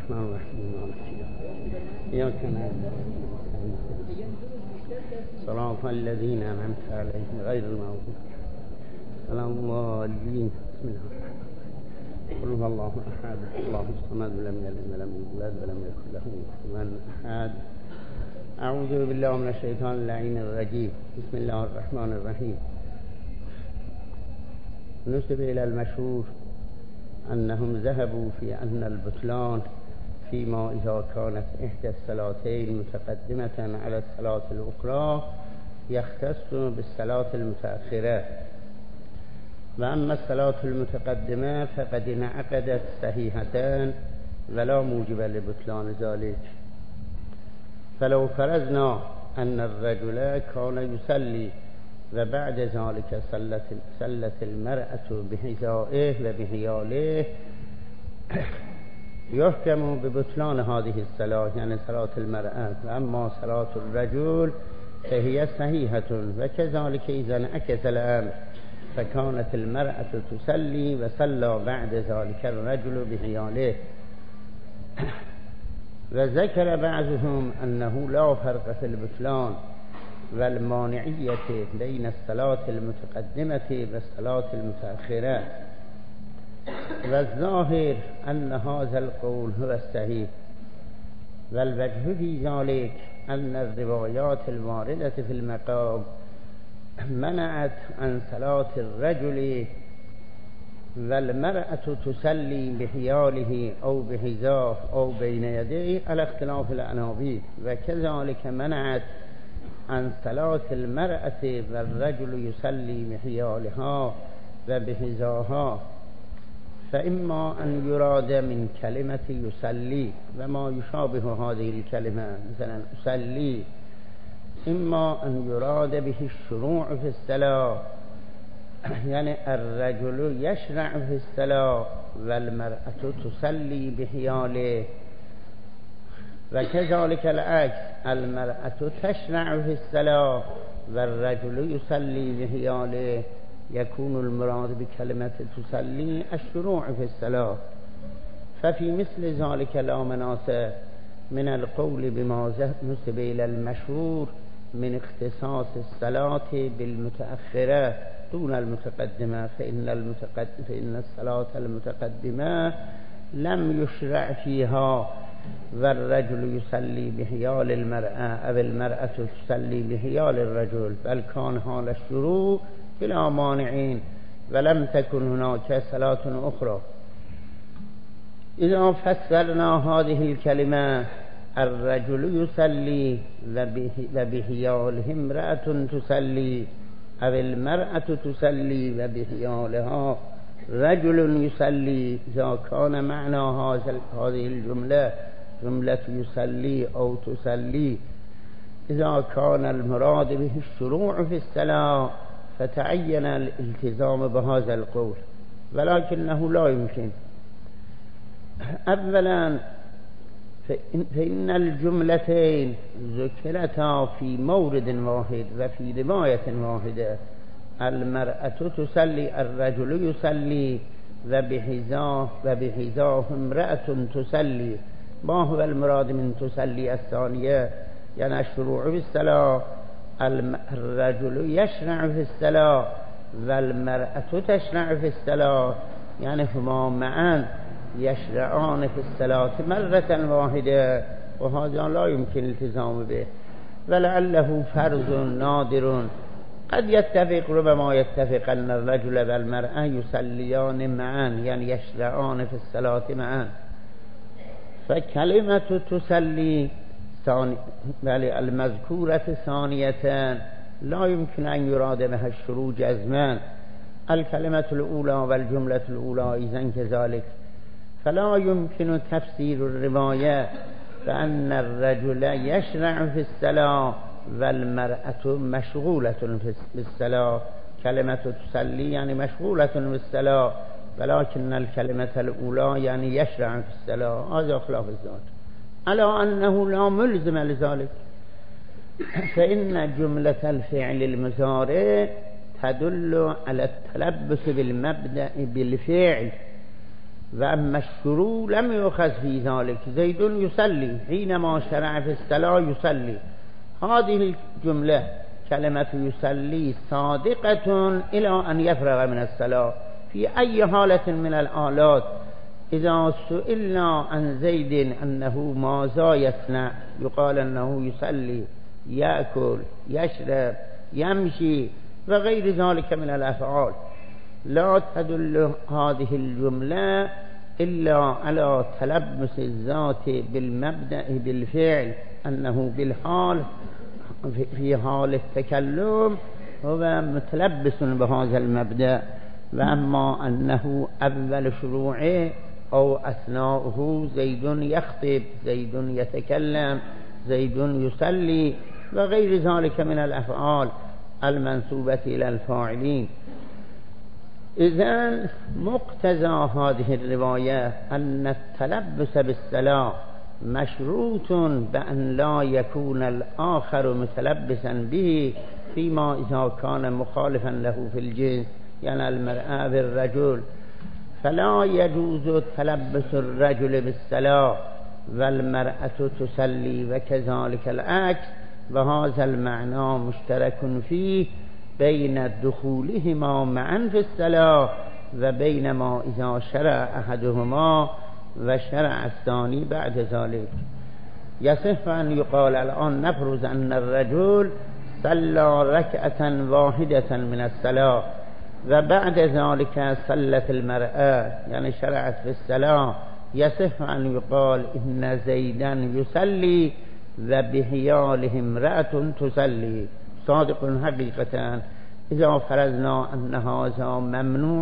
الرحمن الرحیم إياك نعبد صراط الذين أنعمت عليهم غير المغضوب ولا الضالين. بسم الله قل هو الله أحد الله الصمد لم يلد ولم يولد ولم يكن له كفوا أحد. أعوذ بالله من الشيطان اللعين الرجيم. بسم الله الرحمن الرحيم. نسب إلى المشهور أنهم ذهبوا في أن البطلان فيما إذا كانت إحدى الصلاتين متقدمة على الصلاة الأخرى يختص بالصلاة المتأخرة، وأما الصلاة المتقدمة فقد انعقدت صحيحة ولا موجب لبطلان ذلك. فلو فرضنا أن الرجل كان يصلي وبعد ذلك صلت المرأة بحذائه وبحياله يحكم ببطلان هذه الصلاة، يعني صلاة المرأة. وأما صلاة الرجل فهي صحيحة، وكذلك إذا انعكس الأمر فكانت المرأة تصلي وصلى بعد ذلك الرجل بحياله. وذكر بعضهم أنه لا فرق في البطلان والمانعية بين الصلاة المتقدمة والصلاة المتأخرة، والظاهر أن هذا القول هو الصحيح. والوجه في ذلك أن الروايات الواردة في المقام منعت عن صلاة الرجل والمرأة تصلي بحياله أو بحذاه أو بين يديه على اختلاف العناوين، وكذلك منعت عن صلاة المرأة والرجل يصلي بحيالها وبحذاها. فإما أن يراد من كلمة يصلي وما يشابه هذه الكلمة مثلا أصلي، إما أن يراد به الشروع في الصلاة، يعني الرجل يشرع في الصلاة والمرأة تصلي بحياله، وكذلك العكس المرأة تشرع في الصلاة والرجل يصلي بحياله. يكون المراد بكلمة تصلي الشروع في الصلاة. ففي مثل ذلك لا مناس من القول بما نسب إلى المشهور من اختصاص الصلاة بالمتأخرة دون المتقدمة، فإن الصلاة المتقدمة لم يشرع فيها والرجل يصلي بحيال المرأة أو المرأة تصلي بحيال الرجل، بل كان حال الشروع بلا مانعين ولم تكن هناك صلاة أخرى. إذا فسرنا هذه الكلمة الرجل يصلي وبحياله امرأة تصلي أو المرأة تصلي وبحيالها رجل يصلي، إذا كان معنى هذه الجملة جملة يصلي أو تصلي إذا كان المراد به الشروع في الصلاة فتعين الالتزام بهذا القول، ولكنه لا يمكن. أولا فإن الجملتين ذكرتا في مورد واحد وفي رواية واحدة. المرأة تصلي الرجل يصلي وبحذاه امرأة تصلي. ما هو المراد من تصلي الثانية؟ يعني الشروع في الصلاة. الرجل يشرع في الصلاة والمرأة تشرع في الصلاة، يعني هما معا يشرعان في الصلاة مرة واحدة، وهذا لا يمكن الالتزام به. ولعله فرض نادر قد يتفق، ربما يتفق أن الرجل والمرأة يصليان معا، يعني يشرعان في الصلاة معا. فكلمة تصلي المذكورة ثانية لا يمكن أن يراد بها الشروع جزما. الكلمة الأولى والجملة الأولى إذن كذلك، فلا يمكن تفسير الرواية بأن الرجل يشرع في الصلاة والمرأة مشغولة في الصلاة. كلمة تصلي يعني مشغولة في الصلاة، ولكن الكلمة الأولى يعني يشرع في الصلاة. هذا خلاف الذات، على أنه لا ملزم لذلك. فإن جملة الفعل المضارع تدل على التلبس بالمبدأ بالفعل، و اما الشروع لم يؤخذ في ذلك زيد يصلي حينما شرع في الصلاة يصلي. هذه الجملة كلمة يصلي صادقة إلى أن يفرغ من الصلاة في أي حالة من الآلات. إذا سئلنا عن زيد أنه ماذا يصنع يقال أنه يصلي، يأكل، يشرب، يمشي وغير ذلك من الأفعال. لا تدل هذه الجملة إلا على تلبس الذات بالمبدأ بالفعل، أنه بالحال في حال التكلم هو متلبس بهذا المبدأ، وأما أنه أول شروعه أو أثناءه زيد يخطب، زيد يتكلم، زيد يصلي وغير ذلك من الأفعال المنسوبة إلى الفاعلين. إذن مقتضى هذه الرواية أن التلبس بالصلاة مشروط بأن لا يكون الآخر متلبسا به فيما إذا كان مخالفا له في الجنس، يعني المرأة بالرجل، فلا يجوز تلبس الرجل بالصلاة والمرأة تصلي وكذلك العكس. وهذا المعنى مشترك فيه بين دخولهما معا في الصلاة وبين ما إذا شرع أحدهما وشرع الثاني بعد ذلك. يصح أن يقال الآن نفرض أن الرجل صلى ركعة واحدة من الصلاة وبعد ذلك صلت المرأة، يعني شرعت في الصلاة، يصح أن يقال إن زيدا يصلي وبحياله امرأة تصلي. صادق حقيقة إذا فرضنا أن هذا ممنوع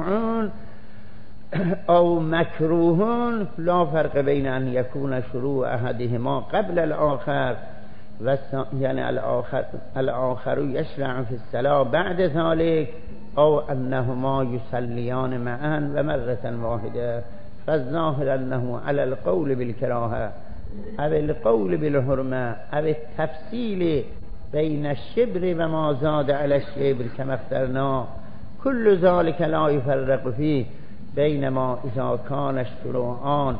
أو مكروه لا فرق بين أن يكون شروع أحدهما قبل الآخر يعني الآخر يشرع في الصلاة بعد ذلك، أو أنهما يصليان معا ومرة واحدة. فالظاهر أنه على القول بالكراهة أو القول بالحرمة أو التفصيل بين الشبر وما زاد على الشبر كما اخترنا، كل ذلك لا يفرق فيه، بينما إذا كان الشروعان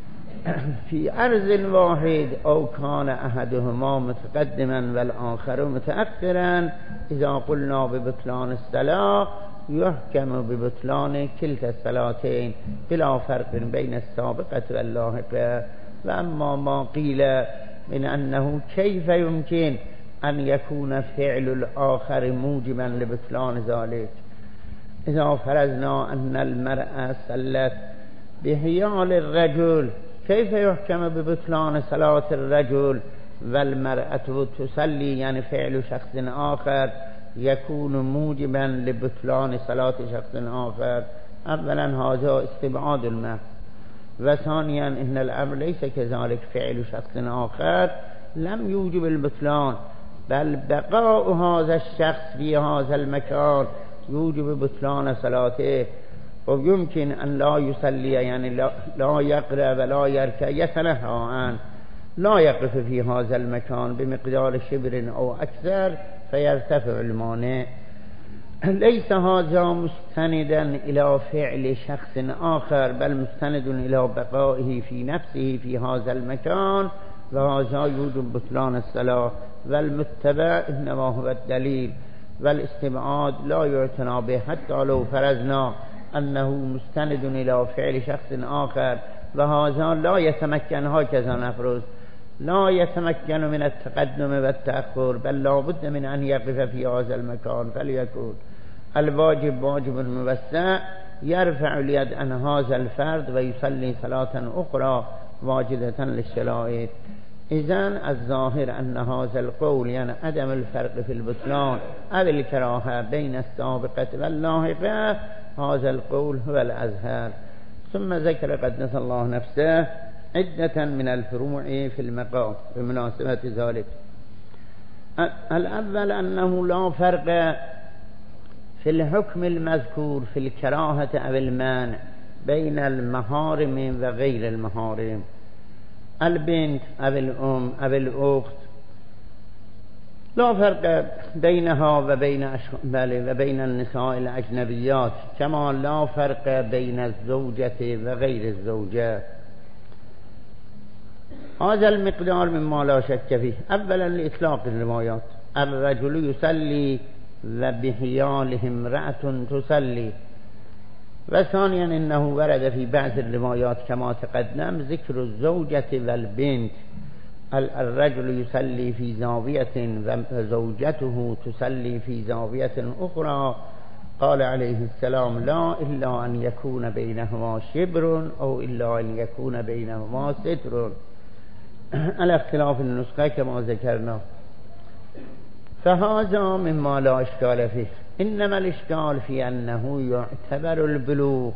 في عرض واحد أو كان أحدهما متقدما والآخر متأخرا، إذا قلنا ببطلان الصلاة يحكم ببطلان كلتا الصلاتين بلا فرق بين السابقة واللاحقة. وأما ما قيل من أنه كيف يمكن أن يكون فعل الآخر موجبا لبطلان ذلك، إذا فرضنا أن المرأة صلت بحيال الرجل كيف يحكم ببطلان صلاة الرجل والمرأة تصلي، يعني فعل شخص آخر يكون موجبا لبطلان صلاة شخص آخر؟ أولا هذا استبعاد المعنى، وثانيا إن الأمر ليس كذلك، فعل شخص آخر لم يوجب البطلان، بل بقاء هذا الشخص في هذا المكان يوجب بطلان صلاته. ويمكن أن لا يصلي، يعني لا يقرأ ولا يركع، يتنهى عن لا يقف في هذا المكان بمقدار شبر أو أكثر فيرتفع المانع. ليس هذا مستندا إلى فعل شخص آخر، بل مستند إلى بقائه في نفسه في هذا المكان، وهذا يوجب بطلان الصلاة. والمتبع إنما هو الدليل، والاستبعاد لا يعتنى به حتى لو فرضنا أنه مستند إلى فعل شخص آخر، وهذا لا يتمكن، هكذا نفرض لا يتمكن من التقدم والتأخر، بل لا بد من أن يقف في هذا المكان، فليكون الواجب واجب موسع يرفع اليد عن هذا الفرد ويصلي صلاة أخرى واجدة للشرائط. إذن الظاهر أن هذا القول، يعني عدم الفرق في البطلان أو الكراهة بين السابقة واللاحقة، هذا القول هو الأظهر. ثم ذكر قدس الله نفسه عدة من الفروع في المقام بمناسبة ذلك. الأول أنه لا فرق في الحكم المذكور في الكراهة أو المانع بين المحارم وغير المحارم. البنت أو الأم أو الأخت لا فرق بینها و بین النساء الاجنبیات کما لا فرق بین الزوجة و غیر الزوجة. هذا المقدار مما لا شك فيه. اولا لإطلاق الروايات، الرجل يصلي و بحياله امرأة تصلي. و ثانيا انه ورد في بعض الروايات كما تقدم ذكر الزوجة والبنت، الرجل يصلي في زاوية وزوجته تصلي في زاوية أخرى. قال عليه السلام لا إلا أن يكون بينهما شبر أو إلا أن يكون بينهما ستر، على اختلاف النسخة كما ذكرنا. فهذا مما لا إشكال فيه، إنما الإشكال في أنه يعتبر البلوغ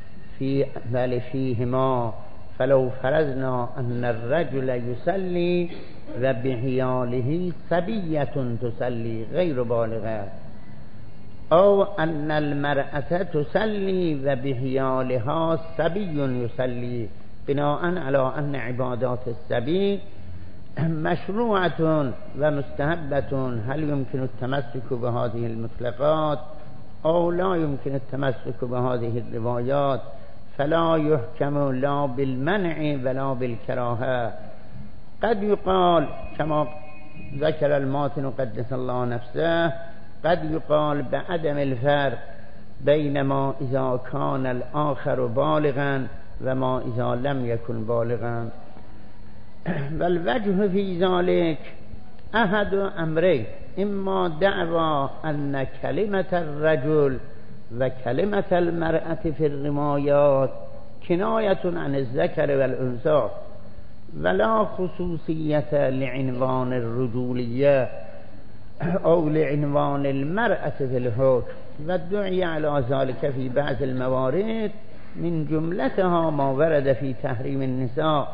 فيهما. فلو فرضنا أن الرجل يصلي و بحياله صبية تصلي غير بالغة، أو أن المرأة تصلي و بحيالها صبي يصلي، بناء على أن عبادات الصبي مشروعة ومستحبة، هل يمكن التمسك بهذه المطلقات أو لا يمكن التمسك بهذه الروايات؟ فلا يحكم لا بالمنع ولا بالكراهة. قد يقال كما ذكر الماتن قدس الله نفسه، قد يقال بعدم الفرق بين ما إذا كان الآخر بالغا وما إذا لم يكن بالغا. والوجه في ذلك أحد أمرين، إما دعوى أن كلمة الرجل وكلمة المرأة في الروايات كناية عن الذكر والأنثى ولا خصوصية لعنوان الرجولية أو لعنوان المرأة في الحكم، والدعي على ذلك في بعض الموارد من جملتها ما ورد في تحريم النساء.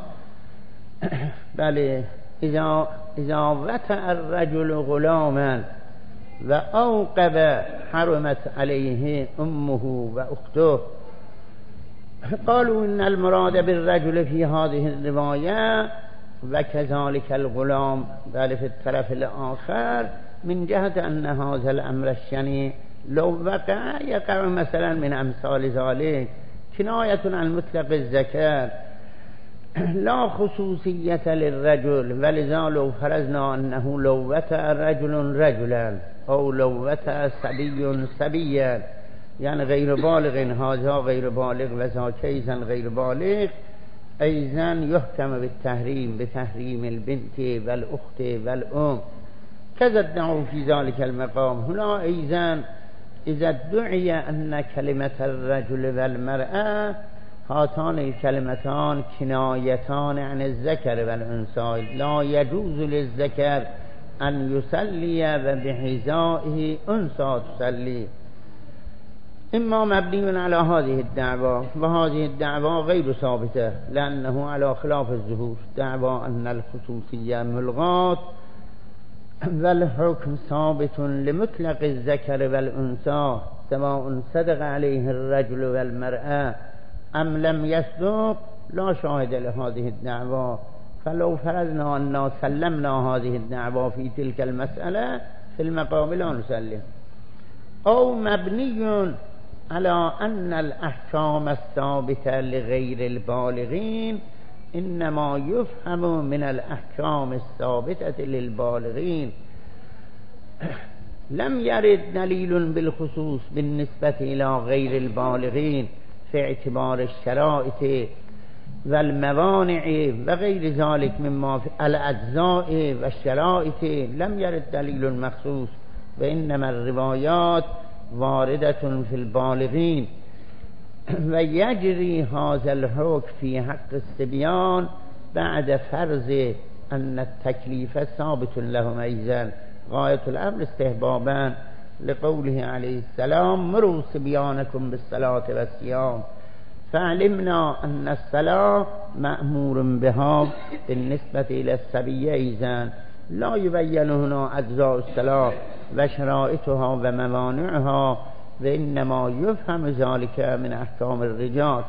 بل إذا وطأ الرجل غلاما وأوقب حرمت عليه أمه وأخته. قالوا إن المراد بالرجل في هذه الرواية وكذلك الغلام، بل في الطرف الآخر من جهة أن هذا الأمر الشنيع لو وقع يقع مثلا من أمثال ذلك كناية عن مطلق الذكر لا خصوصية للرجل. ولذا لو فرضنا أنه لو وطأ رجل رجلا أو لو وطأ صبي صبيا، يعني غير بالغ، هذا غير بالغ وذاك أيضا غير بالغ، أيضا يحكم بالتحريم بتحريم البنت والأخت والأم. كذا ادعوا في ذلك المقام. هنا أيضا إذا ادعي أن كلمة الرجل والمرأة هاتان الكلمتان كنايتان عن الذكر والأنثى، لا يجوز للذكر أن يصلي وبحذائه أنثى تصلي، إما مبني على هذه الدعوة، وهذه الدعوة غير ثابتة لأنه على خلاف الظهور، دعوى أن الخصوصية ملغاة والحكم ثابت لمطلق الذكر والأنثى سواء صدق عليه الرجل والمرأة أم لم يصدق، لا شاهد لهذه الدعوة. فلو فرضنا أن سلمنا هذه الدعوة في تلك المسألة في المقام لا نسلم. أو مبني على أن الأحكام الثابتة لغير البالغين إنما يفهم من الأحكام الثابتة للبالغين. لم يرد دليل بالخصوص بالنسبة إلى غير البالغين في اعتبار الشرائط والموانع وغير ذلك مما في الأجزاء والشرائط، لم يرد دليل مخصوص، وإنما الروايات واردة في البالغين. ويجري هذا الحكم في حق الصبيان بعد فرض أن التكليف ثابت لهم أيضا، غاية الأمر استحبابا لقوله عليه السلام مروا صبيانكم بالصلاة والصيام. فعلمنا أن الصلاة مأمور بها بالنسبة إلى الصبي أيضا، لا يبين هنا أجزاء الصلاة وشرائطها وموانعها، وإنما يفهم ذلك من أحكام الرجال.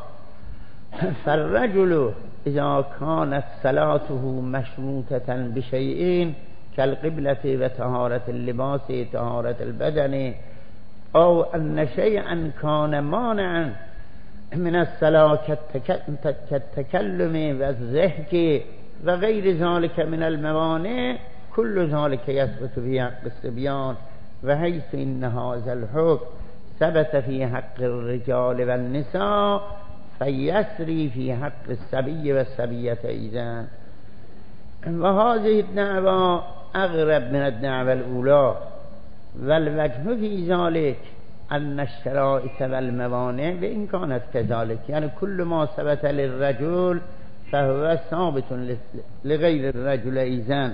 فالرجل إذا كانت صلاته مشروطة بشيء كالقبلة وطهارة اللباس طهارة البدن، أو أن شيئا كان مانعا من الصلاة كالتكلم والضحك وغير ذلك من الموانع، كل ذلك يثبت في حق الصبيان. وحيث إن هذا الحكم ثبت في حق الرجال والنساء فيسري في حق الصبي والصبية أيضا. وهذه الدعوة أغرب من الدعوة الأولى، والوجه في ذلك أن الشرائط والموانع وإن كانت كذلك، يعني كل ما ثبت للرجل فهو ثابت لغير الرجل أيضا،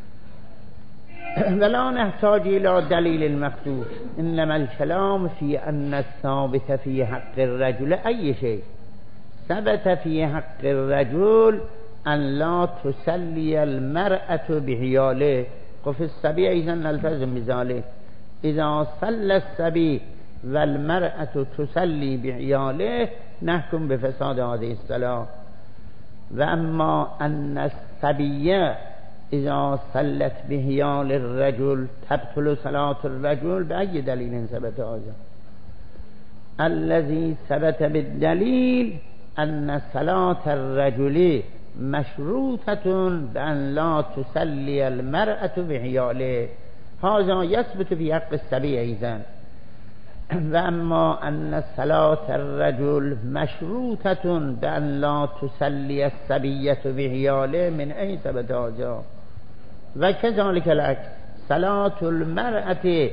ولا نحتاج إلى دليل المخصوص. إنما الكلام في أن الثابت في حق الرجل أي شيء ثبت في حق الرجل أن لا تسلي المرأة بحياله، وفي الصبي أيضا نلتزم بذلك. إذا صلى الصبي والمرأة تسلي بحياله نحكم بفساد هذه الصلاة. وأما أن الصبي إذا صلت بحيال الرجل تبطل صلاة الرجل، بأي دليل ثبت هذا؟ الذي ثبت بالدليل أن صلاة الرجل مشروطة بأن لا تسلي المرأة بحياله، هذا يثبت في حق الصبي أيضا. وأما أن صلاة الرجل مشروطة بأن لا تسلي الصبية بحياله، من أين ثبت هذا؟ وكذلك العكس، صلاة المرأة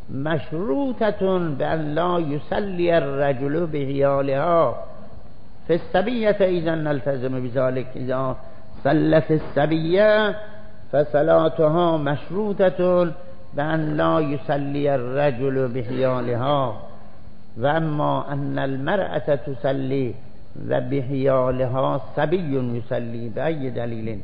مشروطة بأن لا يسلي الرجل بحيالها، في الصبية إذا نلتزم بذلك. إذا صلت الصبية فصلاتها مشروطة بأن لا يسلي الرجل بحيالها. وأما أن المرأة تسلي وبحيالها صبي يسلي، بأي دليل؟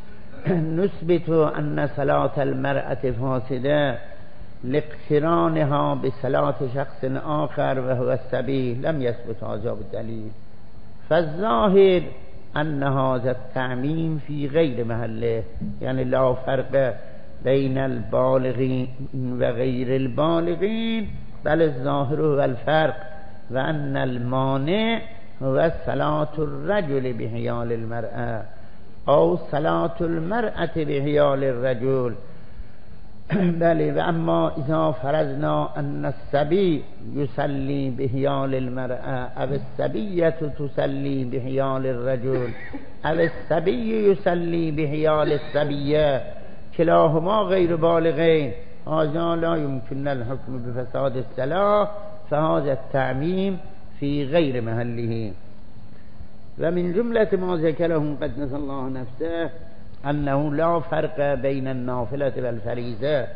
نثبت أن صلاة المرأة فاسدة لاقترانها بصلاة شخص آخر وهو الصبي، لم يثبت هذا بالدليل. فالظاهر أن هذا التعميم في غير محله، يعني لا فرق بين البالغين وغير البالغين، بل الظاهر هو الفرق، وأن المانع هو صلاة الرجل بحيال المرأة أو صلاة المرأة بحيال الرجل. بل وأما إذا فرضنا أن الصبي يصلي بحيال المرأة أو الصبية تصلي بحيال الرجل أو الصبي يصلي بحيال الصبية، كلاهما غير بالغين، هذا لا يمكن الحكم بفساد الصلاة، فهذا التعميم في غير محله. ومن جملة ما ذكره قدس الله نفسه أنه لا فرق بين النافلة والفريضة،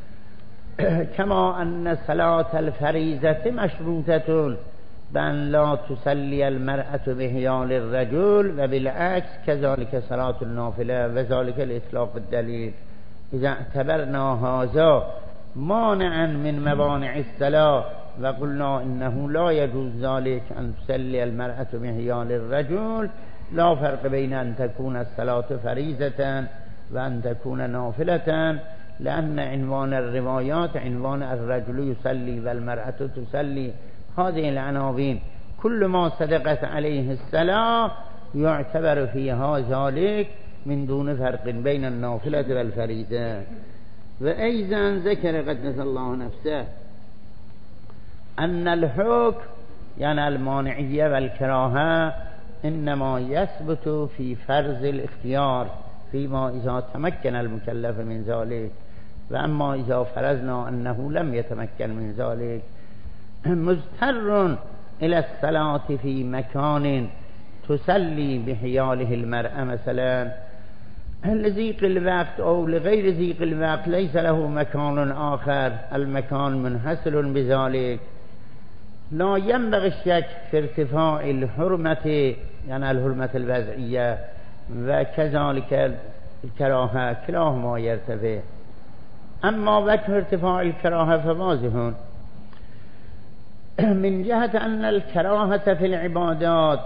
كما أن صلاة الفريضة مشروطة بأن لا تصلي المرأة بحيال الرجل، وبالعكس كذلك صلاة النافلة، وذلك الإطلاق الدليل. إذا اعتبرنا هذا مانعا من موانع الصلاة وقلنا إنه لا يجوز ذلك أن تصلي المرأة بحيال الرجل، لا فرق بين أن تكون الصلاة فريضة وأن تكون نافلة، لأن عنوان الروايات عنوان الرجل يصلي والمرأة تصلي، هذه العناوين كل ما صدقت عليه الصلاة يعتبر فيها ذلك من دون فرق بين النافلة والفريضة. وأيضا ذكر قدس الله نفسه أن الحكم يعني المانعية والكراهة إنما يثبت في فرض الاختيار فيما إذا تمكن المكلف من ذلك، وأما إذا فرضنا أنه لم يتمكن من ذلك مضطر إلى الصلاة في مكان تسلي بحياله المرأة مثلا لضيق الوقت أو لغير ضيق الوقت، ليس له مكان آخر، المكان منحصر بذلك، لا ينبغي الشك في ارتفاع الحرمة يعني الحرمة الوضعية وكذلك الكراهة، كلاهما يرتفع. أما وجه ارتفاع الكراهة فواضح من جهة أن الكراهة في العبادات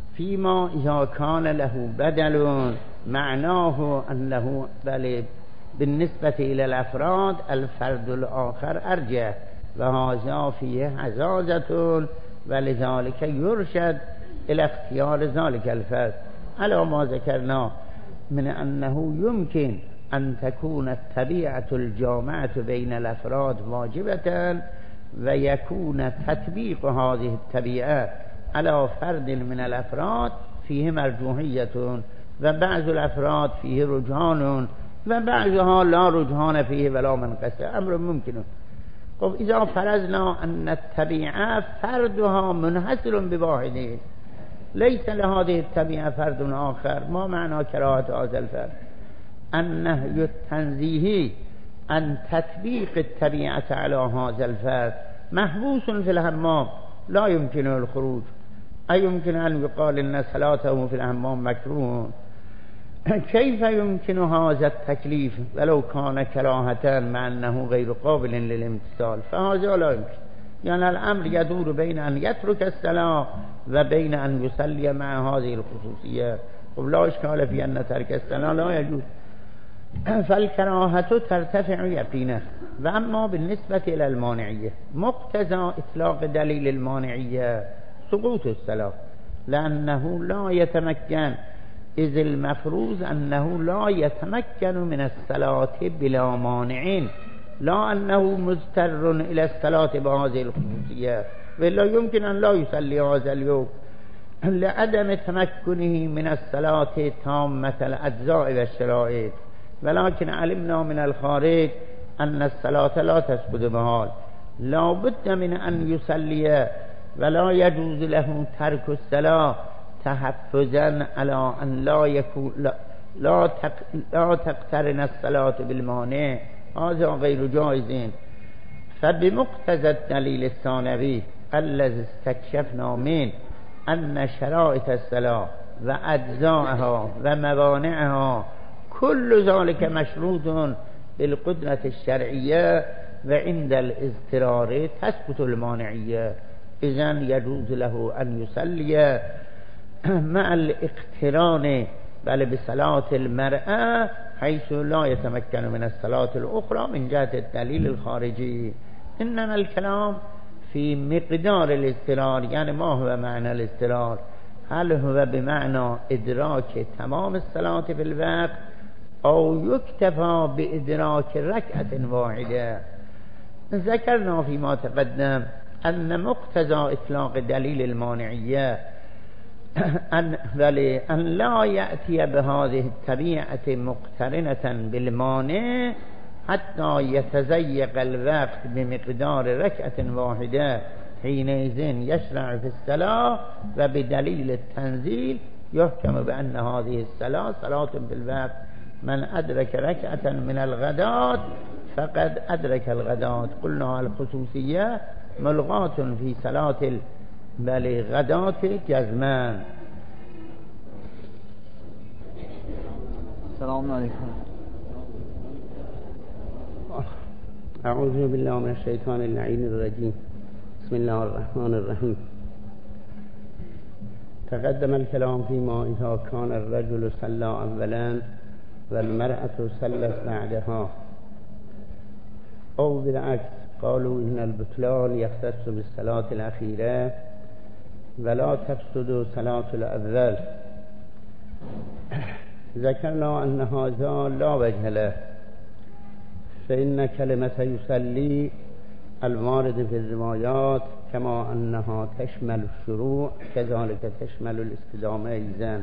فيما إذا كان له بدل معناه أنه بل بالنسبة إلى الأفراد الفرد الآخر أرجح وهذا فيه حزازة ولذلك يرشد إلى اختيار ذلك الفرد على ما ذكرنا من أنه يمكن أن تكون الطبيعة الجامعة بين الأفراد واجبة ويكون تطبيق هذه الطبيعة على فرد من الأفراد فيه مرجوحية وبعض الأفراد فيه رجحان وبعضها لا رجحان فيه ولا منقصة أمر ممكن. طب إذا فرضنا أن الطبيعة فردها منحصر بواحده ليس لهذه الطبيعة فرد آخر، ما معنى كراهة هذا الفرد؟ النهي التنزيهي عن تطبيق الطبيعة على هذا الفرد محبوس في الحمام لا يمكن الخروج. أيمكن أن يقال إن صلاته في الحمام مكروه؟ كيف يمكن هذا التكليف ولو كان كراهة مع أنه غير قابل للامتثال؟ فهذا لا يمكن. يعني الأمر يدور بين أن يترك الصلاة وبين أن يصلي مع هذه الخصوصية. ولا إشكال في أن ترك الصلاة لا يجوز، فالكراهة ترتفع يقينا. وأما بالنسبة إلى المانعية مقتضى إطلاق دليل المانعية سقوط الصلاة لأنه لا يتمكن، إذ المفروض أنه لا يتمكن من الصلاة بلا مانع، لا أنه مضطر إلى الصلاة بهذه الخصوصية، ولا يمكن أن لا يصلي هذا اليوم لعدم تمكنه من الصلاة تامة الأجزاء والشرائط. ولكن علمنا من الخارج أن الصلاة لا تسقط بحال، لا بد من أن يصلي ولا يجوز له ترك الصلاة تحفظا على أن لا يكون لا تقترن الصلاة بالمانع، هذا غير جائز. فبمقتضى الدليل الثانوي الذي استكشفنا منه أن شرائط الصلاة وأجزائها وموانعها كل ذلك مشروط بالقدرة الشرعية وعند الاضطرار تسقط المانعية، إذن يجوز له أن يصلي مع الاقتران بل بصلاة المرأة حيث لا يتمكن من الصلاة الأخرى من جهة الدليل الخارجي. إنما الكلام في مقدار الاضطرار، يعني ما هو معنى الاضطرار؟ هل هو بمعنى إدراك تمام الصلاة في الوقت أو يكتفى بإدراك ركعة واحدة؟ ذكرنا فيما تقدم أن مقتضى إطلاق دليل المانعية أن لا يأتي بهذه الطبيعة مقترنة بالمانع حتى يتزيق الوقت بمقدار ركعة واحدة، حينئذ يشرع في الصلاة وبدليل التنزيل يحكم بأن هذه الصلاة صلاة بالوقت. من أدرك ركعة من الغداة فقد أدرك الغداة. قلنا الخصوصية ملغاة في صلاة الغداة جزمان. السلام عليكم. أعوذ بالله من الشيطان اللعين الرجيم. بسم الله الرحمن الرحيم. تقدم الكلام فيما إذا كان الرجل صلى أولا والمرأة صلت بعدها، أو بالعكس قالوا إن البطلان يختص بالصلاة الأخيرة ولا تفسد صلاة الأول. ذكرنا أن هذا لا وجه له، فإن كلمة يصلي الوارد في الروايات كما أنها تشمل الشروع كذلك تشمل الاستدامة أيضا.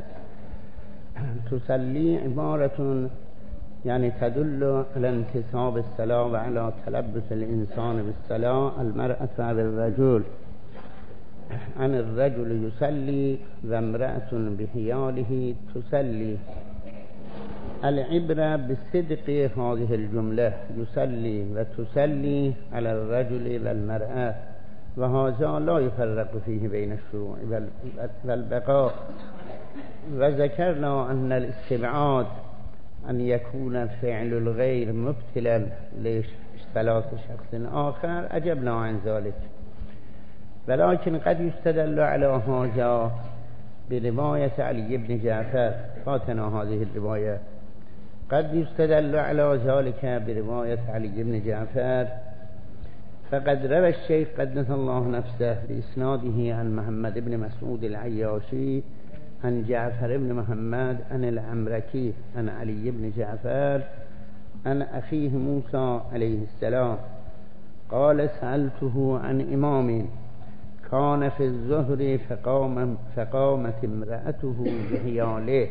تصلي عبارة يعني تدل على انتصاب الصلاة وعلى تلبس الإنسان بالصلاة، المرأة على الرجل، عن الرجل يصلي وامرأة بحياله تصلي. العبرة بصدق هذه الجملة يصلي وتصلي على الرجل والمرأة، وهذا لا يفرق فيه بين الشروع والبقاء. وذكرنا أن الاستبعاد أن يكون فعل الغير مبتلا لصلاة شخص آخر أجبنا عن ذلك، ولكن قد يستدل على هذا برواية علي بن جعفر. فاتنا هذه الرواية. قد يستدل على ذلك برواية علي بن جعفر، فقد روى الشيخ قدس الله نفسه بإسناده عن محمد بن مسعود العياشي عن جعفر بن محمد عن العمركي عن علي بن جعفر عن أخيه موسى عليه السلام قال سألته عن إمام كان في الظهر فقامت امرأته بحياله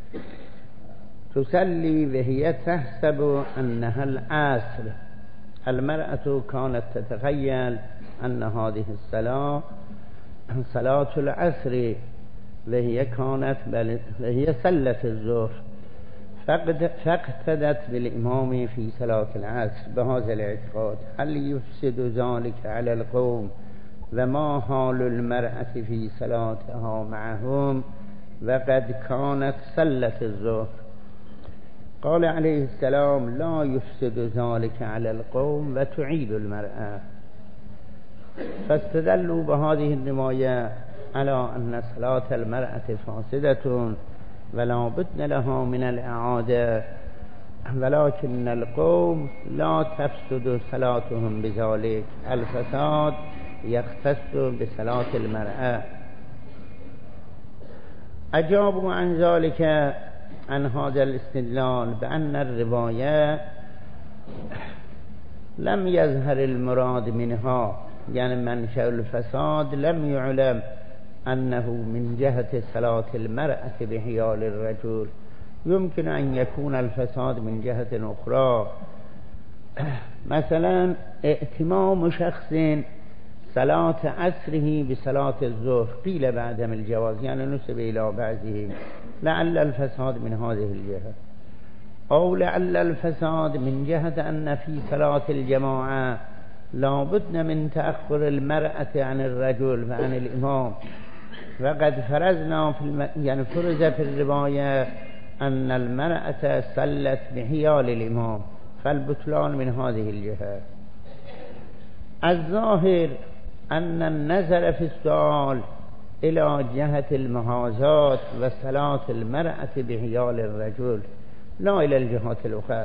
تصلي وهي تحسب أنها العصر. المرأة كانت تتخيل أن هذه الصلاة صلاة العصر، وهي صلت الظهر، فاقتدت بالإمام في صلاة العصر بهذا الاعتقاد. هل يفسد ذلك على القوم؟ وما حال المرأة في صلاتها معهم وقد كانت صلت الظهر؟ قال عليه السلام لا يفسد ذلك على القوم وتعيد المرأة. فاستدلوا بهذه الرواية على أن صلاة المرأة فاسدة ولا بد لها من الإعادة، ولكن القوم لا تفسد صلاتهم بذلك، الفساد يختص بصلاة المرأة. أجابوا عن ذلك عن هذا الاستدلال بأن الرواية لم يظهر المراد منها، يعني منشأ الفساد لم يعلم أنه من جهة صلاة المرأة بحيال الرجل، يمكن أن يكون الفساد من جهة أخرى، مثلا ائتمام شخص صلاة عصره بصلاة الظهر قيل بعدم الجواز، يعني نسب إلى بعضه، لعل الفساد من هذه الجهة، أو لعل الفساد من جهة أن في صلاة الجماعة لا بد من تأخر المرأة عن الرجل وعن الإمام، وقد فرزنا يعني فرز في الرواية أن المرأة صلت بحيال الإمام، فالبطلان من هذه الجهة. الظاهر أن النظر في السؤال إلى جهة المحاذاة وصلاة المرأة بحيال الرجل لا إلى الجهات الأخرى،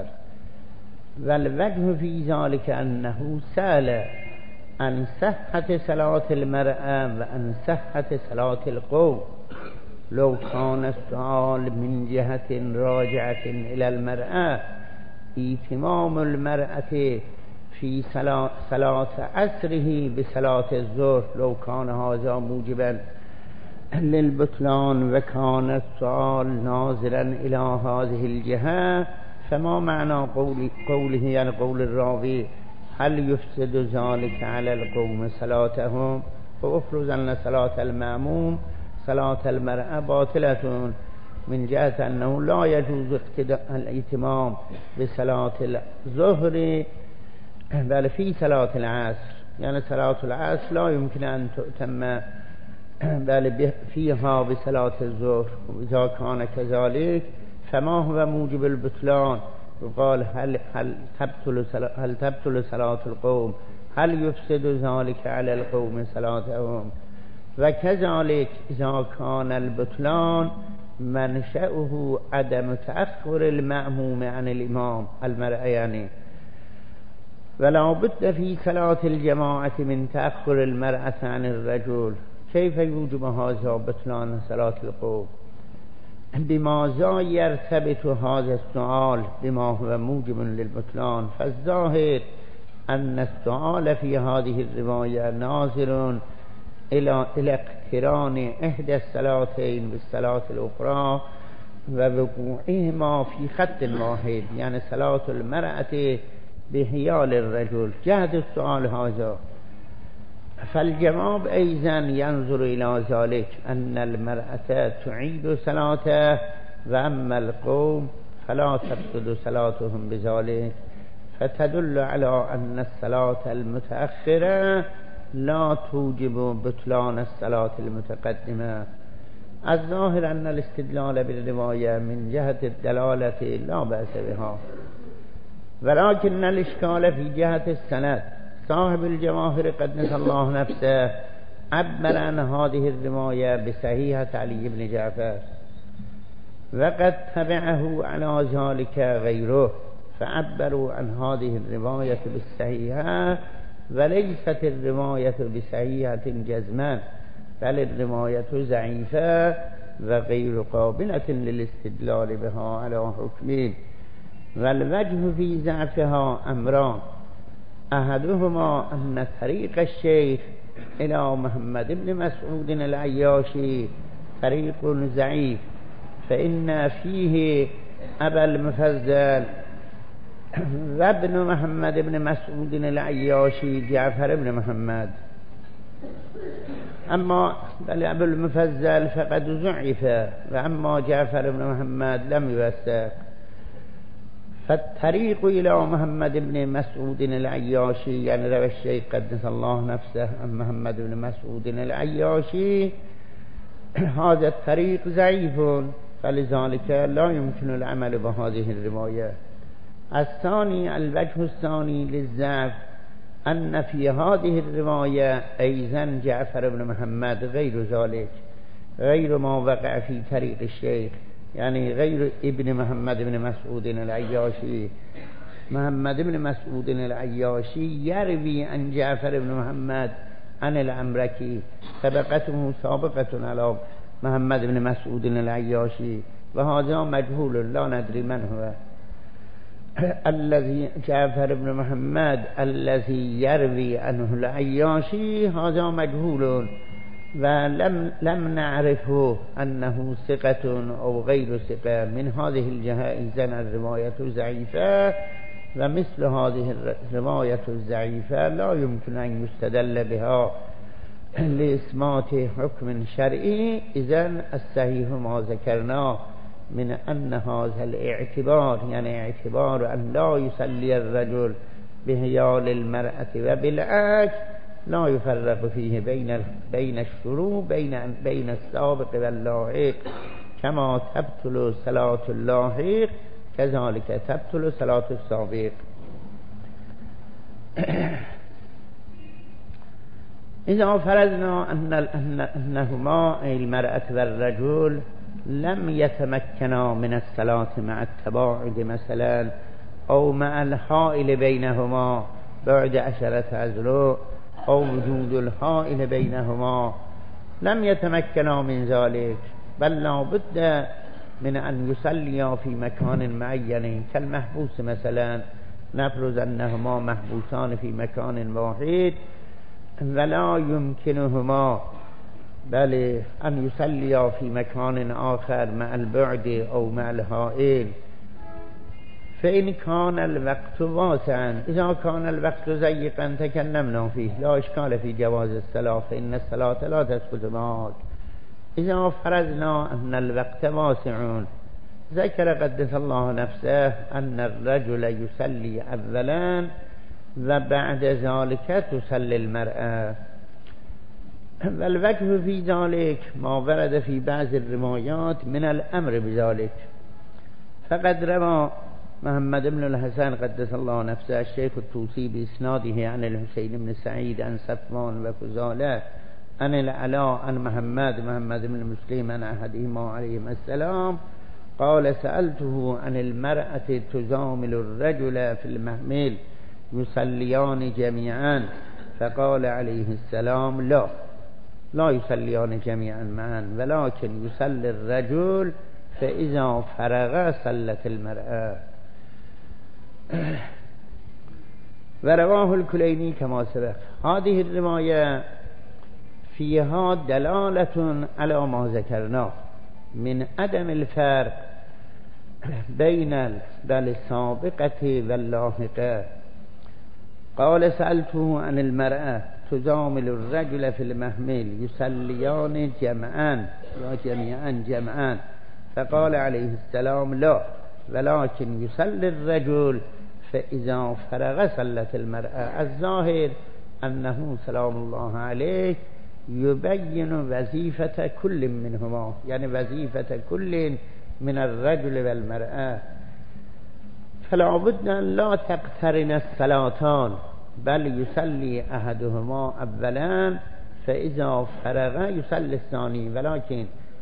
والوجه في ذلك أنه سأل عن صحة صلاة المرأة وعن صحة صلاة القوم. لو كان السؤال من جهة راجعة إلى المرأة، ائتمام المرأة في صلاة عصره بصلاة الظهر لو كان هذا موجبا للبطلان وكان السؤال ناظرا إلى هذه الجهة، فما معنى قوله يعني قول الراوي هل يفسد ذلك على القوم صلاتهم؟ وأفرز أن صلاة المأموم صلاة المرأة باطلة من جهة أنه لا يجوز الائتمام بصلاة الظهر بل في صلاة العصر، يعني صلاة العصر لا يمكن أن تؤتم بل فيها بصلاة الظهر، وإذا كان كذلك فما هو موجب البطلان؟ وقال هل تبطل صلاة القوم؟ هل يفسد ذلك على القوم صلاتهم؟ وكذلك إذا كان البطلان منشأه عدم تأخر المأموم عن الإمام المرأة يعني، ولا بد في صلاة الجماعة من تأخر المرأة عن الرجل، كيف يوجب هذا بطلان صلاة القوم؟ بماذا يرتبط هذا السؤال بما هو موجب للبطلان؟ فالظاهر أن السؤال في هذه الرواية ناظر إلى اقتران إحدى الصلاتين بالصلاة الأخرى ووقوعهما في خط واحد، يعني صلاة المرأة بحيال الرجل، جهد السؤال هذا. فالجواب أيضا ينظر إلى ذلك أن المرأة تعيد صلاته، وأما القوم فلا تفسد صلاتهم بذلك، فتدل على أن الصلاة المتأخرة لا توجب بطلان الصلاة المتقدمة. الظاهر أن الاستدلال بالرواية من جهة الدلالة لا بأس بها، ولكن الإشكال في جهة السند. صاحب الجواهر قدس الله نفسه عبر عن هذه الرواية بصحيحة علي بن جعفر، وقد تبعه على ذلك غيره فعبروا عن هذه الرواية بالصحيحة وليست الرواية بصحيحة جزما بل الرواية ضعيفة وغير قابلة للاستدلال بها على حكمه. والوجه في ضعفها أمران: أحدهما أن طريق الشيخ إلى محمد بن مسعود العياشي طريق ضعيف، فإن فيه أبا المفضل وابن محمد بن مسعود العياشي جعفر بن محمد. أما أبو المفضل فقد ضعف، وأما جعفر بن محمد لم يوثق. فالطريق إلى محمد بن مسعود العياشي يعني روى الشيخ قدس الله نفسه عن محمد بن مسعود العياشي هذا الطريق ضعيف، فلذلك لا يمكن العمل بهذه الرواية. الثاني الوجه الثاني للضعف أن في هذه الرواية أيضا جعفر بن محمد غير ذلك، غير ما وقع في طريق الشيخ، يعني غير ابن محمد بن مسعود العياشي. محمد بن مسعود العياشي يروي عن جعفر بن محمد عن العمركي، طبقته سابقة على محمد بن مسعود العياشي، وهذا مجهول لا ندري من هو. الذي جعفر بن محمد الذي يروي عنه العياشي هذا مجهول، ولم نعرفه أنه ثقة أو غير ثقة. من هذه الجهة إذن الرواية ضعيفة، ومثل هذه الرواية الضعيفة لا يمكن أن يستدل بها لإثبات حكم شرعي. إذن الصحيح ما ذكرناه من أن هذا الاعتبار يعني اعتبار أن لا يصلي الرجل بهيال المرأة وبالعكس لا يفرق فيه بين الشروع بين السابق واللاحق، كما تبطل صلاة اللاحق كذلك تبطل صلاة السابق. إذا فرضنا أنهما أي المرأة والرجل لم يتمكنا من الصلاة مع التباعد مثلا، أو مع الحائل بينهما بعد 10 أذرع، أو وجود الحائل بينهما، لم يتمكنا من ذلك، بل لا بد من أن يصليا في مكان معين كالمحبوس مثلا. نفرض أنهما محبوسان في مكان واحد ولا يمكنهما بل أن يصليا في مكان آخر مع البعد أو مع الحائل. فإن كان الوقت واسعا، إذا كان الوقت ضيقا تكلمنا فيه لا إشكال في جواز الصلاة، فإن الصلاة لا تسقط معك. إذا فرضنا أن الوقت واسع، ذكر قدس الله نفسه أن الرجل يصلي أولا وبعد ذلك تصلي المرأة. والوجه في ذلك ما ورد في بعض الروايات من الأمر بذلك. فقد روى محمد بن الحسن قدس الله نفسه الشيخ الطوسي بإسناده عن الحسين بن سعيد عن صفوان وفضالة عن العلاء عن محمد بن مسلم عن أحدهما عليهما السلام قال: سألته عن المرأة تزامل الرجل في المحمل يصليان جميعا، فقال عليه السلام: لا يصليان جميعا معا، ولكن يصلي الرجل فإذا فرغ صلت المرأة. ورواه الكليني كما سبق. هذه الرواية فيها دلالة على ما ذكرناه من عدم الفرق بين السابقة واللاحقة. قال: سألته عن المرأة تزامل الرجل في المحمل يصليان جمعا وجميعا جمعا، فقال عليه السلام: لا، ولكن يصلي الرجل فإذا فرغ صلت المرأة. الظاهر أنه سلام الله عليه يبين وظيفة كل منهما، يعني وظيفة كل من الرجل والمرأة، فلا بد أن لا تقترن الصلاتان، بل يصلي أحدهما أولا فإذا فرغ يصلي الثاني. ولكن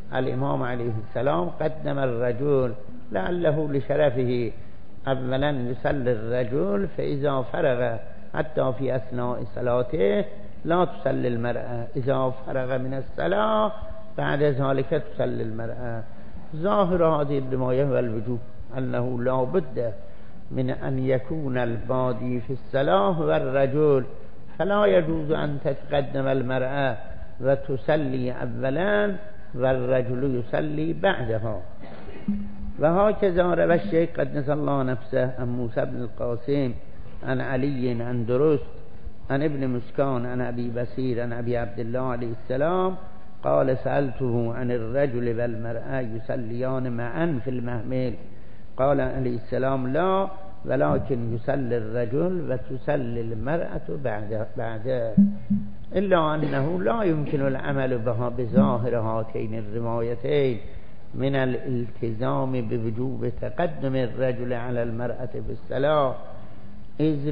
الإمام عليه السلام قدم الرجل لعله لشرفه، اولا يصلي الرجل فإذا فرغ حتى في أثناء صلاته لا تصلي المرأة، إذا فرغ من الصلاة بعد ذلك تصلي المرأة. ظاهر هذه الرواية والوجوب أنه لا بد من أن يكون البادي في الصلاة والرجل، فلا يجوز أن تتقدم المرأة وتصلي اولا والرجل يصلي بعدها. وهكذا روى الشيخ قدس الله نفسه عن موسى بن القاسم عن علي عن درست عن ابن مسكان عن أبي بصير عن أبي عبد الله عليه السلام قال سألته عن الرجل والمرأة يصليان معا في المهمل، قال عليه السلام لا، ولكن يصلي الرجل وتصلي المرأة بعده، إلا أنه لا يمكن العمل بها بظاهر هاتين الروايتين من الالتزام بوجوب تقدم الرجل على المرأة في الصلاة، إذ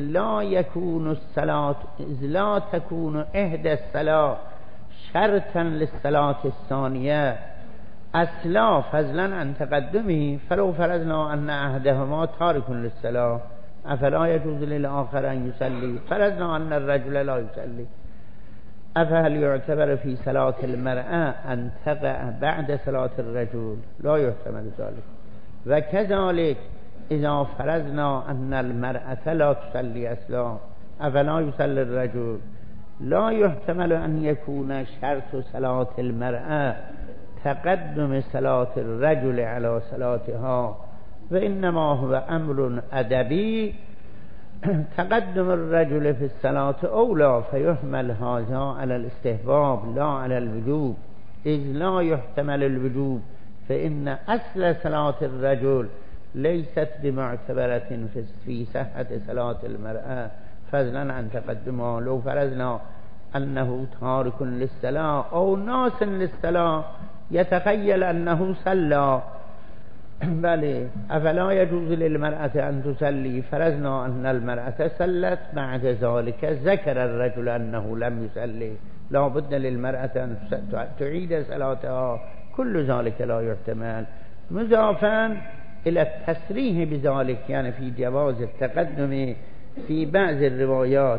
لا تكون إحدى الصلاة شرطا للصلاة الثانية أصلا فضلا عن تقدمه، فلو فرضنا أن أحدهما تارك للصلاة أفلا يجوز للآخر أن يصلي؟ فرضنا أن الرجل لا يصلي، أفهل يعتبر في صلاة المرأة أن تقع بعد صلاة الرجل؟ لا يحتمل ذلك. وكذلك إذا فرضنا أن المرأة لا تصلي أصلا أفلا يصلي الرجل؟ لا يحتمل أن يكون شرط صلاة المرأة تقدم صلاة الرجل على صلاتها، وإنما هو أمر أدبي، تقدم الرجل في الصلاة أولى، فيحمل هذا على الاستحباب لا على الوجوب، إذ لا يحتمل الوجوب، فإن أصل صلاة الرجل ليست بمعتبرة في صحة صلاة المرأة فضلا عن تقدمها. لو فرضنا أنه تارك للصلاة أو ناس للصلاة يتخيل أنه صلى، بله أفلا يجوز للمرأة أن تصلي؟ فرضنا أن المرأة صلت بعد ذلك ذكر الرجل أنه لم يصلي، لا بد للمرأة أن تعيد صلاتها، كل ذلك لا يحتمل. مضافا إلى التصريح بذلك يعني في جواز التقدم في بعض الروايات،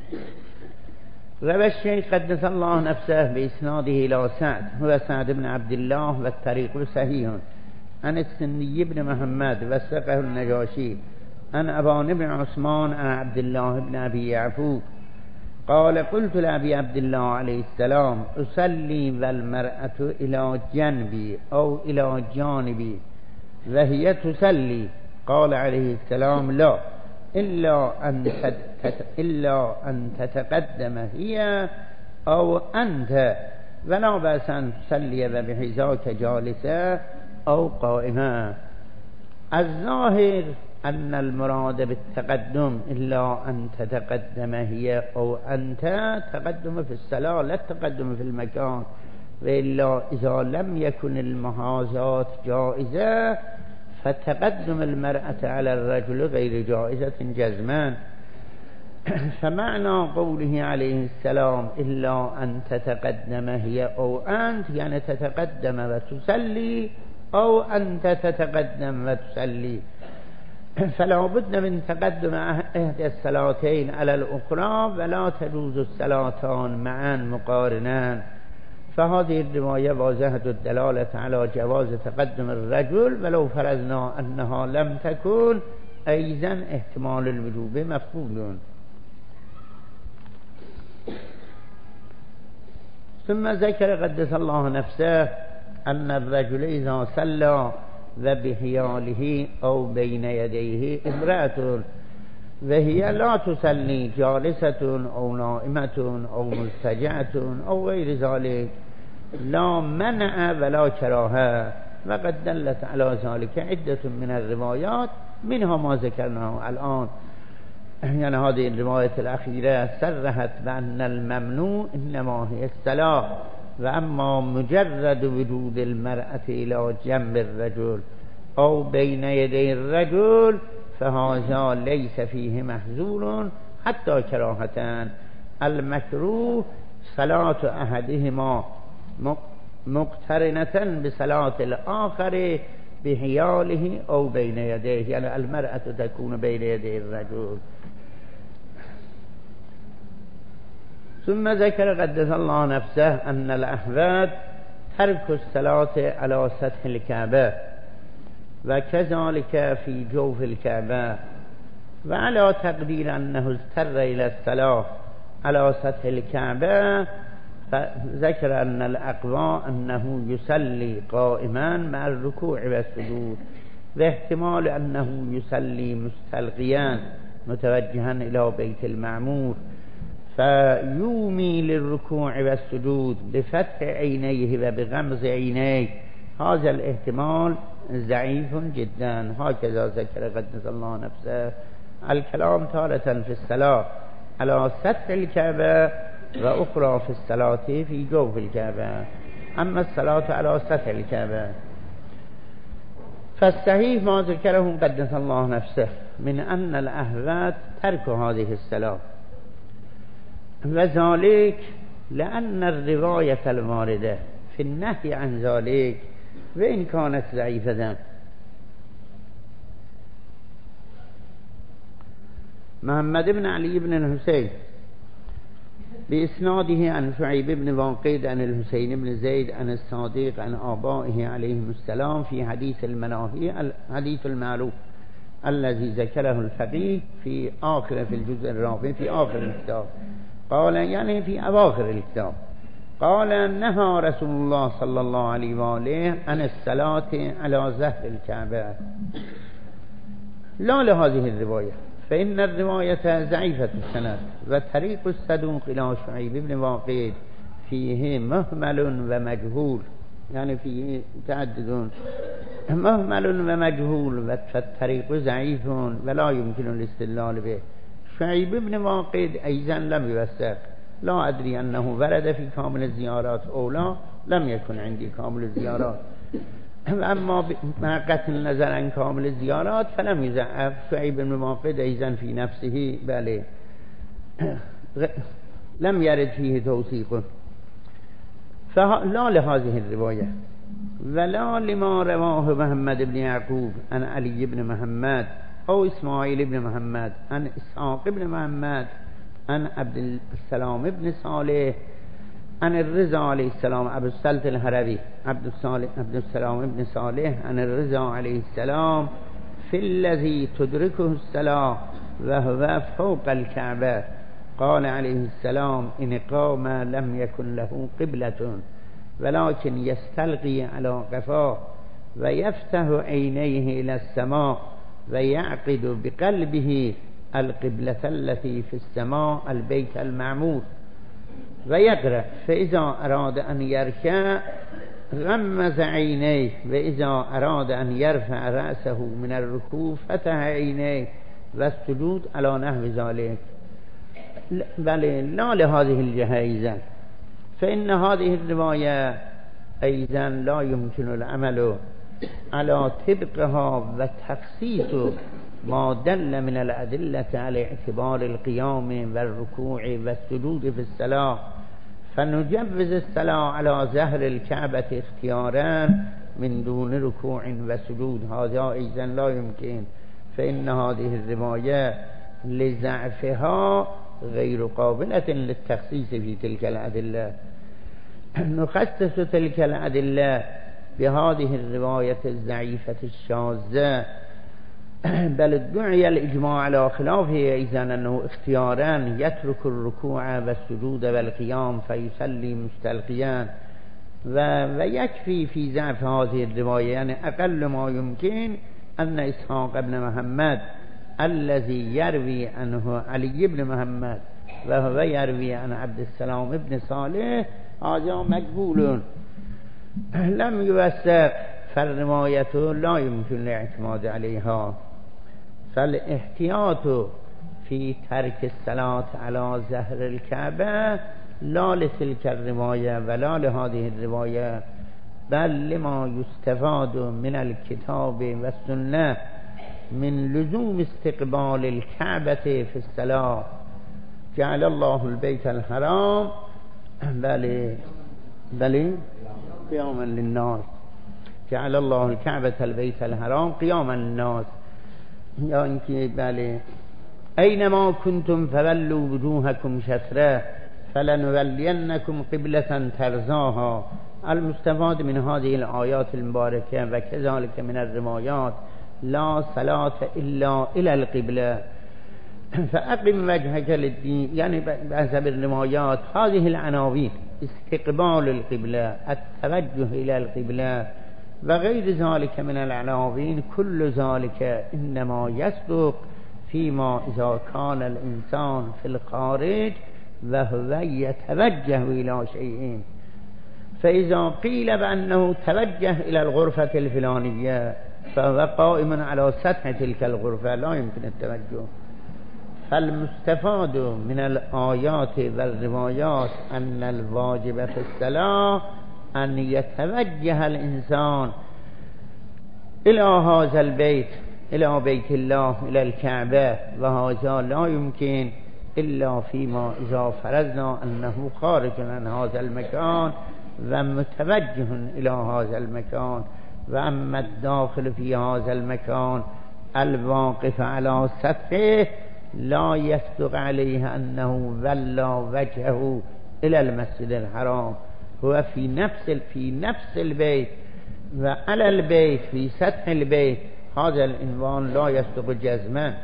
روى الشيخ قدس الله نفسه بإسناده إلى سعد هو سعد بن عبد الله والطريق صحيح عن السني بن محمد وثقه النجاشي عن أبان بن عثمان عن عبد الله بن أبي يعفو قال قلت لأبي عبد الله عليه السلام أصلي والمرأة إلى جنبي أو إلى جانبي وهي تصلي، قال عليه السلام لا، إلا أن تتقدم هي أو أنت، ولا بأس أن تصلي بحذاك جالسة أو قائمة. الظاهر أن المراد بالتقدم إلا أن تتقدم هي أو أنت تقدم في الصلاة لا التقدم في المكان، وإلا إذا لم يكن المحاذاة جائزة فتقدم المرأة على الرجل غير جائزة جزما. فمعنى قوله عليه السلام إلا أن تتقدم هي أو أنت يعني تتقدم وتصلي أو أنت تتقدم وتصلي، فلا بد من تقدم إحدى الصلاتين على الأخرى ولا تجوز الصلاتان معا مقارنان. فهذه الرواية واضحة الدلالة على جواز تقدم الرجل، ولو فرضنا أنها لم تكن أيضا احتمال الوجوب مفقود. ثم ذكر قدس الله نفسه أن الرجل إذا صلى وبحياله أو بين يديه امرأة وهي لا تصلي جالسة أو نائمة أو مضطجعة أو غير ذلك لا منع ولا كراهة، وقد دلت على ذلك عدة من الروايات منها ما ذكرناه الآن. يعني هذه الرواية الأخيرة صرحت بأن الممنوع إنما هي الصلاة، وأما مجرد وجود المرأة إلى جنب الرجل أو بين يدي الرجل فهذا ليس فيه محظور حتى كراهتان. المكروه صلاة أحدهما مقترنة بصلاة الآخر بحياله أو بين يديه، يعني المرأة تكون بين يدي الرجل. ثم ذكر قدس الله نفسه أن الأحوات ترك الصلاة على سطح الكعبة وكذلك في جوف الكعبة، وعلى تقدير أنه اضطر إلى الصلاة على سطح الكعبة فذكر أن الأقوى أنه يصلي قائما مع الركوع والسجود، واحتمال أنه يصلي مستلقيا متوجها إلى بيت المعمور فيومي للركوع والسجود بفتح عينيه وبغمز عينيه، هذا الاحتمال ضعيف جدا. هكذا ذكر قدس الله نفسه. الكلام تارة في الصلاة على سطح الكعبة وأخرى في الصلاة في جوف الكعبة. أما الصلاة على سطح الكعبة فالصحيح ما ذكره قدس الله نفسه من أن الأهوات ترك هذه الصلاة، وذلك لأن الرواية الواردة في النهي عن ذلك وإن كانت ضعيفة، محمد بن علي بن الحسين بإسناده عن شعيب بن واقد عن الحسين بن زيد عن الصادق عن آبائه عليهم السلام في حديث المناهي، الحديث المعروف الذي ذكره الفقيه في الجزء الرابع في آخر الكتاب، قال يعني في أواخر الكتاب، قال نهى رسول الله صلى الله عليه وآله عن الصلاة على ظهر الكعبة، لا لهذه الرواية فإن الرواية ضعيفة السند، وطريق الصدوق إلى شعيب بن واقد فيه مهمل ومجهول، يعني فيه تعدد مهمل ومجهول، فالطريق ضعيف ولا يمكن الاستدلال به. شعيب بن واقد أيضا لم يوثق، لا أدري أنه ورد في كامل الزيارات أو لا، لم يكن عندي كامل الزيارات، أما مع قطع النظر عن كامل الزيارات فلم يضعف شعيب بن واقد أيضا في نفسه، بله لم يرد فيه توثيقه، فلا لهذه الرواية ولا لما رواه محمد بن يعقوب عن علي بن محمد أو إسماعيل بن محمد عن إسحاق بن محمد عن عبد السلام بن صالح عن الرضا عليه السلام، أبو السلط الهروي عبد السلام بن صالح عن الرضا عليه السلام في الذي تدركه الصلاة وهو فوق الكعبة، قال عليه السلام إن قام لم يكن له قبلة ولكن يستلقي على قفاه ويفتح عينيه إلى السماء ويعقد بقلبه القبلة التي في السماء البيت المعمور ويقرأ، فإذا أراد أن يركع غمز عينيه، وإذا أراد أن يرفع رأسه من الركوع فتح عينيه، والسجود على نحو ذلك. بل لا لهذه الجهة أيضا، فإن هذه الرواية أيضا لا يمكن العمل على طبقها وتخصيص ما دل من الأدلة على اعتبار القيام والركوع والسجود في الصلاة، فنجوز الصلاة على ظهر الكعبة اختيارا من دون ركوع وسجود، هذا أيضا لا يمكن، فإن هذه الرواية لضعفها غير قابلة للتخصيص في تلك الأدلة. نخصص تلك الأدلة بهذه الرواية الضعيفة الشاذة، بل ادعي الإجماع على خلافه أيضا أنه اختيارا يترك الركوع والسجود والقيام فيصلي مستلقيا، ويكفي في ضعف هذه الرواية، يعني أقل ما يمكن أن إسحاق بن محمد الذي يروي عنه علي بن محمد وهو يروي عن عبد السلام بن صالح هذا مقبول لم يوثق، فالرواية لا يمكن الاعتماد عليها، فالاحتياط في ترك الصلاة على ظهر الكعبة لا لتلك الرواية ولا لهذه الرواية، بل لما يستفاد من الكتاب والسنة من لزوم استقبال الكعبة في الصلاة. جعل الله البيت الحرام بل قياما للناس جعل الله الكعبة البيت الحرام قياما للناس. یا اینکه بله اینما کنتم فولوا وجوهکم شطره فلنولینکم قبلة ترضاها. المستفاد من هذه الآيات المباركة وكذلك من الروايات لا صلاة إلا إلى القبلة فأقم وجهك للدين. يعني بحسب الروايات هذه العناوين استقبال القبلة، التوجه إلى القبلة وغير ذلك من العناوين، كل ذلك إنما يصدق فيما إذا كان الإنسان في الخارج وهو يتوجه إلى شيء. فإذا قيل بأنه توجه إلى الغرفة الفلانية فهو قائم على سطح تلك الغرفة لا يمكن التوجه. فالمستفاد من الآيات والروايات أن الواجب في الصلاة أن يتوجه الإنسان إلى هذا البيت، إلى بيت الله، إلى الكعبة، وهذا لا يمكن إلا فيما إذا فرضنا أنه خارج عن هذا المكان ومتوجه إلى هذا المكان. وأما الداخل في هذا المكان الواقف على سطحه لا يصدق عليه أنه ولى وجهه إلى المسجد الحرام، هو في نفس البيت وعلى البيت في سطح البيت. هذا العنوان لا يصدق جزما.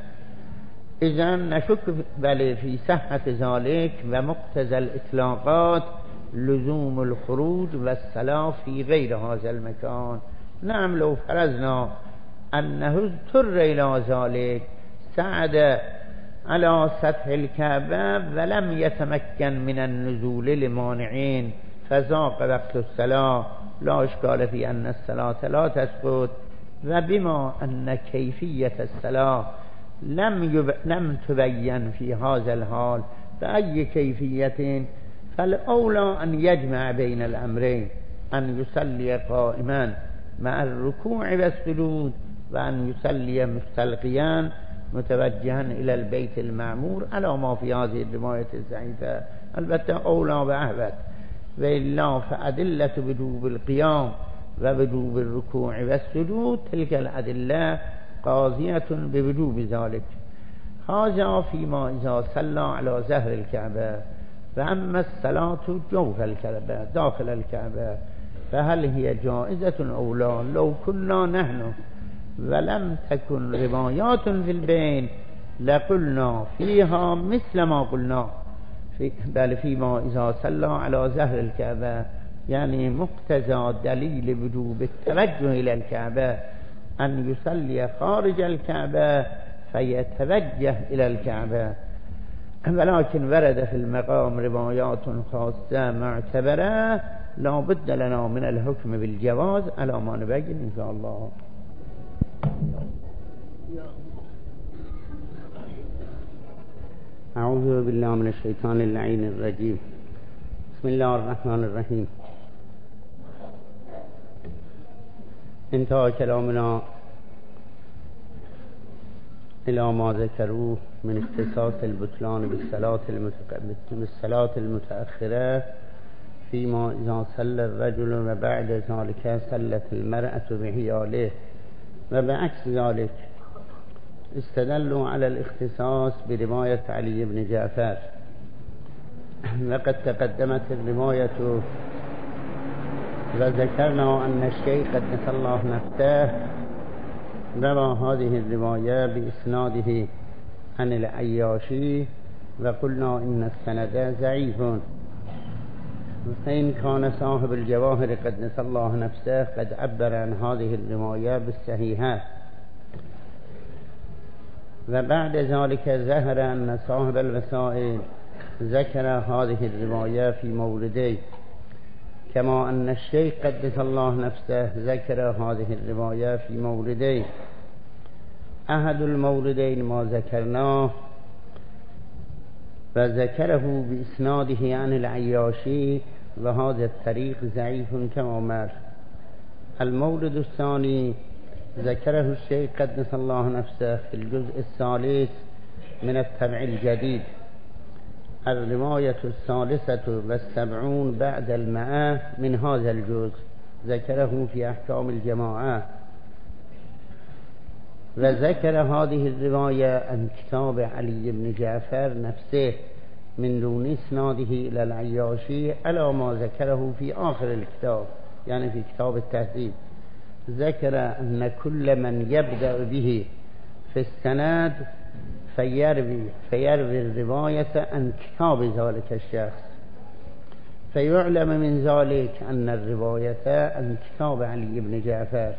إذن نشك بل في صحة ذلك ومقتضى الإطلاقات لزوم الخروج والصلاة في غير هذا المكان. نعم لو فرضنا أنه اضطر إلى ذلك صعد على سطح الكعبة ولم يتمكن من النزول لمانعين فذاق وقت الصلاة لا إشكال في أن الصلاة لا تسقط. وبما أن كيفية الصلاة لم تبين في هذا الحال بأي كيفية، فالأولى أن يجمع بين الأمرين، أن يصلي قائما مع الركوع والسجود، وأن يصلي مستلقيا متوجها إلى البيت المعمور على ما في هذه الرواية الضعيفة. البته أولى وأهبت، وإلا فأدلة وجوب القيام ووجوب الركوع والسجود تلك الأدلة قاضية بوجوب ذلك. هذا فيما إذا صلى على ظهر الكعبة. فأما الصلاة جوف الكعبة داخل الكعبة فهل هي جائزة أو لا؟ لو كنا نحن ولم تكن روايات في البين لقلنا فيها مثل ما قلنا بل فيما إذا صلى على ظهر الكعبة، يعني مقتضى دليل وجوب التوجه إلى الكعبة أن يصلي خارج الكعبة فيتوجه إلى الكعبة. ولكن ورد في المقام روايات خاصة معتبرة لا بد لنا من الحكم بالجواز على ما نبين إن شاء الله. أعوذ بالله من الشيطان اللعين الرجيم. بسم الله الرحمن الرحيم. انتهى كلامنا إلى ما ذكروه من اختصاص البطلان بالصلاة المتأخرة فيما إذا صلى الرجل وبعد ذلك صلت المرأة بحياله، وبعكس ذلك استدلوا على الاختصاص برواية علي بن جعفر. وقد تقدمت الرواية وذكرنا أن الشيخ قدس الله نفسه روى هذه الرواية بإسناده عن العياشي، وقلنا إن السند ضعيف. فإن كان صاحب الجواهر قدس الله نفسه قد عبر عن هذه الرواية بالصحيحة. وبعد ذلك ظهر أن صاحب الوسائل ذكر هذه الرواية في موردين، كما أن الشيخ قدس الله نفسه ذكر هذه الرواية في موردين. أحد الموردين ما ذكرناه وذكره بإسناده عن العياشي، وهذا الطريق ضعيف كما مر. المورد الثاني ذكره الشيخ قدس الله نفسه في الجزء الثالث من الطبع الجديد، الرواية 73 بعد 100 من هذا الجزء، ذكره في أحكام الجماعة. وذكر هذه الرواية عن كتاب علي بن جعفر نفسه من دون إسناده إلى العياشي على ما ذكره في آخر الكتاب، يعني في كتاب التهذيب. ذكر أن كل من يبدأ به في السند فيروي الرواية عن كتاب ذلك الشخص، فيعلم من ذلك أن الرواية عن كتاب علي بن جعفر،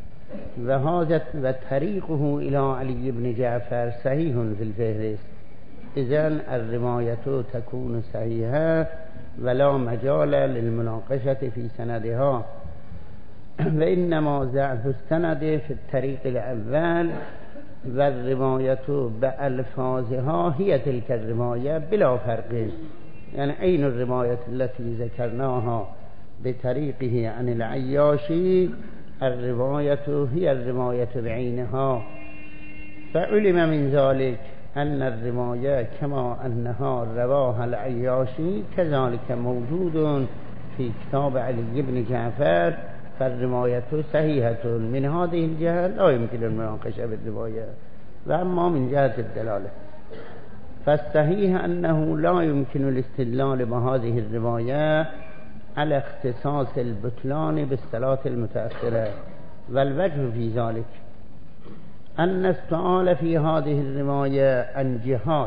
وطريقه إلى علي بن جعفر صحيح في الفهرست. إذن الرواية تكون صحيحة ولا مجال للمناقشة في سندها، وإنما ضعف السند في الطريق الأول والرواية بألفاظها هي تلك الرواية بلا فرق، يعني أين الرواية التي ذكرناها بطريقه عن العياشي الرواية هي الرواية بعينها. فعلم من ذلك أن الرواية كما أنها رواها العياشي كذلك موجود في كتاب علي بن جعفر، فالرواية صحيحة. من هذه الجهة لا يمكن المناقشة بالرواية. وأما من جهة الدلالة فالصحيح أنه لا يمكن الاستدلال بهذه الرواية على اختصاص البطلان بالصلاة المتأخرة. والوجه في ذلك أن السؤال في هذه الرواية عن جهات،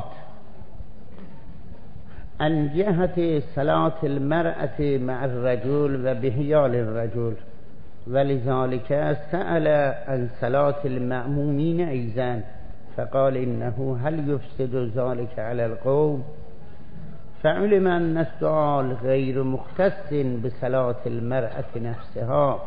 عن جهة صلاة المرأة مع الرجل وبحيال الرجل، ولذلك سأل عن صلاة المأمومين أيضا فقال إنه هل يفسد ذلك على القوم؟ فعلم أن السؤال غير مختص بصلاة المرأة نفسها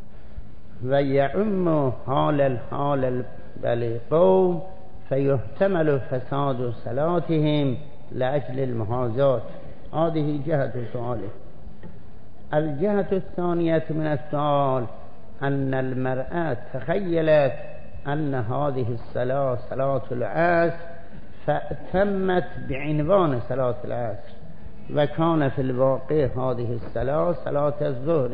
ويعم حال القوم، فيحتمل فساد صلاتهم لأجل المحاذاة. هذه جهة سؤاله. الجهة الثانية من السؤال أن المرأة تخيلت أن هذه الصلاة صلاة العصر فأتمت بعنوان صلاة العصر، وكان في الواقع هذه الصلاة صلاة الظهر.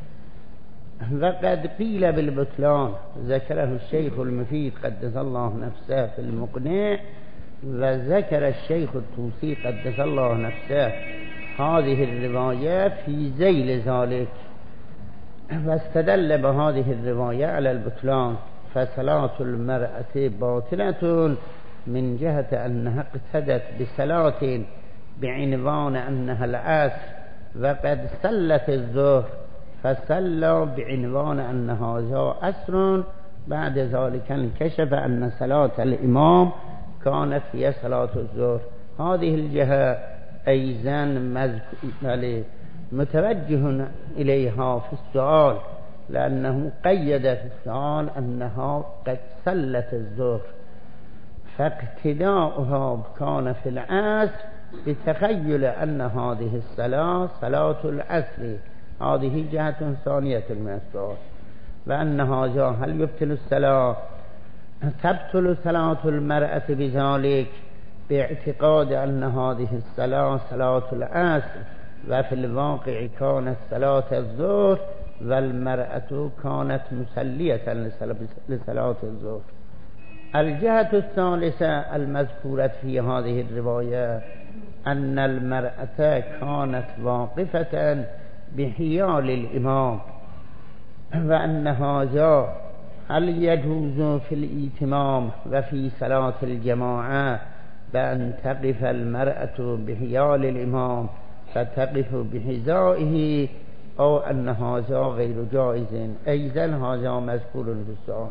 وقد قيل بالبطلان، ذكره الشيخ المفيد قدس الله نفسه في المقنع، وذكر الشيخ الطوسي قدس الله نفسه هذه الرواية في ذيل ذلك، واستدل بهذه الرواية على البطلان. فصلاة المرأة باطلة من جهة أنها اقتدت بصلاة بعنوان أنها العصر، وقد صلت الظهر فصلى بعنوان أن هذا عصر، بعد ذلك انكشف أن صلاة الإمام كانت هي صلاة الظهر. هذه الجهة أيضا متوجه إليها في السؤال، لأنه قيد في السؤال أنها قد صلت الظهر، فاقتداؤها كان في العصر بتخيل أن هذه الصلاة صلاة العصر. هذه جهة ثانية من السؤال. وأن هذا هل يبطل الصلاة؟ تبطل صلاة المرأة بذلك باعتقاد أن هذه الصلاة صلاة العصر، وفي الواقع كانت صلاة الظهر، والمرأة كانت مسلية لصلاة الظهر. الجهة الثالثة المذكورة في هذه الرواية أن المرأة كانت واقفة بحيال الإمام، وأن هذا هل يجوز في الإتمام وفي صلاة الجماعة بأن تقف المرأة بحيال الإمام فتقف بحذائه، أو أن هذا غير جائز؟ أيضا هذا مذكور في السؤال.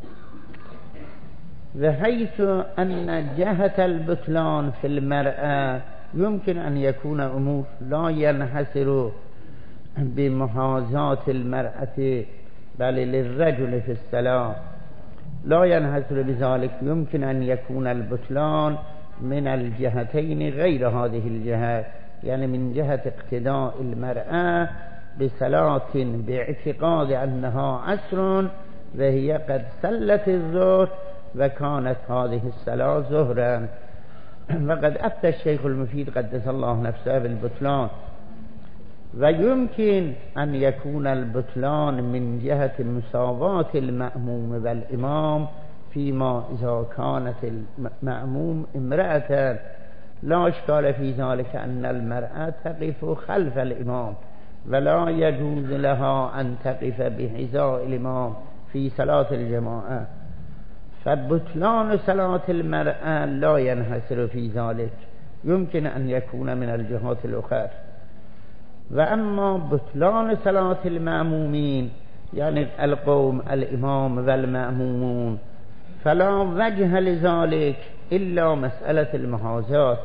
وحيث أن جهة البطلان في المرأة يمكن أن يكون أمور لا ينحصر بمحاذاة المرأة بل للرجل في الصلاة، لا ينحصر بذلك، يمكن أن يكون البطلان من الجهتين غير هذه الجهات، يعني من جهة اقتداء المرأة بصلاة باعتقاد أنها عصر وهي قد صلت الظهر وكانت هذه الصلاة ظهرا. وقد أفتى الشيخ المفيد قدس الله نفسه بالبطلان، و يمكن أن يكون البطلان من جهة مساواة المأموم والإمام فيما إذا كانت المأموم امرأة لا إشكال في ذلك أن المرأة تقف خلف الإمام ولا يجوز لها أن تقف بحذاء الإمام في صلاة الجماعة، فبطلان صلاة المرأة لا ينحصر في ذلك، يمكن أن يكون من الجهات الأخرى. وأما بطلان صلاة المأمومين يعني القوم الإمام والمأمومون فلا وجه لذلك إلا مسألة المحاذاة،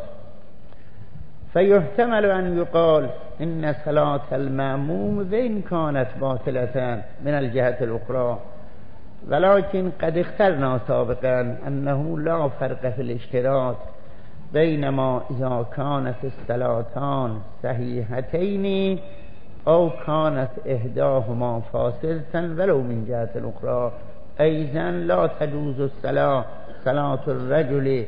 فيحتمل أن يقال إن صلاة المأموم وإن كانت باطلة من الجهة الأخرى، ولكن قد اخترنا سابقا أنه لا فرق في الاشتراط بينما إذا كانت الصلاتان صحيحتين أو كانت إحداهما فاسدة ولو من جهة الأخرى. أيضا لا تجوز صلاة الرجل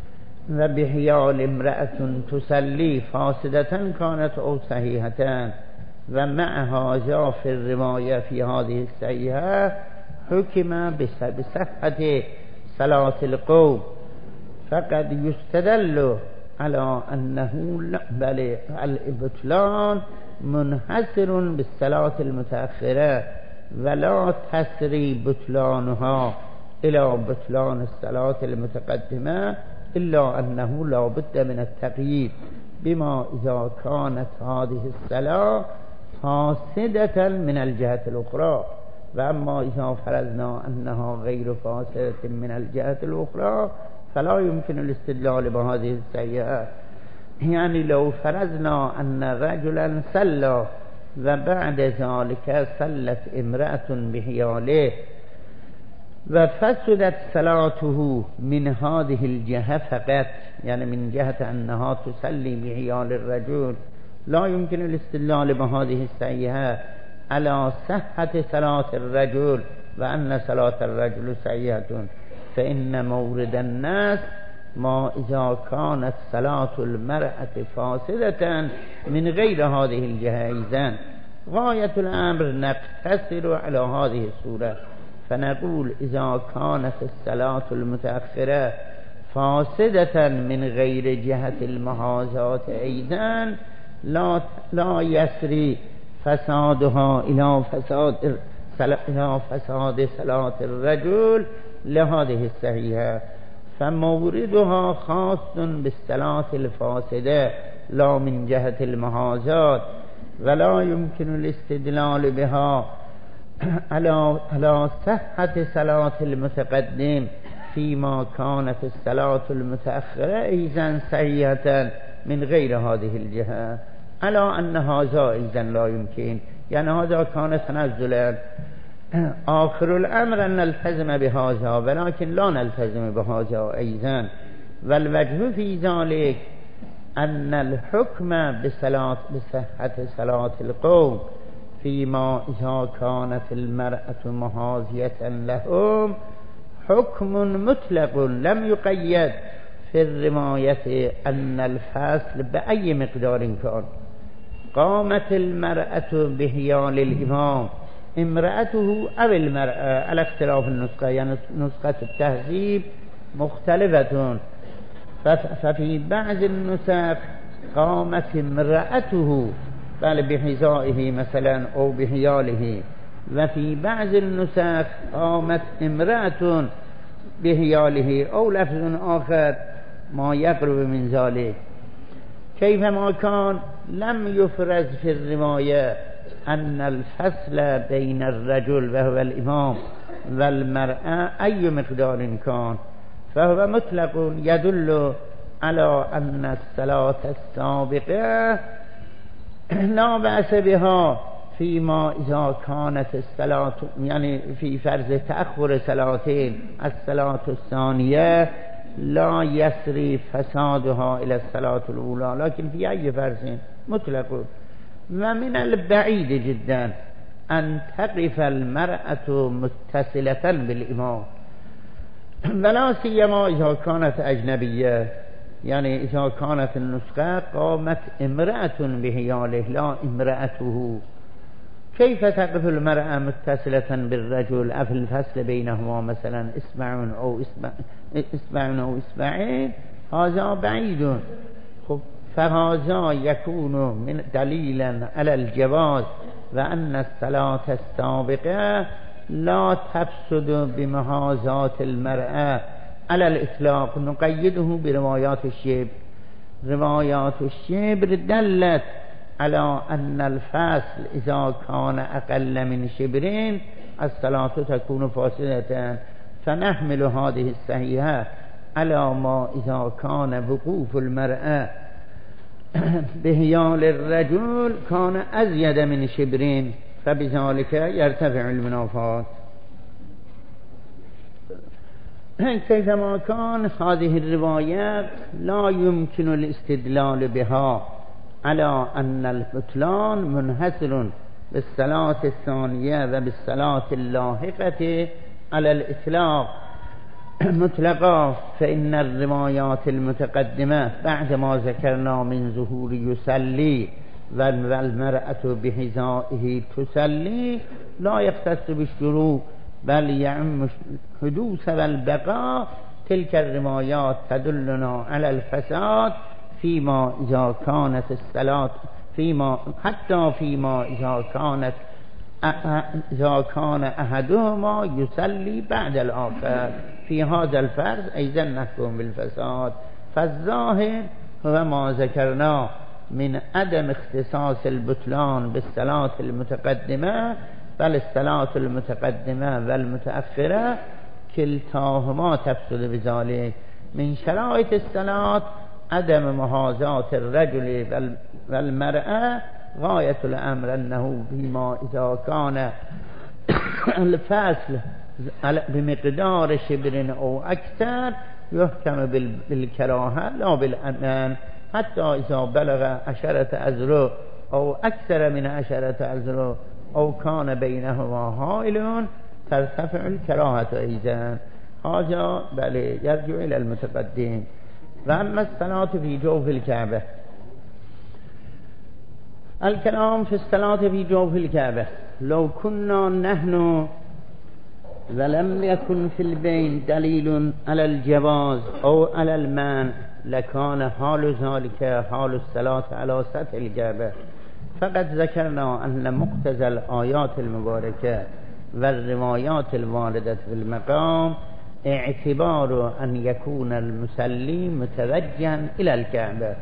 وبحيال امرأة تصلي فاسدة كانت أو صحيحة، ومع هذا في الرواية في هذه الصحيحة حكم بصحة صلاة القوم، فقد يستدل على أنه بل البطلان منحصر بالصلاة المتأخرة ولا تسري بطلانها إلى بطلان الصلاة المتقدمة، إلا أنه لا بد من التقييد بما إذا كانت هذه الصلاة فاسدة من الجهة الأخرى. وأما إذا فرضنا أنها غير فاسدة من الجهة الأخرى فلا يمكن الاستدلال بهذه السيئة. يعني لو فرضنا أن رجلا صلى وبعد ذلك صلت امرأة بحياله وفسدت صلاته من هذه الجهة فقط، يعني من جهة أنها تصلي بحيال الرجل، لا يمكن الاستدلال بهذه السيئة على صحة صلاة الرجل وأن صلاة الرجل سيئة، فإن مورد الناس ما إذا كانت صلاة المرأة فاسدة من غير هذه الجهة. إذن غاية الأمر نقتصر على هذه الصورة فنقول إذا كانت الصلاة المتأخرة فاسدة من غير جهة المحاذاة أيضا لا يسري فسادها إلى فساد صلاة الرجل لهذه الصحيحة، فموردها خاص بالصلاة الفاسدة لا من جهة المحاذاة، ولا يمكن الاستدلال بها على صحة صلاة المتقدم فيما كانت الصلاة المتأخرة إذن صحيحة من غير هذه الجهة، على أن هذا إذن لا يمكن، يعني هذا كان تنزلا. آخر الأمر أن نلتزم بهذا ولكن لا نلتزم بهذا أيضا، والوجه في ذلك أن الحكم بصحة صلاة القوم فيما إذا كانت المرأة محاذية لهم حكم مطلق لم يقيد في الرواية أن الفصل بأي مقدار كان. قامت المرأة بحيال الإمام امرأته أو المرأة على اختلاف النسخة، يعني نسخة التهذيب مختلفة، ففي بعض النسخ قامت امرأته بحذائه مثلا أو بحياله، وفي بعض النسخ قامت امرأة بحياله أو لفظ آخر ما يقرب من ذلك. كيفما كان لم يفرز في الرواية أن الفصل بين الرجل وهو الإمام والمرأة أي مقدار كان، فهو مطلق يدل على أن الصلاة السابقة لا بأس بها فيما إذا كانت الصلاة، يعني في فرض تأخر صلاتين الصلاة الثانية لا يسري فسادها إلى الصلاة الأولى، لكن في أي فرض مطلق. ومن البعيد جدا أن تقف المرأة متصلة بالإمام، ولا سيما إذا كانت أجنبية، يعني إذا كانت النسخة قامت امرأة بهياله لا امرأته، كيف تقف المرأة متصلة بالرجل أفي الفصل بينهما مثلا اسمع أو اسمعين؟ هذا بعيد. فهذا يكون من دليلا على الجواز وأن الصلاة السابقة لا تفسد بمحاذاة المرأة على الإطلاق. نقيده بروايات الشبر. روايات الشبر دلت على أن الفصل إذا كان أقل من شبرين الصلاة تكون فاسدة، فنحمل هذه الصحيحة على ما إذا كان وقوف المرأة بهيال الرجل كان أزيد من شبرين، فبذلك يرتفع المنافات. كيفما كان هذه الروايات لا يمكن الاستدلال بها على أن البطلان منحصر بالصلاة الثانية وبالصلاة اللاحقة على الإطلاق مطلقا، فإن الروايات المتقدمة بعد ما ذكرنا من ظهور يصلي والمرأة بحذائه تصلي لا يختص بالشروع بل يعم حدوث والبقاء. تلك الروايات تدلنا على الفساد فيما إذا كانت الصلاة حتى فيما إذا كان أحدهما يصلي بعد الآخر. في هذا الفرض أيضا نحكم بالفساد. فالظاهر هو ما ذكرنا من عدم اختصاص البطلان بالصلاة المتقدمة، بل الصلاة المتقدمة والمتأخرة كلتاهما تفسد بذلك. من شرائط الصلاة عدم محاذاة الرجل والمرأة. غاية الأمر أنه فيما إذا كان الفصل بمقدار شبر أو أكثر يحكم بالكراهة لا بالأمان، حتى إذا بلغ 10 أذرع أو أكثر من 10 أذرع أو كان بينهما حائل ترتفع الكراهة أيضا. هذا بل يرجع إلى المتقدم. وأما الصلاة في جوف الكعبة، الكلام في الصلاة في جوف الكعبة. لو كنا نحن ولم يكن في البين دليل على الجواز أو على المنع لكان حال ذلك حال الصلاة على سطح الكعبة. فقد ذكرنا أن مقتضى الآيات المباركة والروايات الواردة في المقام اعتبار أن يكون المصلي متوجها إلى الكعبة،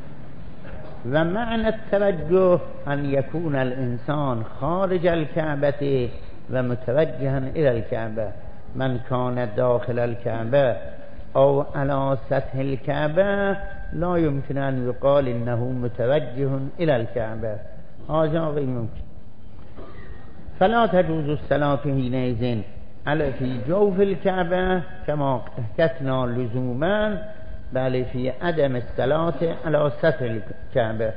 ومعنى التوجه أن يكون الإنسان خارج الكعبة ومتوجها إلى الكعبة. من كان داخل الكعبة أو على سطح الكعبة لا يمكن أن يقال إنه متوجه إلى الكعبة، هذا غير ممكن. فلا تجوز الصلاة حينئذ على في جوف الكعبة كما احكتنا لزوما، بل في عدم الصلاة على سطح الكعبة.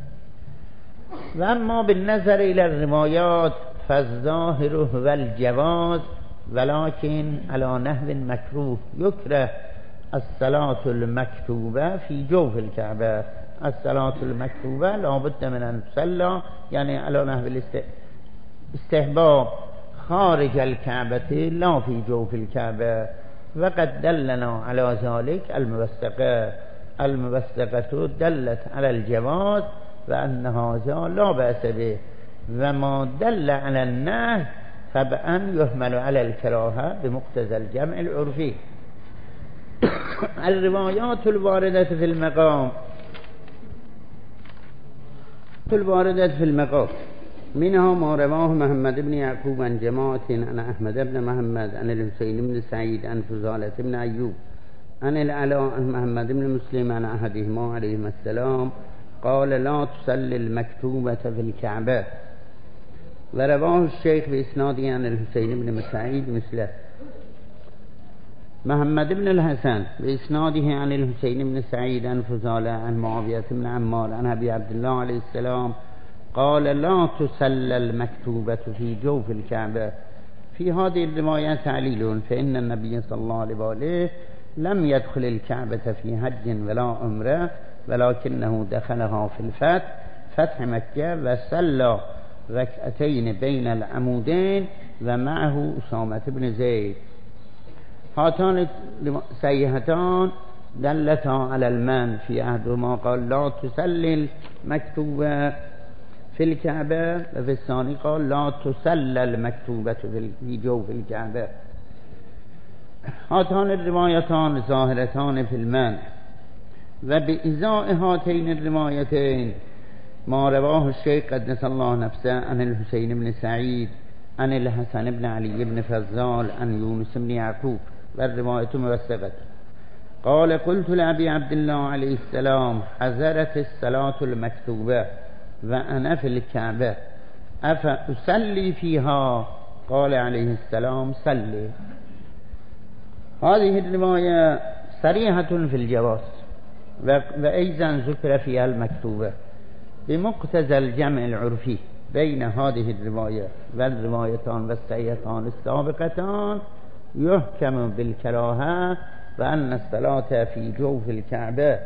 وأما بالنظر إلى الروايات فالظاهر هو الجواز، ولكن على نحو مكروه. يكره الصلاة المكتوبة في جوف الكعبة. الصلاة المكتوبة لابد من أن تصلى يعني على نحو الاستحباب خارج الكعبة لا في جوف الكعبة. وقد دلنا على ذلك الموثقة دلت على الجواز وأن هذا لا بأس به، وما دل على النهي فبأن يحمل على الكراهة بمقتضى الجمع العرفي. الروايات الواردة في المقام منها ما رواه محمد بن يعقوب عن جماعة عن أحمد بن محمد عن الحسين بن سعيد عن فضالة بن أيوب عن العلاء عن محمد بن مسلم عن أحدهما عليهما السلام قال لا تصلي المكتوبة في الكعبة. ورواه الشيخ بإسناده عن الحسين بن سعيد مثله. محمد بن الحسن بإسناده عن الحسين بن سعيد عن فضالة عن معاوية بن عمار عن أبي عبد الله عليه السلام قال لا تصلى المكتوبة في جوف الكعبة. في هذه الرواية تعليل، فإن النبي صلى الله عليه وآله لم يدخل الكعبة في حج ولا عمره ولكنه دخلها في فتح مكة وصلى ركعتين بين العمودين ومعه أسامة بن زيد. هاتان صحيحتان دلتا على المنع في عهدهما، قال لا تسلي المكتوبة في الكعبة، وفي الثاني قال لا تسلى المكتوبة في جوف الكعبة. هاتان الروايتان ظاهرتان في المنع. وبإزاء هاتين الروايتين ما رواه الشيخ قدس الله نفسه عن الحسين بن سعيد عن الحسن بن علي بن فضال عن يونس بن يعقوب، والرواية موثقة. قال قلت لأبي عبد الله عليه السلام حضرت الصلاة المكتوبة وأنا في الكعبة أفأصلي فيها؟ قال عليه السلام صلي. هذه الرواية صريحة في الجواز، وأيضا ذكر فيها المكتوبة بمقتضى الجمع العرفي بين هذه الرواية والروايتان والصحيحتان السابقتان، يحكم بالكراهة وأن الصلاة في جوف الكعبة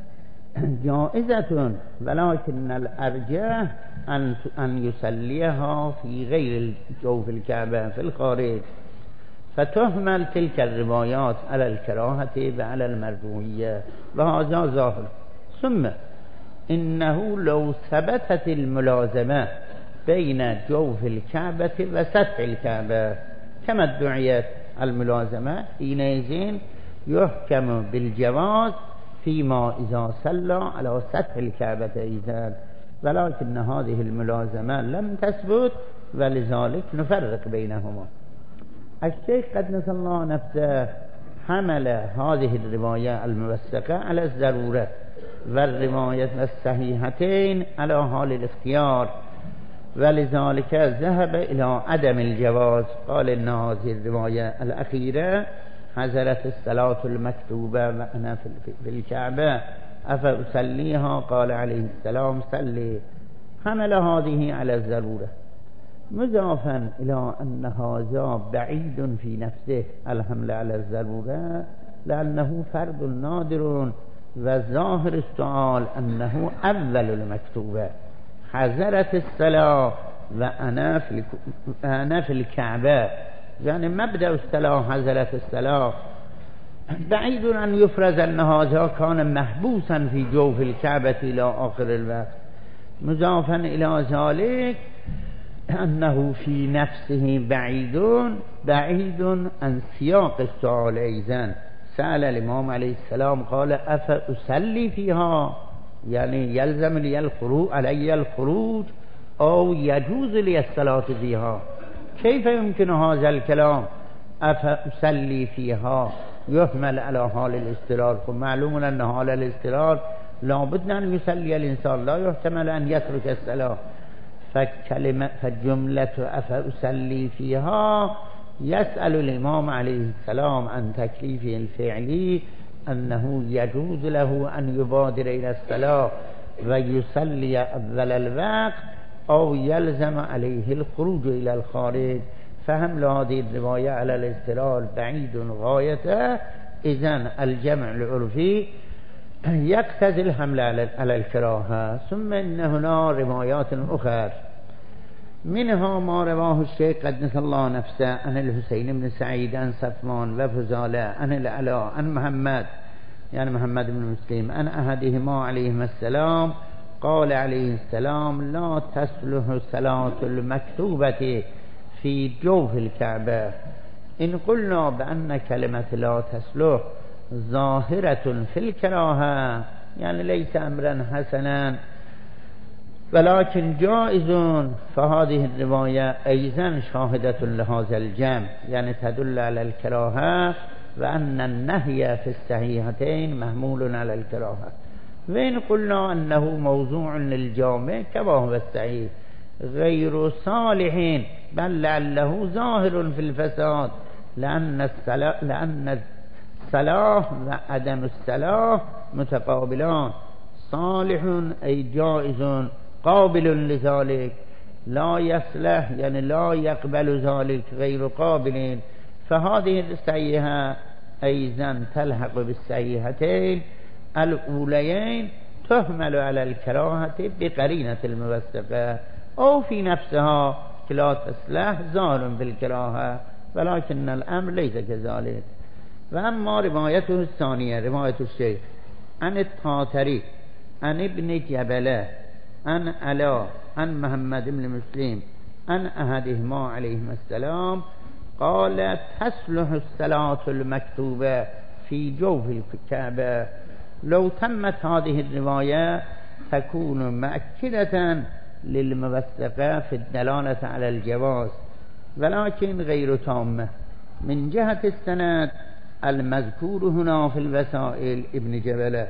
جائزة، ولكن الأرجح أن يصليها في غير جوف الكعبة في الخارج، فتهمل تلك الروايات على الكراهة وعلى المرجوحية، وهذا ظاهر. ثم إنه لو ثبتت الملازمة بين جوف الكعبة وسطح الكعبة كما ادعيت الملازمة، حينئذ يحكم بالجواز فيما إذا صلى على سطح الكعبة إذن، ولكن هذه الملازمة لم تثبت، ولذلك نفرق بينهما. الشيخ قدس الله نفسه حمل هذه الرواية الموثقة على الضرورة، والرواية الصحيحتين على حال الاختيار، ولذلك ذهب إلى عدم الجواز. قال إن هذه الرواية الأخيرة حضرت الصلاة المكتوبة وأنا في الكعبة أفأصليها؟ قال عليه السلام صلي. حمل هذه على الضرورة، مضافا إلى أن هذا بعيد في نفسه الحمل على الضرورة، لأنه فرد نادر، وظاهر السؤال أنه أول المكتوبة حضرت الصلاة وأنا في الكعبة، يعني مبدأ الصلاة حضرت الصلاة. بعيد أن يفرز أن هذا كان محبوسا في جوف الكعبة إلى آخر الوقت. مضافا إلى ذلك أنه في نفسه بعيد عن سياق السؤال. أيضا سأل الإمام عليه السلام قال أفأصلي فيها؟ يعني يلزم لي علي الخروج أو يجوز لي الصلاة فيها؟ كيف يمكن هذا الكلام أفأصلي فيها يحمل على حال الاضطرار؟ معلوم أن حال الاضطرار لابد أن يصلي الإنسان، لا يحتمل أن يترك الصلاة. فالجملة أفأصلي فيها يسأل الإمام عليه السلام عن تكليفه الفعلي أنه يجوز له أن يبادر إلى الصلاة ويصلي أول الوقت أو يلزم عليه الخروج إلى الخارج. فهم هذه الرواية على الاضطرار بعيد غايته، إذن الجمع العرفي يقتضي الحمل على الكراهة. ثم إن هنا روايات أخرى، منها ما رواه الشيخ قدس الله نفسه عن الحسين بن سعيد عن صفوان وفضالة عن العلاء عن محمد يعني محمد بن مسلم عن أحدهما عليهما السلام قال عليه السلام لا تصلح صلاة المكتوبة في جوف الكعبة. إن قلنا بأن كلمة لا تصلح ظاهرة في الكراهة، يعني ليس أمرا حسنا ولكن جائز، فهذه الرواية أيضا شاهدة لهذا الجمع، يعني تدل على الكراهة، وأن النهي في الصحيحتين محمول على الكراهة. وإن قلنا أنه موضوع للجامع كما هو الصحيح غير صالح، بل لعله ظاهر في الفساد، لأن الصلاة وعدم الصلاة متقابلان، صالح أي جائز قابل لذلك، لا يصلح يعني لا يقبل ذلك غير قابل. فهذه الصحيحة أيضا تلحق بالصحيحتين الأوليين تحمل على الكراهة بقرينة الموثقة أو في نفسها لا تصلح ظاهر بالكراهة ولكن الأمر ليس كذلك. وأما روايته الثانية رواية الشيخ عن الطاطري عن ابن جبلة عن علا عن محمد بن مسلم عن أحدهما عليهما السلام قال تصلح الصلاة المكتوبة في جوف الكعبة. لو تمت هذه الرواية تكون مؤكدة للموثقة في الدلالة على الجواز ولكن غير تامة من جهة السند المذكور هنا في الوسائل ابن جبلة،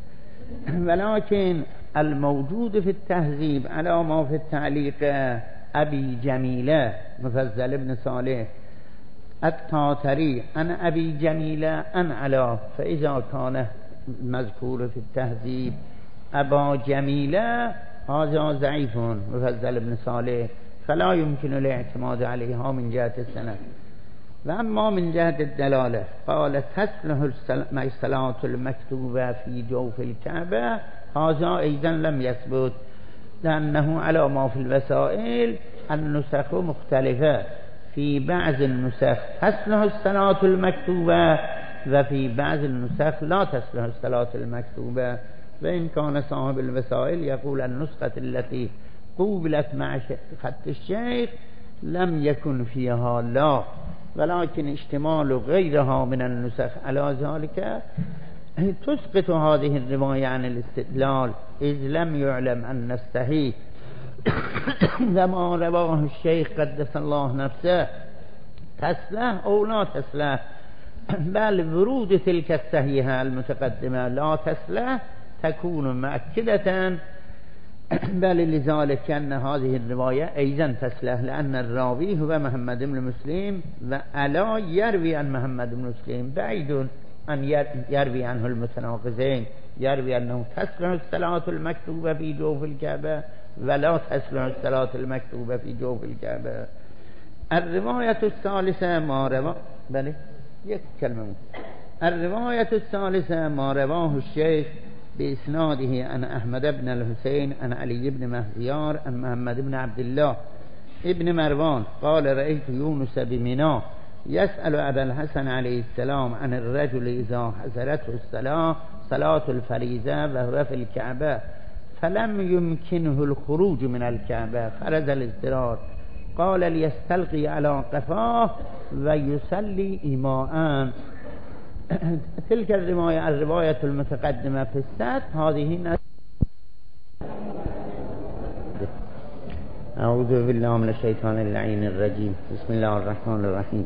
ولكن الموجود في التهذيب على ما في التعليق أبي جميلة مفضل بن صالح الطاطري عن أبي جميلة عن علا، فإذا كان مذكور في التهذيب أبا جميلة هذا ضعيف مفضل بن صالح فلا يمكن الاعتماد عليها من جهة السند. وأما من جهة الدلالة قال تصلح الصلاة المكتوبة في جوف الكعبة هذا أيضا لم يثبت لأنه على ما في الوسائل النسخ مختلفة، في بعض النسخ تصلح الصلاة المكتوبة وفي بعض النسخ لا تصلح الصلاة المكتوبة. وإن كان صاحب الوسائل يقول النسخة التي قوبلت مع خط الشيخ لم يكن فيها لا، ولكن اشتمال غيرها من النسخ على ذلك تسقط هذه الرواية عن الاستدلال إذ لم يعلم أن الصحيح لما رواه الشيخ قدس الله نفسه تصلح أو لا تصلح، بل ورود تلك الصحيحة المتقدمة لا تصلح تكون مؤكدة، بل لذلك أن هذه الرواية أيضا تصلح لأن الراوي هو محمد بن مسلم وعلا يروي عن محمد بن مسلم بعيد أن يروي عنه المتناقضين، يروي أنه تصلح الصلاة المكتوبة في جوف الكعبة ولا تصلح الصلاة المكتوبة في جوف الكعبة. الرواية الثالثة الرواية الثالثة ما رواه الشيخ بإسناده عن أحمد بن الحسين عن علي بن مهديار عن محمد بن عبد الله ابن مروان قال رأيت يونس بمنى يسأل أبا الحسن عليه السلام عن الرجل إذا حضرته الصلاة صلاة الفريضة وهو في الكعبة فلم يمكنه الخروج من الكعبة فرز الاضطرار قال ليستلقي على قفاه ويصلي إيماءً. تلك الرواية المتقدمة في السد هذه أعوذ بالله من الشيطان اللعين الرجيم بسم الله الرحمن الرحيم.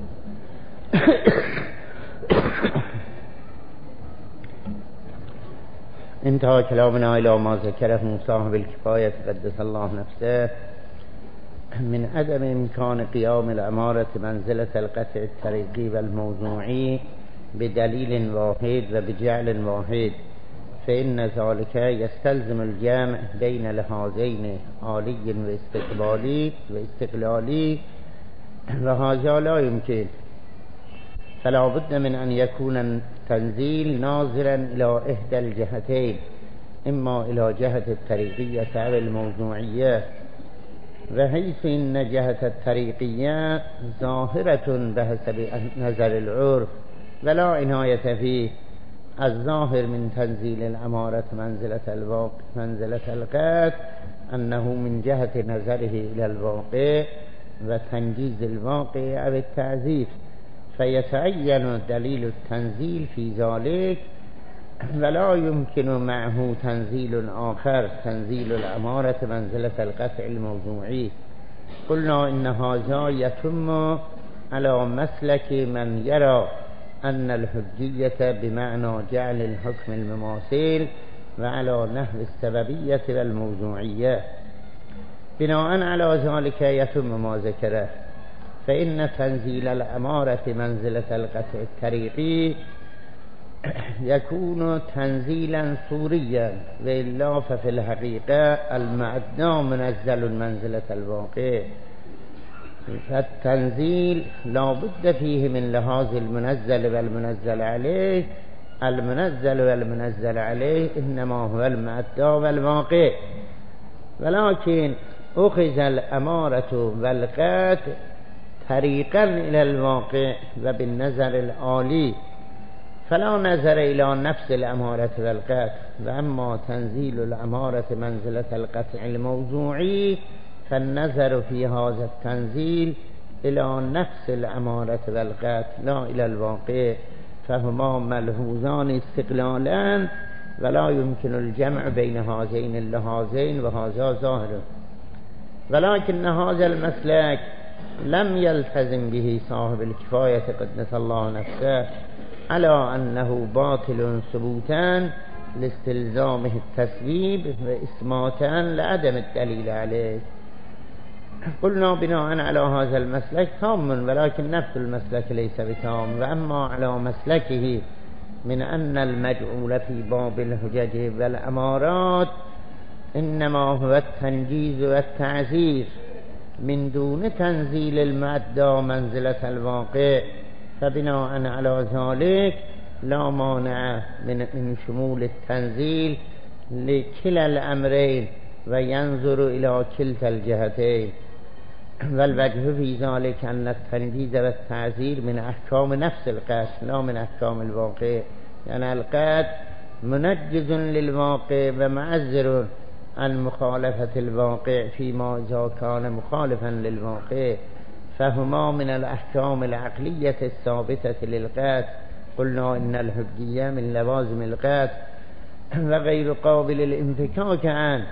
انتهى كلامنا إلى ما ذكره صاحب الكفاية قدس الله نفسه من عدم إمكان قيام الأمارة منزلة القطع الطريقي والموضوعي بدليل واحد وبجعل واحد، فإن ذلك يستلزم الجمع بين لهذين عالي واستقلالي وهذا لا يمكن، فلا بد من أن يكون التنزيل ناظرا إلى إحدى الجهتين إما إلى جهة الطريقية أو الموضوعية، وحيث إن جهة الطريقية ظاهرة بحسب نظر العرف ولا عناية فيه، الظاهر من تنزيل الأمارة منزلة القطع أنه من جهة نظره إلى الواقع وتنجيز الواقع أو التعزيف، فيتعين دليل التنزيل في ذلك ولا يمكن معه تنزيل آخر تنزيل الأمارة منزلة القطع الموضوعي. قلنا إن هذا يتم على مسلك من يرى أن الحجية بمعنى جعل الحكم المماثل وعلى نحو السببية والموضوعية. بناء على ذلك يتم ما ذكره، فإن تنزيل الأمارة منزلة القطع الطريقي يكون تنزيلا صوريا، وإلا ففي الحقيقة المعدى منزل منزلة الواقع، فالتنزيل لا بد فيه من لحاظ المنزل والمنزل عليه. المنزل والمنزل عليه إنما هو المعدى والواقع، ولكن أخذ الأمارة والقتل طريقا إلى الواقع وبالنظر العالي، فلا نظر إلى نفس الأمارة والقتل. وأما تنزيل الأمارة منزلة القطع الموضوعي فالنظر في هذا التنزيل إلى نفس الأمارة والقتل لا إلى الواقع، فهما ملحوظان استقلالا ولا يمكن الجمع بين هذين اللحاظين، وهذا ظاهر. ولكن هذا المسلك لم يلتزم به صاحب الكفاية قدس الله نفسه على أنه باطل ثبوتا لاستلزامه التسبيب وإثباتا لعدم الدليل عليه. قلنا بناء على هذا المسلك تام، ولكن نفس المسلك ليس بتام. وأما على مسلكه من أن المجعول في باب الحجج والأمارات إنما هو التنجيز والتعزير من دون تنزيل المادة منزلة الواقع، فبناء على ذلك لا مانع من شمول التنزيل لكلا الأمرين وينظر إلى كلتا الجهتين. والوجه في ذلك أن التنجيز والتعزير من أحكام نفس القتل لا من أحكام الواقع، يعني القتل منجز للواقع ومعذر عن مخالفة الواقع فيما إذا كان مخالفا للواقع، فهما من الأحكام العقلية الثابتة للقتل. قلنا إن الحجية من لوازم القتل وغير قابل للانفكاك عنه.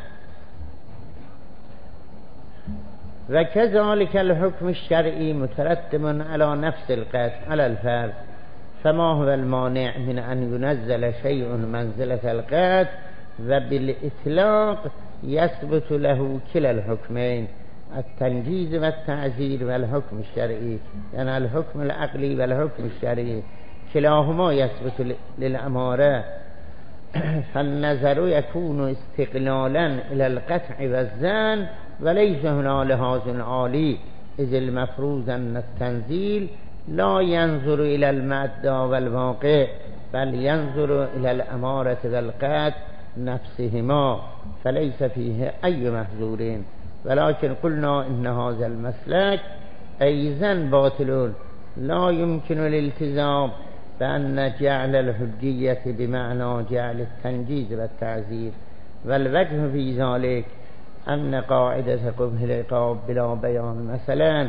وكذلك الحكم الشرعي مترتب على نفس القتل على الفرد، فما هو المانع من أن ينزل شيء منزلة القتل وبالإطلاق يثبت له كلا الحكمين التنجيز والتعزير والحكم الشرعي، يعني الحكم العقلي والحكم الشرعي كلاهما يثبت للأمارة، فالنظر يكون استقلالا إلى القطع والزن وليس هنا لحاظ عالي، إذ المفروض أن التنزيل لا ينظر إلى المادة والواقع بل ينظر إلى الأمارة والقتل نفسهما، فليس فيه أي محظورين. ولكن قلنا إن هذا المسلك أيضا باطل، لا يمكن الالتزام بأن جعل الحجية بمعنى جعل التنجيز والتعزير. والوجه في ذلك أن قاعدة قبح العقاب بلا بيان مثلا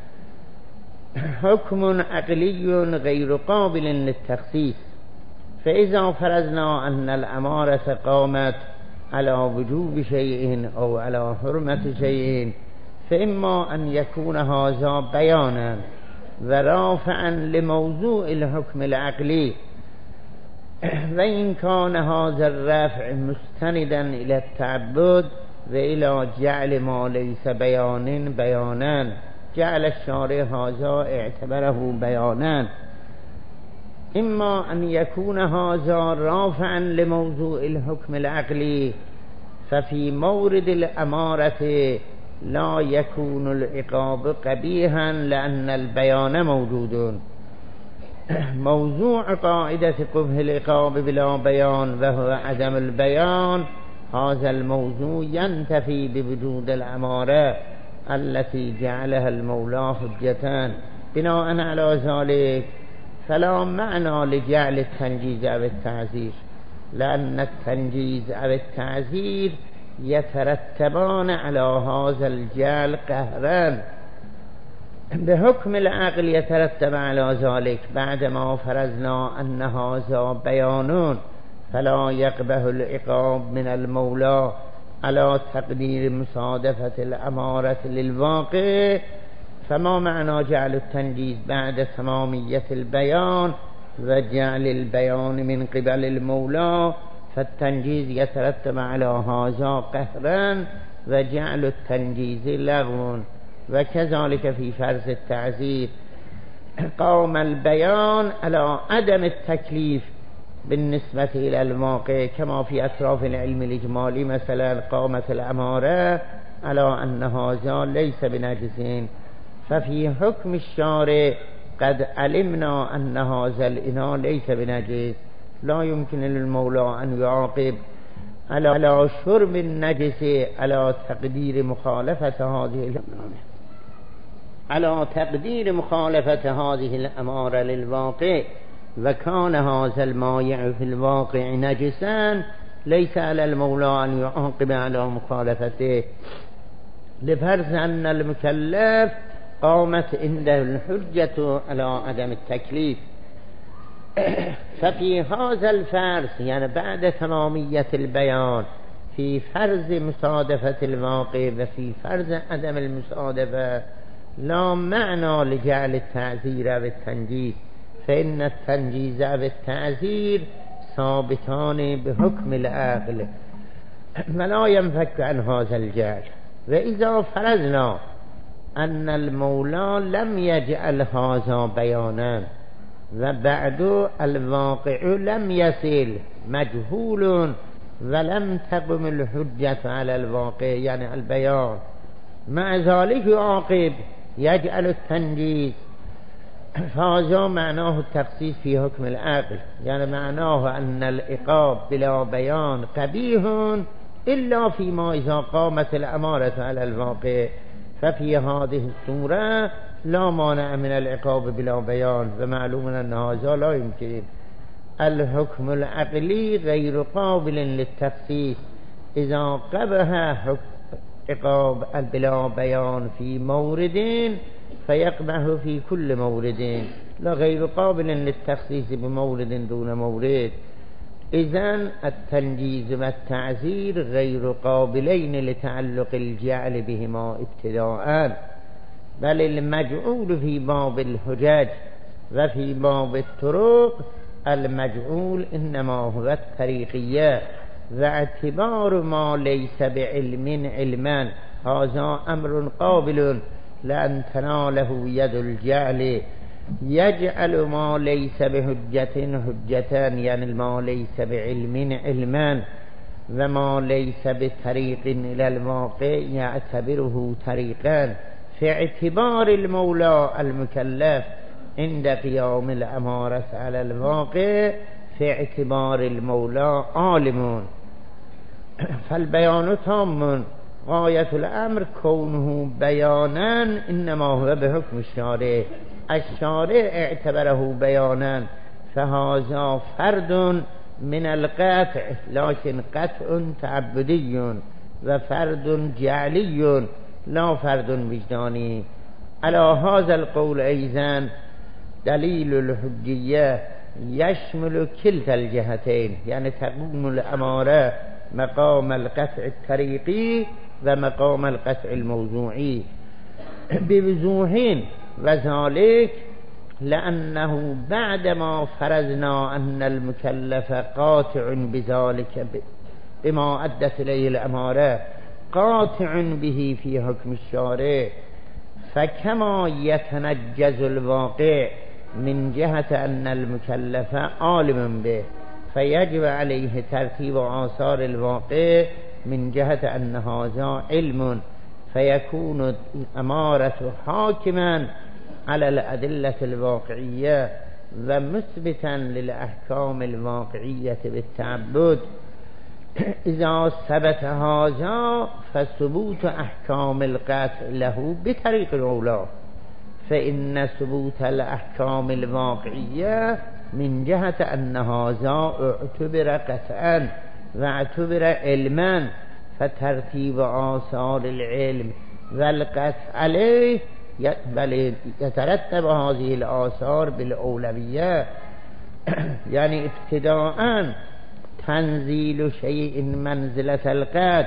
حكم عقلي غير قابل للتخصيص، فإذا فرضنا أن الأمارة قامت على وجوب شيء أو على حرمة شيء، فإما أن يكون هذا بيانا ورافعا لموضوع الحكم العقلي، وإن كان هذا الرفع مستندا إلى التعبد وإلى جعل ما ليس بيان بيانا، جعل الشارع هذا اعتبره بيانا. إما أن يكون هذا رافعا لموضوع الحكم العقلي، ففي مورد الأمارة لا يكون العقاب قبيحا لأن البيان موجود. موضوع قاعدة قبح العقاب بلا بيان وهو عدم البيان، هذا الموضوع ينتفي بوجود الأمارة التي جعلها المولى حجتان. بناء على ذلك فلا معنى لجعل التنجيز أو التعزير، لأن التنجيز أو التعزير يترتبان على هذا الجعل قهرا. بحكم العقل يترتب على ذلك بعدما فرضنا أن هذا بيان، فلا يقبح العقاب من المولى على تقدير مصادفة الأمارة للواقع. فما معنى جعل التنجيز بعد تمامية البيان وجعل البيان من قبل المولى؟ فالتنجيز يترتب على هذا قهرا وجعل التنجيز لغو. وكذلك في فرض التعزير قام البيان على عدم التكليف بالنسبة إلى الواقع، كما في أطراف العلم الإجمالي مثلا قامت الأمارة على أن هذا ليس بنجسين، ففي حكم الشارع قد علمنا أن هذا الإناء ليس بنجس لا يمكن للمولى أن يعاقب على شرب النجس على تقدير مخالفة هذه الأمارة للواقع، وكان هذا المائع في الواقع نجسا ليس على المولى أن يعاقب على مخالفته، لفرض أن المكلف قامت عنده الحجة على عدم التكليف. ففي هذا الفرض يعني بعد تمامية البيان في فرض مصادفة الواقع وفي فرض عدم المصادفة لا معنى لجعل التعزير بالتنجيز، فإن التنجيز بالتعزير ثابتان بحكم العقل ولا ينفك عن هذا الجعل. وإذا فرضنا أن المولى لم يجعل هذا بيانا وبعد الواقع لم يصل مجهول ولم تقم الحجة على الواقع يعني البيان، مع ذلك يعاقب يجعل التنجيز، فهذا معناه التخصيص في حكم العقل، يعني معناه أن العقاب بلا بيان قبيح إلا فيما إذا قامت الأمارة على الواقع، ففي هذه الصورة لا مانع من العقاب بلا بيان، ومعلوم أن هذا لا يمكن. الحكم العقلي غير قابل للتخصيص، إذا قبح عقاب بلا بيان في مورد فيقبح في كل مورد، لا غير قابل للتخصيص بمورد دون مورد. إذن التنجيز والتعزير غير قابلين لتعلق الجعل بهما ابتداءً، بل المجعول في باب الحجج وفي باب الطرق المجعول إنما هو الطريقية، واعتبار ما ليس بعلم علما هذا أمر قابل لأن تناله يد الجعل، يجعل ما ليس بحجة حجة يعني ما ليس بعلم علما، وما ليس بطريق إلى الواقع يعتبره طريقا، في اعتبار المولى المكلف عند قيام الأمارة على الواقع في اعتبار المولى عالم. فالبيان تام، غاية الأمر كونه بيانا إنما هو بحكم الشارع، الشارع اعتبره بيانا، فهذا فرد من القطع، لكن قطع تعبدي وفرد جعلي لا فرد وجداني. على هذا القول أيضا دليل الحجية يشمل كلتا الجهتين، يعني تقوم الأمارة مقام القطع الطريقي ومقام القطع الموضوعي بوضوح، وذلك لأنه بعدما فرضنا أن المكلف قاطع بذلك بما أدت إليه الأمارة قاطع به في حكم الشارع، فكما يتنجز الواقع من جهة أن المكلف عالم به فيجب عليه ترتيب آثار الواقع من جهة أن هذا علم، فيكون الأمارة حاكما على الأدلة الواقعية ومثبتا للأحكام الواقعية بالتعبد. إذا ثبت هذا فثبوت أحكام القطع له بطريق الأولى، فإن ثبوت الأحكام الواقعية من جهة أن هذا اعتبر قطعا واعتبر علما، فترتيب آثار العلم والقطع عليه بل يترتب هذه الآثار بالأولوية، يعني ابتداء تنزيل شيء منزلة القطع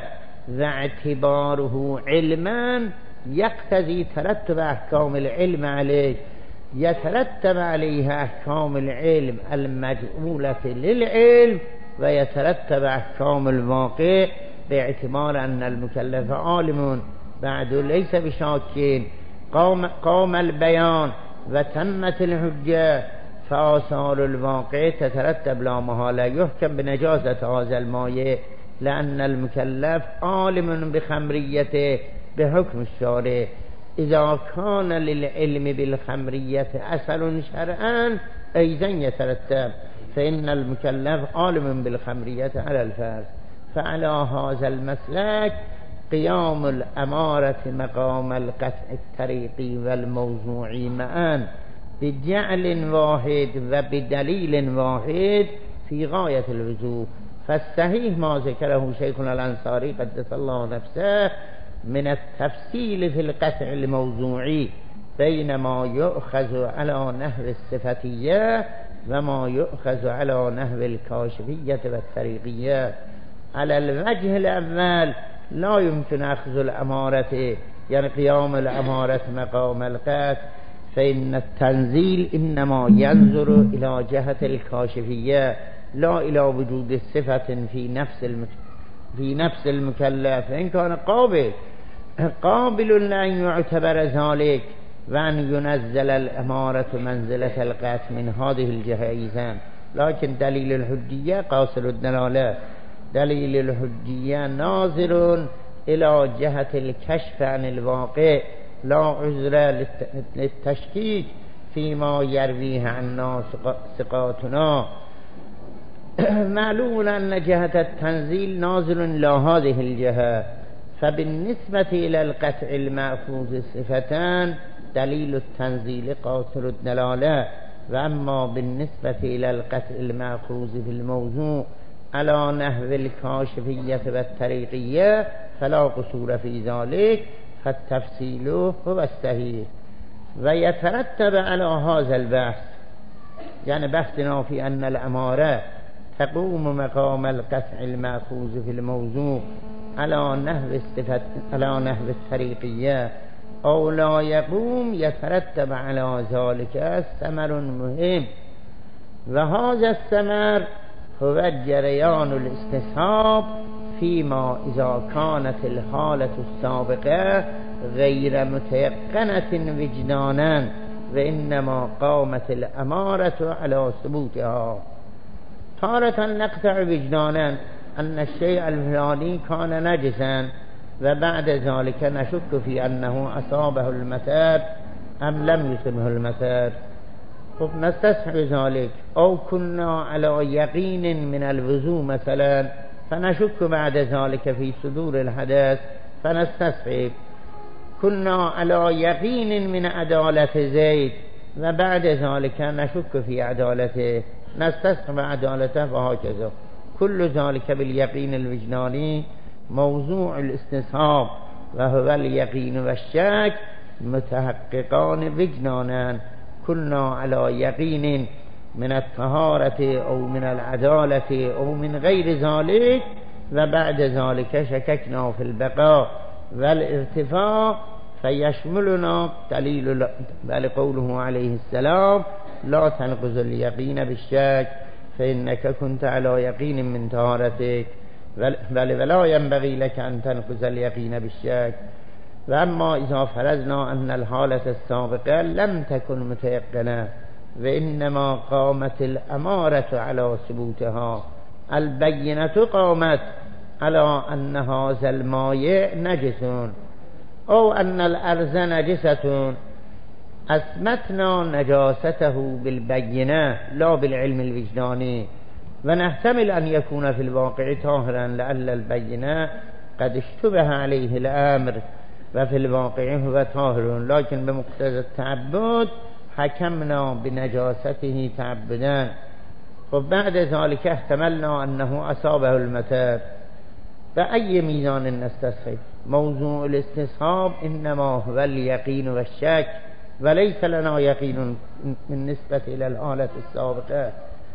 واعتباره علما يقتضي ترتب أحكام العلم عليه، يترتب عليها أحكام العلم المجعولة للعلم، ويترتب أحكام الواقع باعتبار أن المكلف عالم بعد ليس بشاكين، قام البيان وتمت الحجة، فآثار الواقع تترتب لا محالة. يحكم بنجاسة هذا الماء لأن المكلف عالم بخمريته بحكم الشارع، اذا كان للعلم بالخمرية اثر شرعا ايضا يترتب، فإن المكلف عالم بالخمرية على الفرض. فعلى هذا المسلك قيام الأمارة مقام القطع الطريقي والموضوعي معا بجعل واحد وبدليل واحد في غاية الوجوب. فالصحيح ما ذكره شيخنا الأنصاري قدس الله نفسه من التفصيل في القطع الموضوعي بين ما يؤخذ على نحو الصفتية وما يؤخذ على نحو الكاشفية والطريقية. على الوجه الأول لا يمكن أخذ الأمارة يعني قيام الأمارة مقام القطع، فإن التنزيل إنما ينظر إلى جهة الكاشفية لا إلى وجود صفة في نفس المكلف، إن كان قابل لأن يعتبر ذلك وأن ينزل الأمارة منزلة القطع من هذه الجهة أيضا. لكن دليل الحجية قاصر الدلالة، دليل الحجية ناظر إلى جهة الكشف عن الواقع لا عذر للتشكيك فيما يرويه عنا ثقاتنا. معلوم أن جهة التنزيل ناظر إلى هذه الجهة، فبالنسبة إلى القطع المأخوذ صفتان دليل التنزيل قاصر الدلالة، وأما بالنسبة إلى القطع المأخوذ في الموضوع على نحو الكاشفية والطريقية فلا قصور في ذلك، فالتفصيل هو الصحيح. ويترتب على هذا البحث يعني بحثنا في أن الأمارة تقوم مقام القطع المأخوذ في الموضوع على نحو الطريقية أو لا يقوم، يترتب على ذلك ثمر مهم، وهذا الثمر هو جريان الاستصحاب فيما إذا كانت الحالة السابقة غير متيقنة وجدانا، وإنما قامت الأمارة على ثبوتها. تارة نقطع وجدانا أن الشيء الفلاني كان نجسا، وبعد ذلك نشك في أنه أصابه المسار أم لم يصبه المسار، نستصحب ذلك. أو كنا على يقين من الوضوء مثلا فنشك بعد ذلك في صدور الحدث فنستصحب. كنا على يقين من عدالة زيد وبعد ذلك نشك في عدالته نستصحب عدالته، وهكذا. كل ذلك باليقين الوجداني موضوع الاستصحاب، وهو اليقين والشك متحققان وجدانا. كنا على يقين من الطهارة أو من العدالة أو من غير ذلك، وبعد ذلك شككنا في البقاء والارتفاع، فيشملنا دليل بل قوله عليه السلام لا تنقض اليقين بالشك فإنك كنت على يقين من طهارتك، بل ولا ينبغي لك أن تنقض اليقين بالشك. وأما إذا فرضنا أن الحالة السابقة لم تكن متيقنة وإنما قامت الأمارة على ثبوتها، البينة قامت على أن هذا الماء نجس أو أن الأرض نجسة، أثبتنا نجاسته بالبينة لا بالعلم الوجداني، ونحتمل أن يكون في الواقع طاهرا لعل البينة قد اشتبه عليه الأمر وفي الواقع هو طاهر، لكن بمقتضى التعبد حكمنا بنجاسته تعبدا. وبعد ذلك احتملنا أنه أصابه المتاب. بأي ميزان نستصحب؟ موضوع الاستصحاب إنما هو اليقين والشك، وليس لنا يقين بالنسبة إلى الحالة السابقة.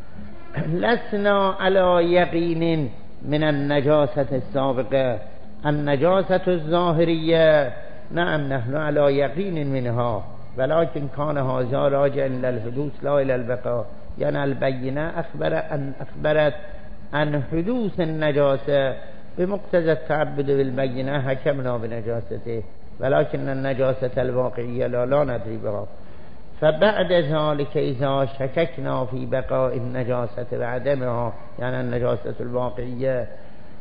لسنا على يقين من النجاسة السابقة، النجاسة الظاهرية نعم نحن على يقين منها، ولكن كان هذا راجع إلى الحدوث لا إلى البقاء. يعني البينة أخبرت عن حدوث النجاسة، بمقتضى التعبد بالبينة حكمنا بنجاسته، ولكن النجاسة الواقعية لا ندري بها. فبعد ذلك إذا شككنا في بقاء النجاسة وعدمها يعني النجاسة الواقعية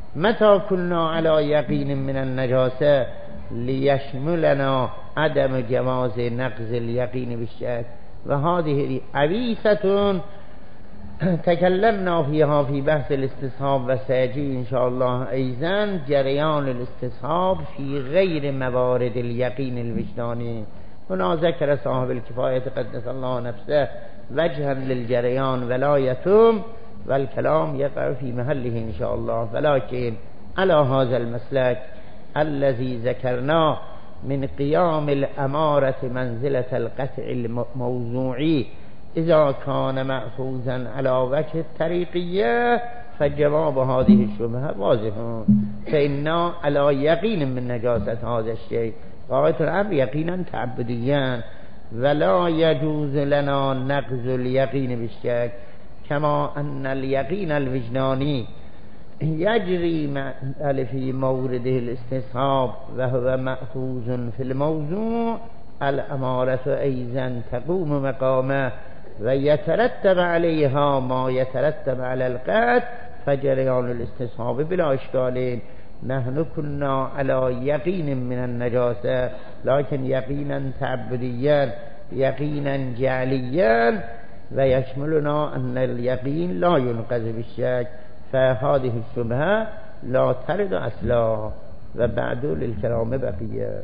متى كنا على يقين من النجاسة ليشملنا عدم جواز نقض اليقين بالشك. وهذه عويسة تكلمنا فيها في بحث الاستصحاب وسيجي إن شاء الله أيضا جريان الاستصحاب في غير موارد اليقين الوجداني. هنا ذكر صاحب الكفاية قدس الله نفسه وجها للجريان ولا يتم، والكلام يقع في محله إن شاء الله. ولكن على هذا المسلك الذي ذكرناه من قيام الأمارة منزلة القطع الموضوعي إذا كان مأخوذا على وجه الطريقية، فجواب هذه الشبهة واضح، فإنا على يقين من نجاسة هذا الشيء غاية الأمر يقينا تعبديا، ولا يجوز لنا نقض اليقين بالشك، كما أن اليقين الوجداني يجري في مورده الاستصحاب وهو مأخوذ في الموضوع. الأمارة أيضا تقوم مقامه ويترتب عليها ما يترتب على القطع، فجريان الاستصحاب بلا إشكال. نحن كنا على يقين من النجاسة، لكن يقينا تعبديا يقينا جعليا، ويشملنا أن اليقين لا ينقذ بالشك، فهذه الشبهة لا ترد أصلا. وبعد للكلام بقية.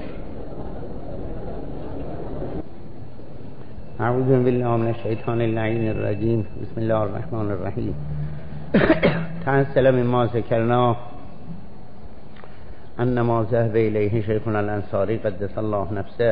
أعوذ بالله من الشيطان اللعين الرجيم. بسم الله الرحمن الرحيم. تحصل مما ذكرناه أن ما ذهب إليه شيخنا الأنصاري قدس الله نفسه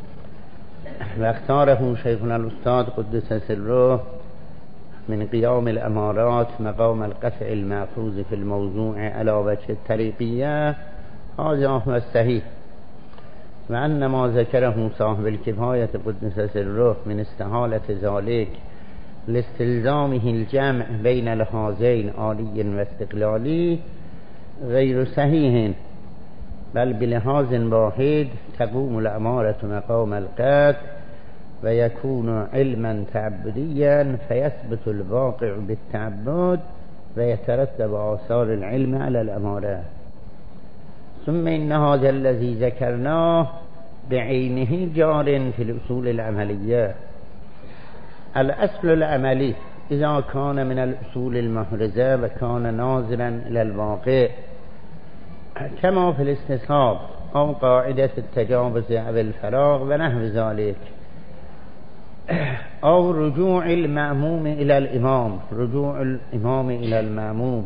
واختاره شيخنا الأستاذ قدس سره من قيام الأمارات مقام القطع المأخوذ في الموضوع على وجه الطريقية، هذا هو الصحيح. وأن ما ذكره صاحب الكفاية قدس سره من استحالة ذلك لاستلزامه الجمع بين الهذين عالي واستقلالي غير صحيح، بل بلحاظ واحد تقوم الأمارة مقام القطع ويكون علما تعبديا، فيثبت الواقع بالتعبد ويترتب آثار العلم على الأمارة. ثم إن هذا الذي ذكرناه بعينه جار في الأصول العملية. الأصل العملي إذا كان من الأصول المحرزة وكان ناظرا إلى الواقع، كما في الاستصحاب أو قاعدة التجاوز أو الفراغ ونحو ذلك، أو رجوع المأموم إلى الإمام، رجوع الإمام إلى المأموم.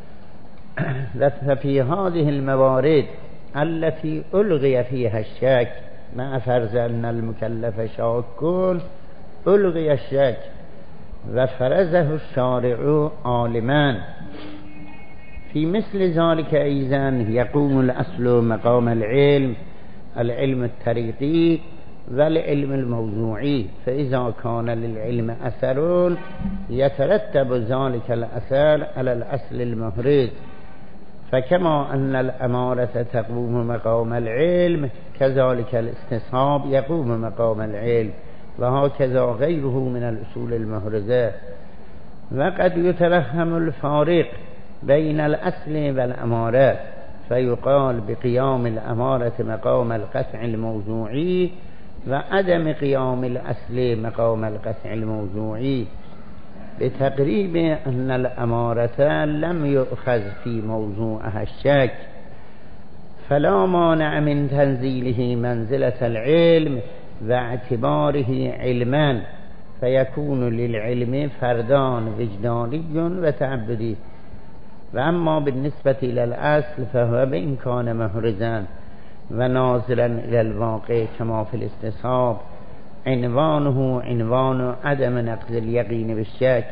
ففي هذه الموارد التي ألغي فيها الشك، مع فرض أن المكلف شاك، ألغي الشك وفرزه الشارع عالما، في مثل ذلك أيضا يقوم الأصل مقام العلم، العلم الطريقي والعلم الموضوعي. فإذا كان للعلم أثر يترتب ذلك الأثر على الأصل المحرز، فكما أن الأمارة تقوم مقام العلم كذلك الاستصحاب يقوم مقام العلم، وهكذا غيره من الأصول المحرزة. وقد يتوهم الفارق بين الأصل والأمارة، فيقال بقيام الأمارة مقام القطع الموضوعي وعدم قيام الأصل مقام القطع الموضوعي، بتقريب أن الأمارة لم يؤخذ في موضوعها الشك، فلا مانع من تنزيله منزلة العلم واعتباره علما، فيكون للعلم فردان وجداني وتعبدي. وأما بالنسبة إلى الأصل فهو بإن كان محرزا وناظرا إلى الواقع كما في الاستصحاب، عنوانه عنوان عدم نقض اليقين بالشك،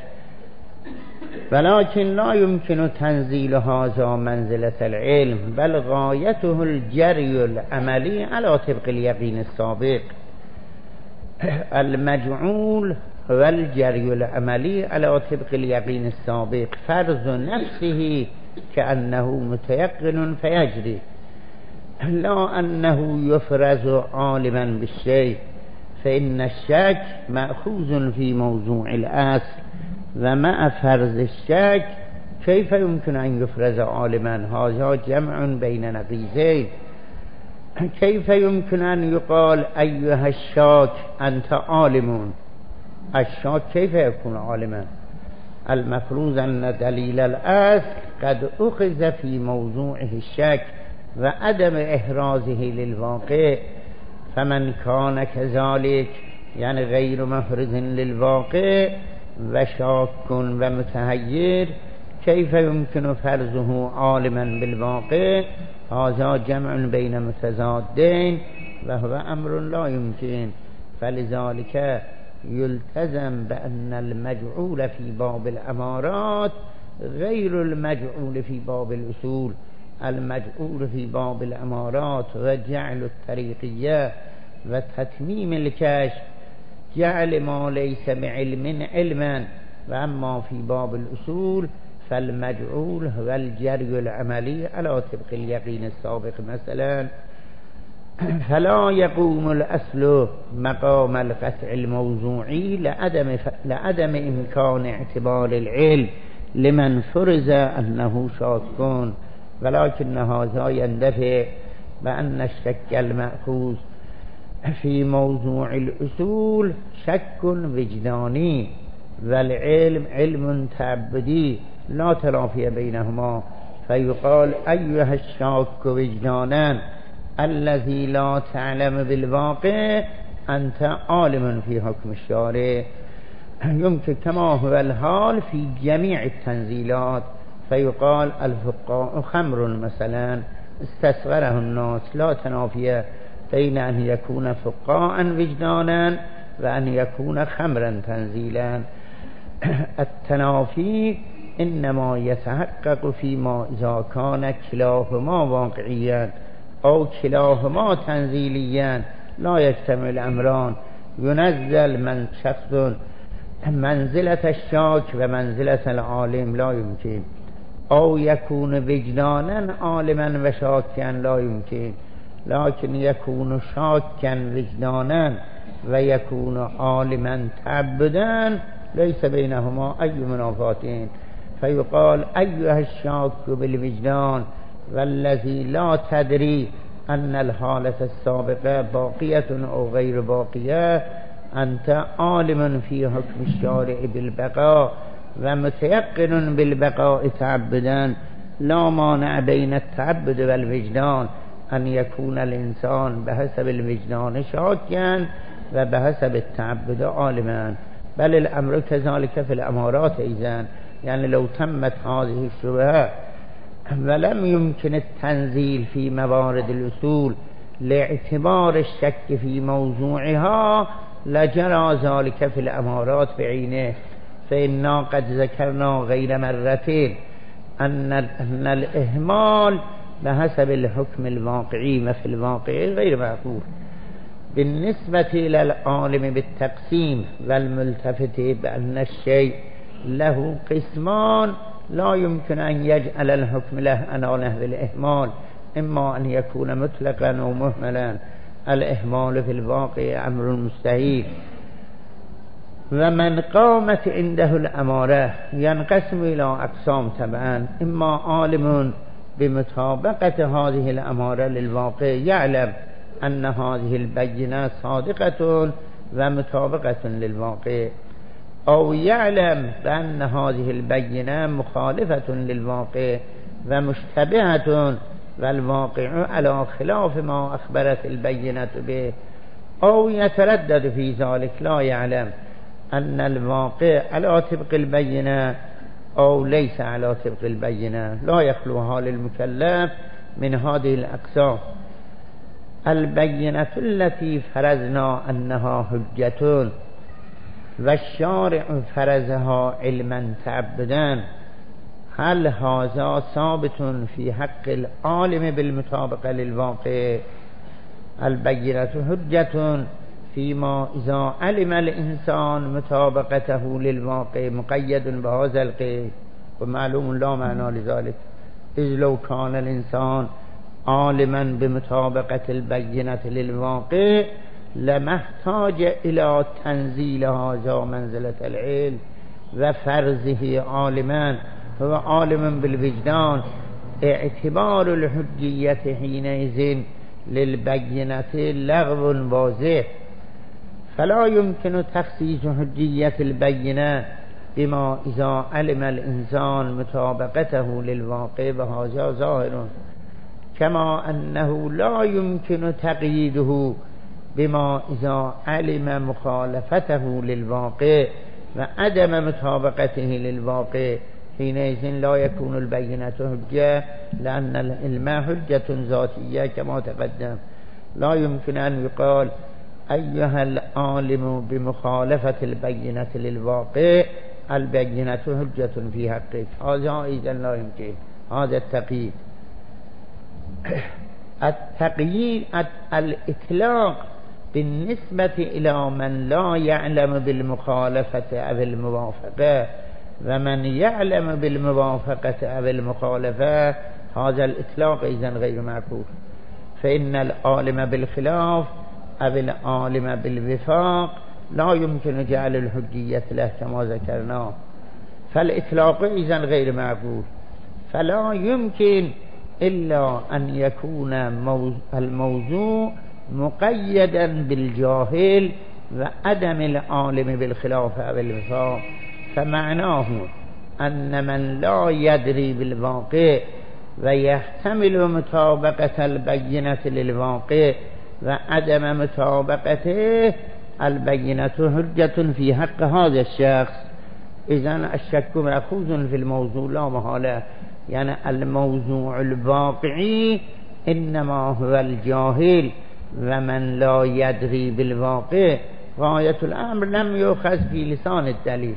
ولكن لا يمكن تنزيل هذا منزلة العلم، بل غايته الجري العملي على طبق اليقين السابق. المجعول هو الجري العملي على طبق اليقين السابق، فرض نفسه كأنه متيقن فيجري، لا أنه يفرز عالما بالشيء، فإن الشك مأخوذ في موضوع الأصل، ومع فرض الشك كيف يمكن أن يفرز عالما؟ هذا جمع بين نقيضين. كيف يمكن أن يقال أيها الشاك أنت عالم؟ الشاك كيف يكون عالما؟ المفروض أن دليل الأصل قد أخذ في موضوعه الشك وعدم إحرازه للواقع، فمن كان كذلك يعني غير محرز للواقع وشاك ومتهير، كيف يمكن فرزه عالما بالواقع؟ هذا جمع بين متضادين وهو أمر لا يمكن. فلذلك يلتزم بأن المجعول في باب الأمارات غير المجعول في باب الأصول. المجعول في باب الأمارات وجعل الطريقية وتتميم الكشف جعل ما ليس بعلم علما، وأما في باب الأصول فالمجعول هو الجري العملي على طبق اليقين السابق. مثلا فلا يقوم الأصل مقام القطع الموضوعي لعدم إمكان اعتبار العلم لمن فرز أنه شاك، ولكن هذا يندفع بأن الشك المأخوذ في موضوع الأصول شك وجداني والعلم علم تعبدي لا تنافي بينهما، فيقال أيها الشاك وجدانا الذي لا تعلم بالواقع أنت عالم في حكم الشارع. يمكن كما هو الحال في جميع التنزيلات، فيقال الفقاء خمر مثلا استصغره الناس، لا تنافي بين أن يكون فقاء وجدانا وأن يكون خمرا تنزيلا. التنافي إنما يتحقق فيما إذا كان كلاهما واقعيا أو كلاهما تنزيليا لا يجتمع الأمران. ينزل من شخص منزلة الشاك ومنزلة العالم لا يمكن، أو يكون وجدانا عالما وشاكا لا يمكن، لكن يكون شاكا وجدانا ويكون عالما تعبدا ليس بينهما أي منافاتين. فيقال أيها الشاك بالوجدان والذي لا تدري أن الحالة السابقة باقية أو غير باقية أنت عالم في حكم الشارع بالبقاء ومتيقن بالبقاء تعبدا. لا مانع بين التعبد والوجدان أن يكون الإنسان بحسب الوجدان شاكا وبحسب التعبد عالما، بل الأمر كذلك في الأمارات أيضا. يعني لو تمت هذه الشبهة ولم يمكن التنزيل في موارد الأصول لاعتبار الشك في موضوعها لجرى ذلك في الأمارات بعينه. فإنا قد ذكرنا غير مرتين أن الإهمال بحسب الحكم الواقعي وفي الواقع غير معقول. بالنسبة إلى العالم بالتقسيم والملتفت بأن الشيء له قسمان لا يمكن أن يجعل الحكم له على نحو الإهمال، إما أن يكون مطلقا أو مهملا. الإهمال في الواقع أمر مستحيل. ومن قامت عنده الأمارة ينقسم إلى أقسام طبعا، إما عالم بمطابقة هذه الأمارة للواقع يعلم أن هذه البينة صادقة ومطابقة للواقع، أو يعلم بأن هذه البينة مخالفة للواقع ومشتبهة والواقع على خلاف ما أخبرت البينة به، أو يتردد في ذلك لا يعلم أن الواقع على طبق البينة أو ليس على طبق البينة. لا يخلو حال المكلف من هذه الأقسام. البينة التي فرزنا أنها حجة والشارع فرزها علما تعبدا، هل هذا ثابت في حق العالم بالمطابقة للواقع؟ البينة حجة فيما إذا علم الإنسان مطابقته للواقع مقيد بهذا القيد، ومعلوم لا معنى لذلك، إذ لو كان الإنسان عالما بمطابقة البينة للواقع لما احتاج إلى تنزيل هذا منزلة العلم وفرزه عالما، هو عالم بالوجدان اعتبار الحجیت حینئذ للبینة لغو واضح فلا يمكن تخصيص حجية البينة بما إذا علم الإنسان مطابقته للواقع وهذا ظاهر كما أنه لا يمكن تقييده بما إذا علم مخالفته للواقع وعدم مطابقته للواقع حينئذ لا يكون البينة حجة لأن العلم حجة ذاتية كما تقدم لا يمكن أن يقال أيها العالم بمخالفة البينة للواقع البينة حجة في حقك هذا أيضا لا يمكن هذا التقييد التقييد الإطلاق بالنسبة إلى من لا يعلم بالمخالفة أو الموافقة ومن يعلم بالموافقة أو المخالفة هذا الإطلاق إذن غير معقول فإن العالم بالخلاف أو العالم بالوفاق لا يمكن جعل الحجية له كما ذكرنا فالإطلاق إذن غير معقول فلا يمكن إلا أن يكون الموضوع مقيدا بالجاهل وعدم العالم بالخلاف أو الوفاق فمعناه أن من لا يدري بالواقع ويحتمل مطابقة البينة للواقع وعدم مطابقته البينة حجة في حق هذا الشخص إذن الشك مأخوذ في الموضوع لا محالة يعني الموضوع الواقعي إنما هو الجاهل ومن لا يدري بالواقع غاية الأمر لم يؤخذ في لسان الدليل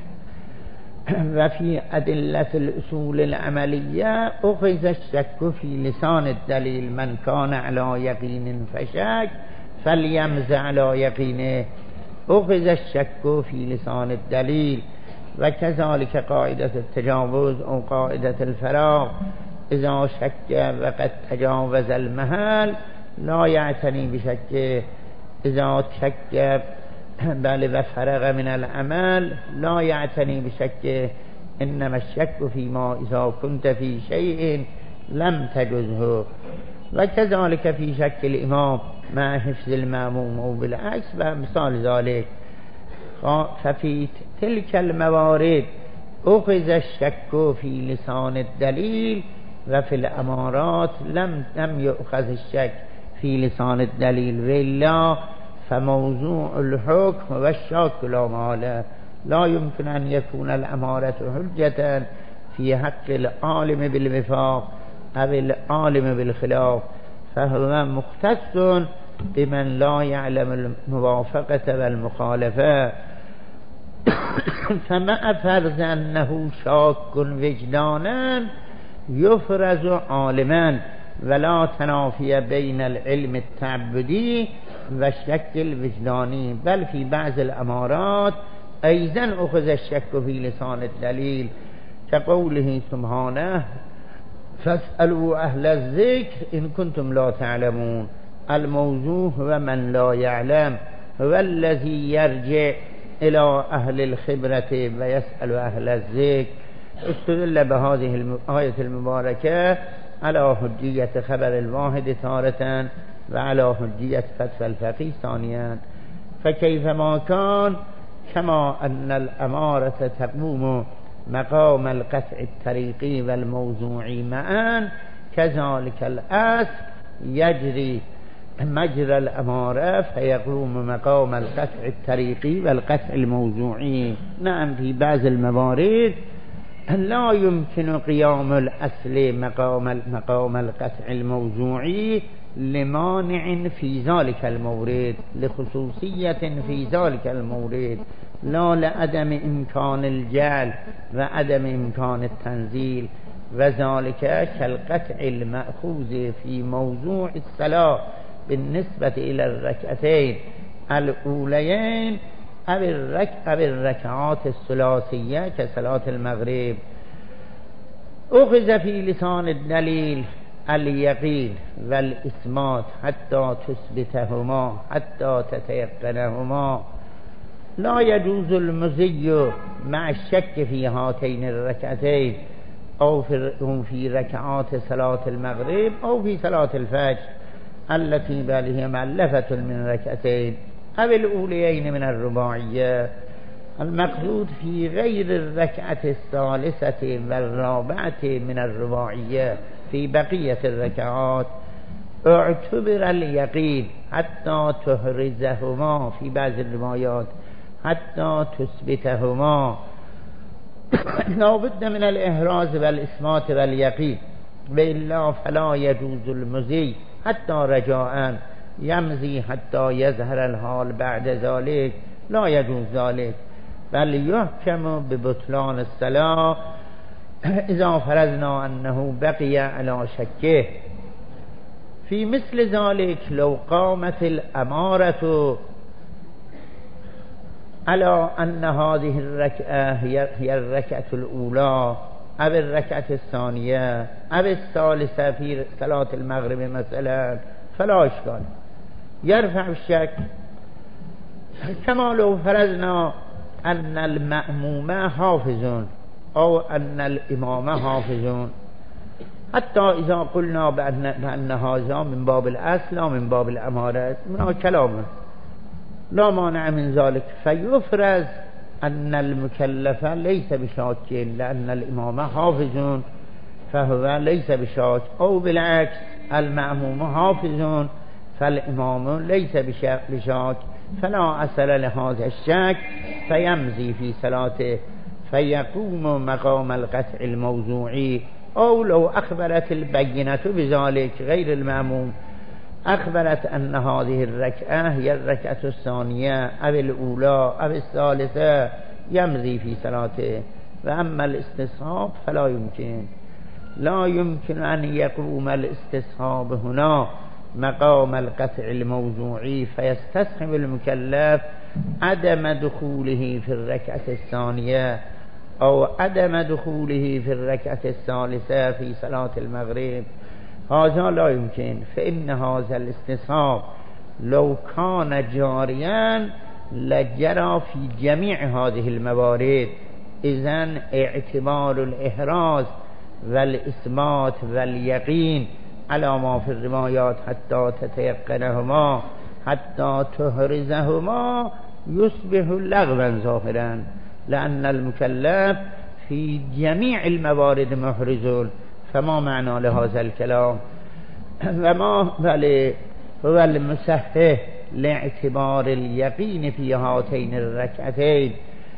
وفي أدلة الأصول العملية أخذ الشك في لسان الدليل من كان على يقين فشك فليمز على يقينه أخذ الشك في لسان الدليل وكذلك قاعدة التجاوز أو قاعدة الفراغ إذا شك وقد تجاوز المحل لا يعتني بشكه إذا شك بل وفرغ من العمل لا يعتني بشكه إنما الشك فيما إذا كنت في شيء لم تجزه وكذلك في شك الإمام مع حفظ المأموم أو بالعكس ومثال ذلك ففي تلك الموارد أخذ الشك في لسان الدليل وفي الأمارات لم يؤخذ الشك في لسان الدليل وإلا فموضوع الحكم والشك لا محالة لا يمكن أن يكون الأمارة حجة في حق العالم بالوفاق أو العالم بالخلاف فهو مختص بمن لا يعلم الموافقة والمخالفة فمع فرض أنه شاك وجدانا يفرز عالما ولا تنافي بين العلم التعبدي والشك الوجداني بل في بعض الأمارات أيضا أخذ الشك في لسان الدليل كقوله سبحانه فاسألوا أهل الذكر إن كنتم لا تعلمون الموضوع هو من لا يعلم هو الذي يرجع إلى أهل الخبرة ويسأل أهل الذكر استدل بهذه الآية المباركة على حجية خبر الواحد تارة وعلى حجية فتوى الفقيه ثانيا فكيفما كان كما أن الأمارة تقوم مقام القطع الطريقي والموضوعي معا كذلك الأصل يجري مجرى الأمارة فيقوم مقام القطع الطريقي والقطع الموضوعي نعم في بعض الموارد لا يمكن قيام الأصل مقام القطع الموضوعي لمانع في ذلك المورد لخصوصية في ذلك المورد لا لعدم إمكان الجعل وعدم إمكان التنزيل وذلك كالقطع المأخوذ في موضوع الصلاة بالنسبة إلى الركعتين الأوليين أو الركعات الثلاثية كصلاة المغرب أخذ في لسان الدليل اليقين والإثبات حتى تثبتهما حتى تتيقنهما لا يجوز المزي مع الشك في هاتين الركعتين أو في ركعات صلاة المغرب أو في صلاة الفجر التي بل هي مؤلفة من ركعتين أو الأوليين من الرباعية. المقصود في غير الركعة الثالثة والرابعة من الرباعية في بقية الركعات اعتبر اليقين حتى تحرزهما في بعض الروايات حتى تثبتهما. لا بد من الإحراز والإثبات واليقين، وإلا فلا يجوز المزي حتى رجاء يمزي حتى يظهر الحال بعد ذلك، لا يجوز ذلك، بل يحكم ببطلان الصلاة إذا فرضنا أنه بقي على شكه. في مثل ذلك لو قامت الأمارة على أن هذه الركعة هي الركعة الأولى أو الركعة الثانية أو الثالثة في صلاة المغرب مثلا فلا إشكال، يرفع الشك. كما لو فرضنا أن المأموم حافظون أو أن الإمام حافظون، حتى إذا قلنا بأن هذا من باب الأصل أو من باب الأمارة من كلام لا مانع من ذلك، فيفرز أن المكلف ليس بشاك لأن الإمام حافظون فهو ليس بشاك، أو بالعكس المأموم حافظون فالإمام ليس بشاك، فلا أثر لهذا الشك فيمزي في صلاته فيقوم مقام القطع الموضوعي. أو لو أخبرت البينة بذلك غير المأموم، أخبرت أن هذه الركعة هي الركعة الثانية أو الأولى أو الثالثة يمضي في صلاته. وأما الاستصحاب فلا يمكن، لا يمكن أن يقوم الاستصحاب هنا مقام القطع الموضوعي فيستصحب المكلف عدم دخوله في الركعة الثانية أو عدم دخوله في الركعة الثالثة في صلاة المغرب، هذا لا يمكن. فإن هذا الاستصحاب لو كان جاريا لجرى في جميع هذه الموارد. إذن اعتبار الإحراز والإثبات واليقين على ما في الروايات حتى تتيقنهما حتى تحرزهما يصبح لغوا ظاهرا، لأن المكلف في جميع الموارد محرز. فما معنى لهذا الكلام؟ وما بل هو المصحح لاعتبار اليقين في هاتين الركعتين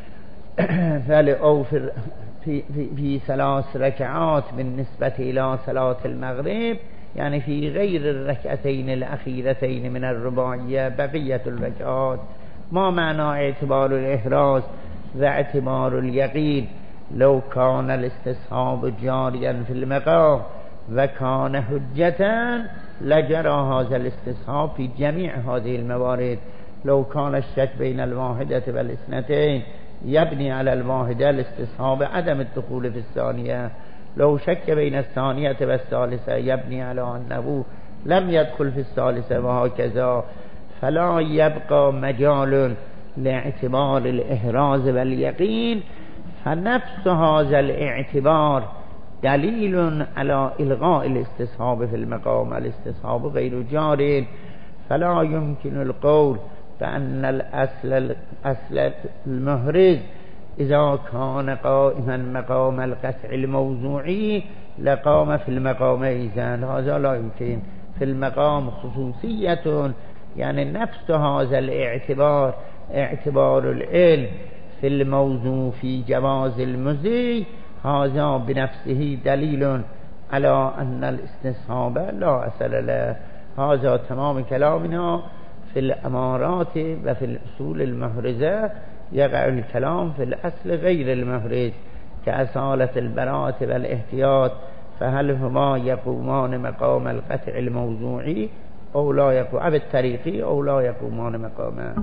أو في 3 ركعات بالنسبة إلى صلاة المغرب، يعني في غير الركعتين الأخيرتين من الرباعية بقية الركعات. ما معنى اعتبار الإحراز واعتبار اليقين؟ لو كان الاستصحاب جاريا في المقام وكان حجة لجرى هذا الاستصحاب في جميع هذه الموارد. لو كان الشك بين الواحدة والاثنتين يبني على الواحدة الاستصحاب عدم الدخول في الثانية، لو شك بين الثانية والثالثة يبني على أنه لم يدخل في الثالثة، وهكذا. فلا يبقى مجال لاعتبار الإحراز واليقين. فنفس هذا الاعتبار دليل على إلغاء الاستصحاب في المقام. الاستصحاب غير جار، فلا يمكن القول بأن الأصل المحرز إذا كان قائما مقام القطع الموضوعي لقام في المقام إذن، هذا لا يمكن. في المقام خصوصية، يعني نفس هذا الاعتبار اعتبار العلم في الموضوع في جواز المزي، هذا بنفسه دليل على أن الاستصحاب لا أثر له. هذا تمام كلامنا في الأمارات وفي الأصول المحرزة. يقع الكلام في الأصل غير المحرز كأصالة البراءة والاحتياط، فهل هما يقومان مقام القطع الموضوعي أو لا يقوم، أو الطريقي أو لا يقومان مقاما.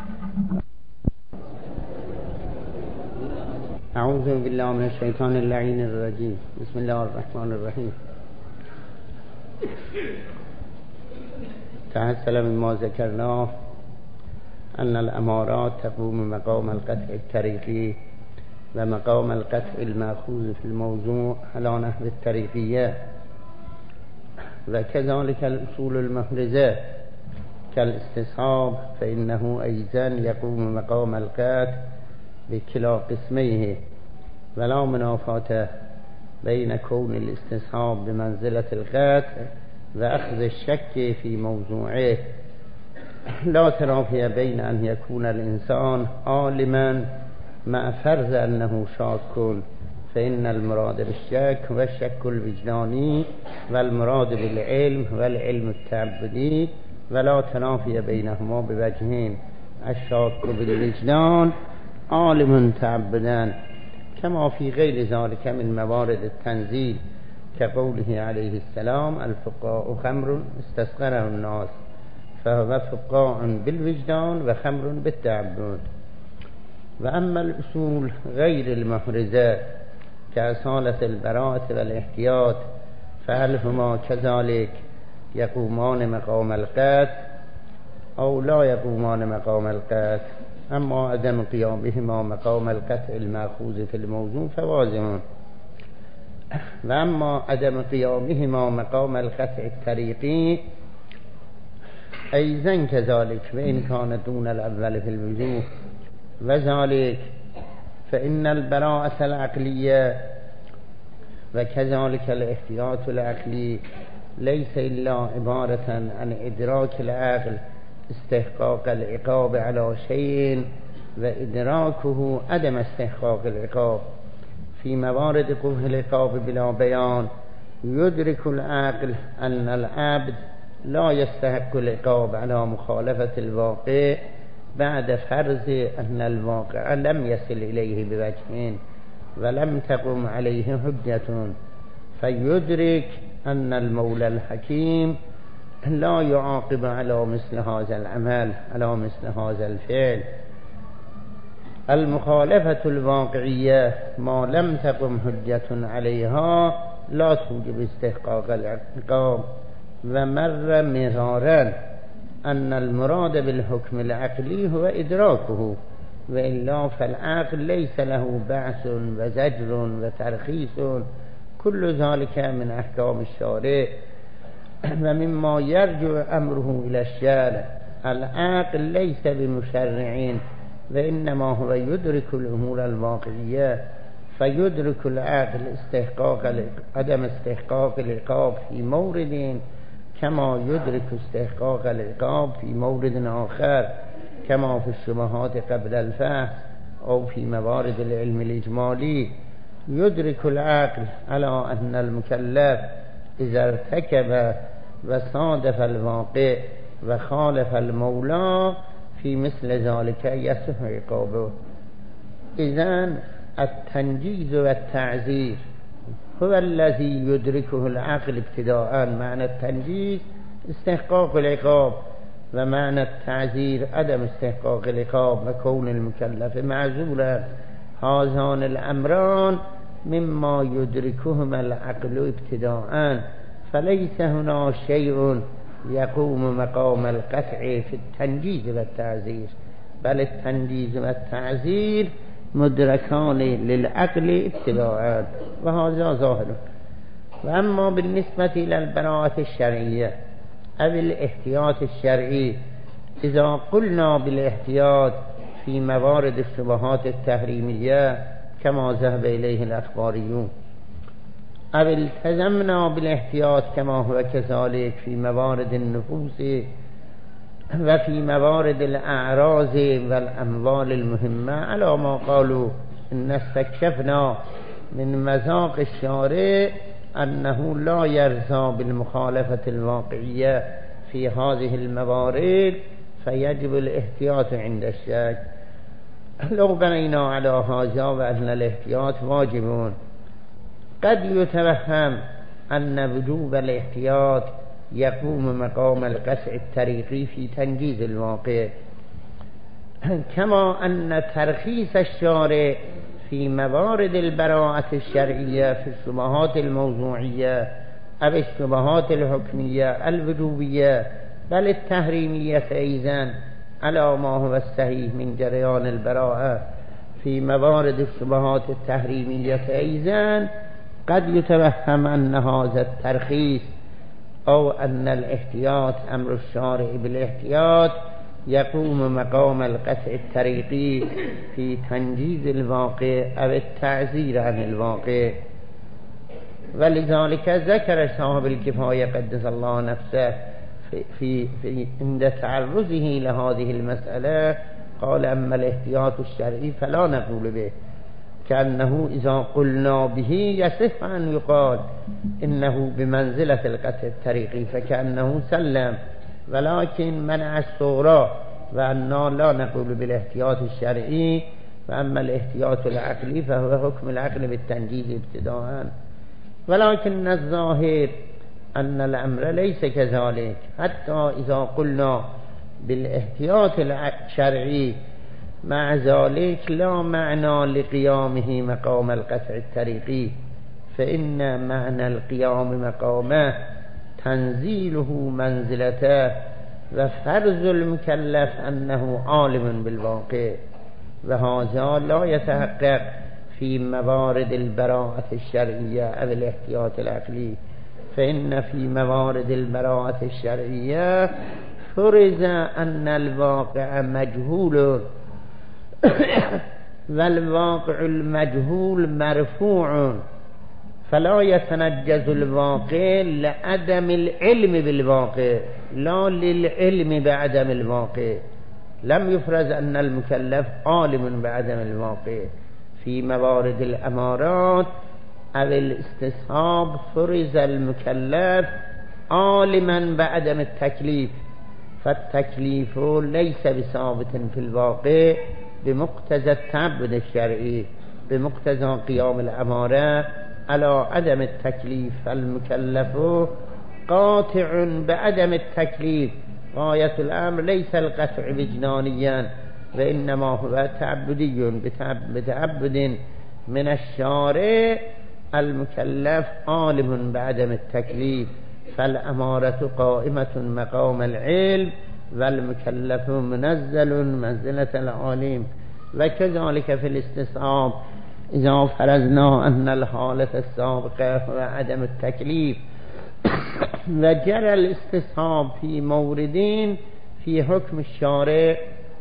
أعوذ بالله من الشيطان اللعين الرجيم. بسم الله الرحمن الرحيم. تحصل مما ذكرناه أن الأمارات تقوم مقام القطع الطريقي ومقام القطع المأخوذ في الموضوع على نحو الطريقية، وكذلك الأصول المحرزة كالاستصحاب فإنه أيضا يقوم مقام القطع بكلا قسميه، ولا منافاة بين كون الاستصحاب بمنزلة القطع وأخذ الشك في موضوعه. لا تنافي بين أن يكون الإنسان عالما مع فرض أنه شاك، فإن المراد بالشك هو الشك الوجداني، والمراد بالعلم هو العلم التعبدي، ولا تنافي بينهما بوجهين: الشاك بالوجدان عالم تعبدا، كما في غير ذلك من موارد التنزيل كقوله عليه السلام: الفقهاء خمر استسقره الناس، فهو فقاع بالوجدان وخمر بالتعبد. وأما الأصول غير المحرزة كأصالة البراءة والاحتياط فهل هما كذلك يقومان مقام القطع أو لا يقومان مقام القطع؟ أما عدم قيامهما مقام القطع المأخوذ في الموضوع فواضح، وأما عدم قيامهما مقام القطع الطريقي أيضا كذلك، وإن كان دون الأول في الوجوه، وذلك فإن البراءة العقلية وكذلك الاحتياط العقلي ليس إلا عبارة عن إدراك العقل استحقاق العقاب على شيء وإدراكه عدم استحقاق العقاب. في موارد قبح العقاب بلا بيان يدرك العقل أن العبد لا يستحق العقاب على مخالفة الواقع بعد فرض أن الواقع لم يصل إليه بوجهين ولم تقم عليه حجة، فيدرك أن المولى الحكيم لا يعاقب على مثل هذا العمل، على مثل هذا الفعل. المخالفة الواقعية ما لم تقم حجة عليها لا توجب استحقاق العقاب. ومر مرارا أن المراد بالحكم العقلي هو إدراكه، وإلا فالعقل ليس له بعث وزجر وترخيص، كل ذلك من أحكام الشارع. ومما يرجع أمره إلى الشارع العقل ليس بمشرعين، وإنما هو يدرك الأمور الواقعية، فيدرك العقل عدم استحقاق العقاب في مورد كما يدرك استحقاق العقاب في مورد آخر، كما في الشبهات قبل الفحص أو في موارد العلم الإجمالي. يدرك العقل على أن المكلف إذا ارتكب وصادف الواقع وخالف المولى في مثل ذلك يصح عقابه. إذن التنجيز والتعزير هو الذي يدركه العقل ابتداء. معنى التنجيز استحقاق العقاب، ومعنى التعزير عدم استحقاق العقاب وكون المكلف معذورا. هذان الأمران مما يدركهما العقل ابتداء، فليس هنا شيء يقوم مقام القطع في التنجيز والتعزير، بل التنجيز والتعزير مدركان للعقل ابتداء، وهذا ظاهر. وأما بالنسبة إلى البراءة الشرعية أو الاحتياط الشرعي، إذا قلنا بالاحتياط في موارد الشبهات التحريمية كما ذهب إليه الأخباريون، أو التزمنا بالاحتياط كما هو كذلك في موارد النفوس وفي موارد الأعراض والأموال المهمة، على ما قالوا إن استكشفنا من مذاق الشارع أنه لا يرضى بالمخالفة الواقعية في هذه الموارد، فيجب الاحتياط عند الشك. لو بنينا على هذا وأن الاحتياط واجب، قد يتوهم أن وجوب الاحتياط يقوم مقام القطع الطريقي في تنجيز الواقع، كما أن ترخيص الشارع في موارد البراءة الشرعية في الشبهات الموضوعية أو الشبهات الحكمية الوجوبية بل التحريمية أيضا على ما هو الصحيح من جريان البراءة، في موارد الشبهات التحريمية أيضا قد يتوهم أن هذا الترخيص أو أن الاحتياط أمر الشارع بالاحتياط يقوم مقام القطع الطريقي في تنجيز الواقع أو التعزير عن الواقع. ولذلك ذكر صاحب الكفاية قدس الله نفسه في عند تعرضه لهذه المسألة قال أما الاحتياط الشرعي فلا نقول به، كأنه إذا قلنا به يصح أن يقال إنه بمنزلة القطع الطريقي فكأنه سلم، ولكن منع الصغرى وأننا لا نقول بالاحتياط الشرعي. وأما الاحتياط العقلي فهو حكم العقل بالتنجيز ابتداءً، ولكن الظاهر أن الأمر ليس كذلك. حتى إذا قلنا بالاحتياط الشرعي مع ذلك لا معنى لقيامه مقام القطع الطريقي، فإن معنى القيام مقامه تنزيله منزلته وفرض المكلف أنه عالم بالواقع، وهذا لا يتحقق في موارد البراءة الشرعية أو الاحتياط العقلي. فإن في موارد البراءة الشرعية فرض أن الواقع مجهول والواقع المجهول مرفوع، فلا يتنجز الواقع لعدم العلم بالواقع لا للعلم بعدم الواقع. لم يفرض أن المكلف عالم بعدم الواقع. في موارد الأمارات أو الاستصحاب فرض المكلف عالما بعدم التكليف، فالتكليف ليس بثابت في الواقع بمقتضى التعبد الشرعي، بمقتضى قيام الأمارة على عدم التكليف. فالمكلف قاطع بعدم التكليف، غاية الأمر ليس القطع وجدانيا وإنما هو تعبدي بتعبد من الشارع. المكلف عالم بعدم التكليف، فالأمارة قائمة مقام العلم والمكلف منزل منزلة العالم. وكذلك في الاستصحاب إذا فرضنا أن الحالة السابقة هو عدم التكليف وجرى الاستصحاب في موردين في حكم الشارع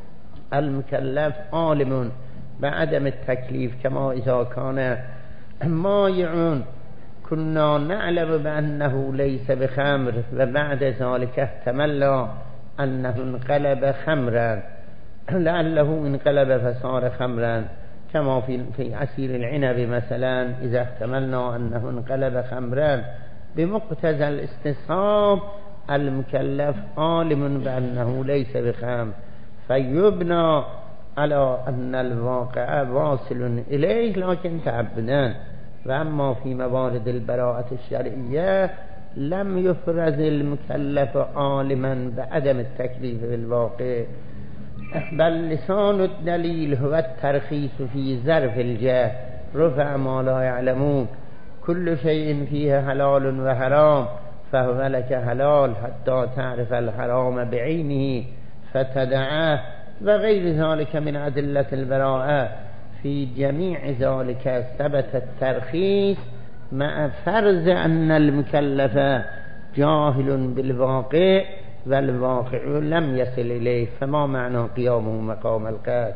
المكلف عالم بعدم التكليف، كما إذا كان مايع كنا نعلم بأنه ليس بخمر وبعد ذلك احتملنا أنه انقلب خمرا، لعله انقلب فصار خمرا، كما في عصير العنب مثلا إذا احتملنا أنه انقلب خمرا. بمقتضى الاستصحاب المكلف عالم بأنه ليس بخمر، فيبنى على أن الواقع واصل إليه لكن تعبدا. وأما في موارد البراءة الشرعية لم يفرض المكلف عالما بعدم التكليف بالواقع، بل لسان الدليل هو الترخيص في ظرف الجهل رفع ما لا يعلمون. كل شيء فيه حلال وحرام فهو لك حلال حتى تعرف الحرام بعينه فتدعه، وغير ذلك من أدلة البراءة. في جميع ذلك ثبت الترخيص مع فرض أن المكلف جاهل بالواقع والواقع لم يصل إليه، فما معنى قيامه مقام القطع؟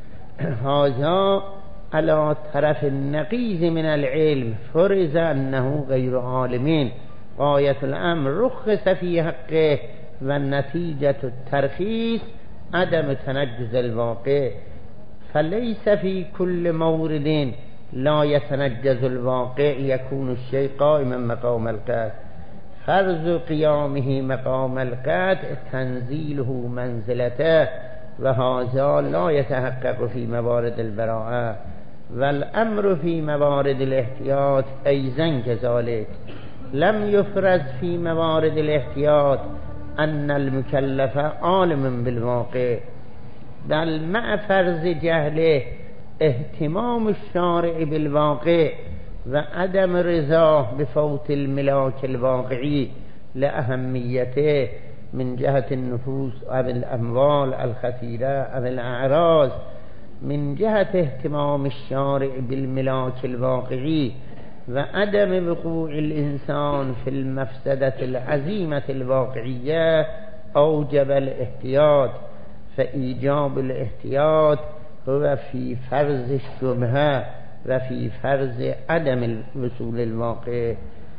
هذا على طرف النقيض من العلم فرض أنه غير عالمين، غاية الأمر رخص في حقه، والنتيجة الترخيص عدم تنجز الواقع. فليس في كل مورد لا يتنجز الواقع يكون الشيء قائما مقام القطع. فرض قيامه مقام القطع تنزيله منزلته، وهذا لا يتحقق في موارد البراءة. والأمر في موارد الاحتياط أيضا كذلك. لم يفرض في موارد الاحتياط أن المكلف عالم بالواقع، بل مع فرض جهله اهتمام الشارع بالواقع وعدم رضاه بفوت الملاك الواقعي لأهميته من جهة النفوس أو الأموال الخطيرة أو الأعراض، من جهة اهتمام الشارع بالملاك الواقعي وعدم وقوع الإنسان في المفسدة العظيمة الواقعية أوجب الاحتياط، فإيجاب الاحتياط هو في فرض الشبهة وفي فرض عدم الوصول الواقع.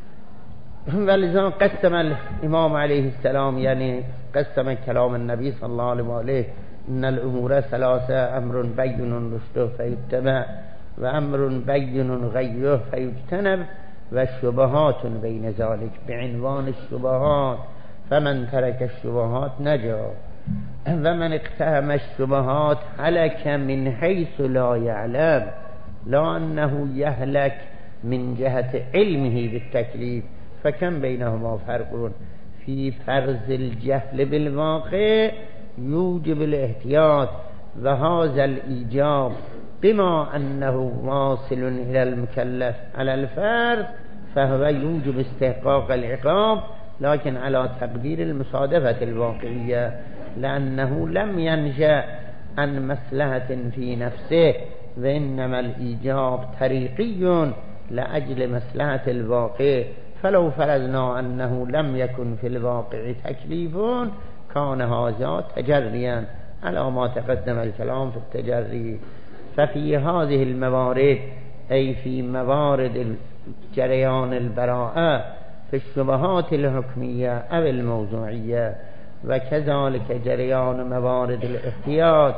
ولذا قسم الإمام عليه السلام، يعني قسم كلام النبي صلى الله عليه وآله: إن الأمور ثلاثة، أمر بين رشده فيتبع، وأمر بين غيه فيجتنب، والشبهات بين ذلك، بعنوان الشبهات: فمن ترك الشبهات نجا، ومن اقتحم الشبهات هلك من حيث لا يعلم، لا أنه يهلك من جهة علمه بالتكليف. فكم بينهما فرق؟ في فرض الجهل بالواقع يوجب الاحتياط، وهذا الإيجاب بما أنه واصل إلى المكلف على الفرض فهو يوجب استحقاق العقاب، لكن على تقدير المصادفة الواقعية، لأنه لم ينشأ عن مصلحة في نفسه، وإنما الإيجاب طريقي لأجل مصلحة الواقع. فلو فرضنا أنه لم يكن في الواقع تكليف كان هذا تجريا على ما تقدم الكلام في التجري. ففي هذه الموارد، أي في موارد جريان البراءة في الشبهات الحكمية أو الموضوعية، وكذلك جريان موارد الاحتياط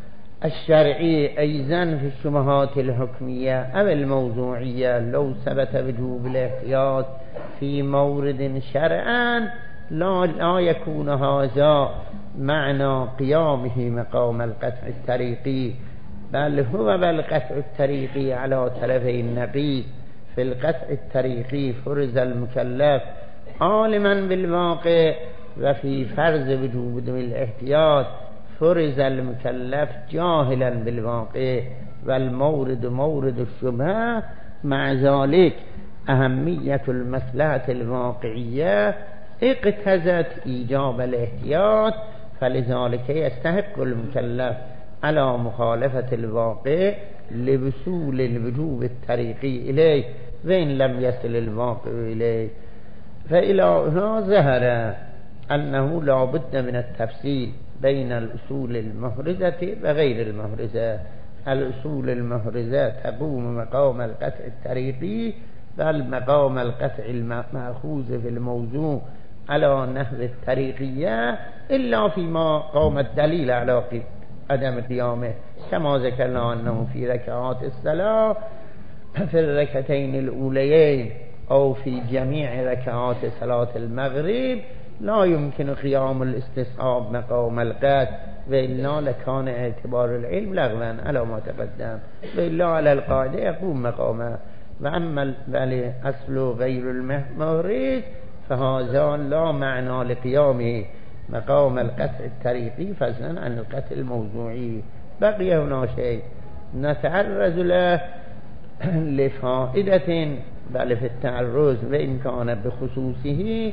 الشرعي أيضا في الشبهات الحكمية أو الموضوعية، لو ثبت وجوب الاحتياط في مورد شرعا لا يكون هذا معنى قيامه مقام القطع الطريقي، بل هو بالقطع الطريقي على طرفي النقيض. في القطع الطريقي فرض المكلف عالما بالواقع، وفي فرض وجوب الاحتياط فرض المكلف جاهلا بالواقع، والمورد مورد الشبهة. مع ذلك أهمية المصلحة الواقعية اقتضت إيجاب الاحتياط، فلذلك يستحق المكلف على مخالفة الواقع لوصول الوجوب الطريقي إليه، وإن لم يصل الواقع إليه. فإلى هنا ظهر أنه لا بد من التفصيل بين الأصول المحرزة وغير المحرزة. الأصول المحرزة تقوم مقام القطع الطريقي، بل مقام القطع المأخوذ في الموضوع على نحو الطريقية، إلا فيما قام الدليل على عدم قيامه، كما ذكرنا أنه في ركعات الصلاة في الركعتين الأوليين أو في جميع ركعات صلاة المغرب لا يمكن قيام الاستصحاب مقام القطع، وإلا لكان اعتبار العلم لغوا على ما تقدم، وإلا على القاعدة يقوم مقامه. وأما أصل غير المحرز فهذا لا معنى لقيامه مقام القطع الطريقي فضلا عن القطع الموضوعي. بقي هنا شيء نتعرض له لفائدة، بل في التعرض وإن كان بخصوصه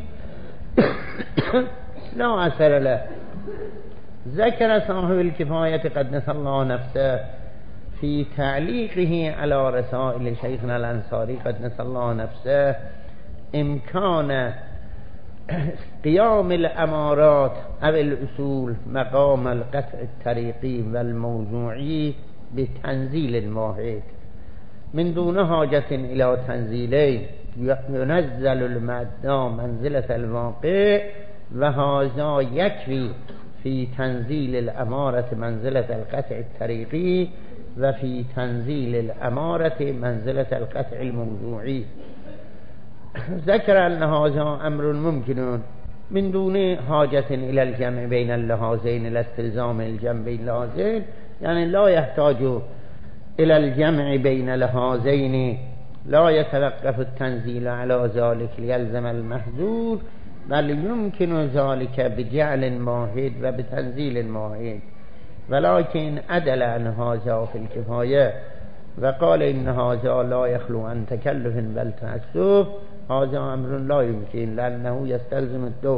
لا أثر له. ذكر صاحب الكفاية قدس الله نفسه في تعليقه على رسائل شيخنا الأنصاري قدس الله نفسه إمكان قيام الأمارات أو الأصول مقام القطع الطريقي والموضوعي بتنزيل واحد من دون حاجة إلى تنزيلين، ينزل المادة منزلة الواقع، وهذا يكفي في تنزيل الأمارة منزلة القطع الطريقي، وفي تنزيل الأمارة منزلة القطع الموضوعي. ذكر أن هذا أمر ممكن من دون حاجة إلى الجمع بين اللحاظين، إلى استلزام الجمع بين اللحاظين، يعني لا يحتاج إلى الجمع بين لحاظين، لا يتوقف التنزيل على ذلك ليلزم المحذور، بل يمكن ذلك بجعل واحد وبتنزيل واحد. ولكن عدل عن هذا في الكفاية وقال إن هذا لا يخلو عن تكلف بل تعسف، هذا أمر لا يمكن لأنه يستلزم الدور.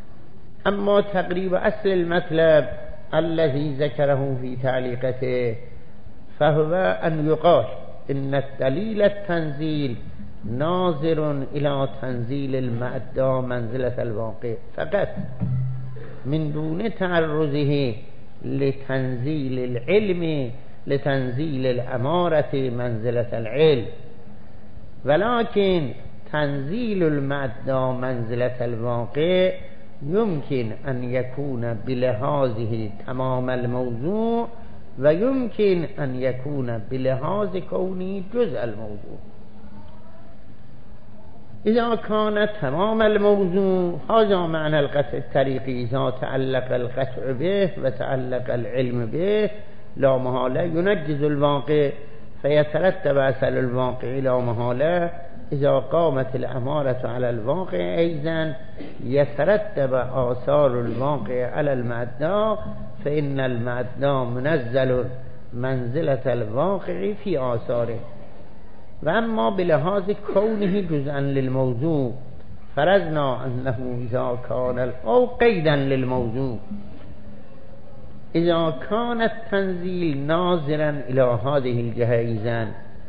أما تقريب أصل المطلب الذي ذكره في تعليقته فهو أن يقال إن الدليل التنزيل ناظر إلى تنزيل المعدى منزلة الواقع فقط من دون تعرضه لتنزيل العلم لتنزيل الأمارة منزلة العلم، ولكن تنزيل المعدى منزلة الواقع يمكن أن يكون بلحاظه تمام الموضوع ويمكن أن يكون بلحاظ كونه جزء الموضوع. إذا كان تمام الموضوع هذا معنى القطع الطريقي، إذا تعلق القطع به وتعلق العلم به لا محالة ينجز الواقع فيترتب أثر الواقع لا محالة. إذا قامت الأمارة على الواقع أيضا يترتب آثار الواقع على المعدى، فإن المعدى منزل منزلة الواقع في آثاره. وأما بلحاظ كونه جزءا للموضوع فرضنا أنه إذا كان أو قيدا للموضوع، إذا كان التنزيل ناظرا إلى هذه الجهة إذن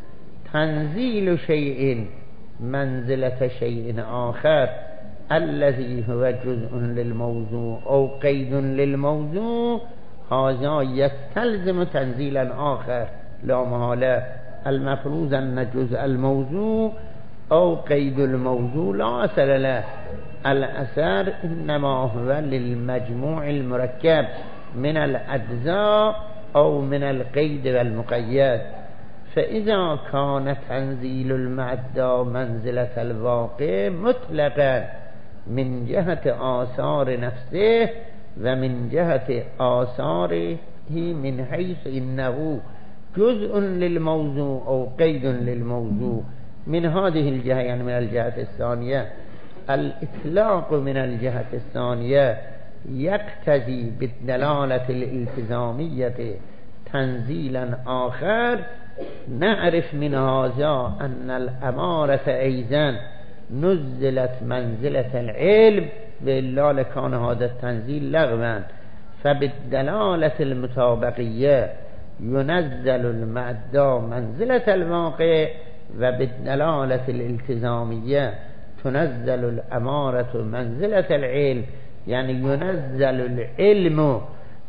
تنزيل شيء منزلة شيء آخر الذي هو جزء للموضوع أو قيد للموضوع هذا يستلزم تنزيلا آخر لا محالة. المفروض أن جزء الموضوع أو قيد الموضوع لا أثر له، الأثر إنما هو للمجموع المركب من الأجزاء أو من القيد والمقيد. فإذا كان تنزيل المعدى منزلة الواقع مطلقا من جهة آثار نفسه ومن جهة آثاره من حيث إنه جزء للموضوع أو قيد للموضوع من هذه الجهة، يعني من الجهة الثانية. الإطلاق من الجهة الثانية يقتضي بالدلالة الالتزامية تنزيلا آخر. نعرف من هذا أن الأمارة أيضا نزلت منزلة العلم وإلا لكان هذا التنزيل لغوا. فبالدلالة المطابقية ينزل المعدى منزلة الواقع وبالدلالة الالتزامية تنزل الأمارة منزلة العلم، يعني ينزل العلم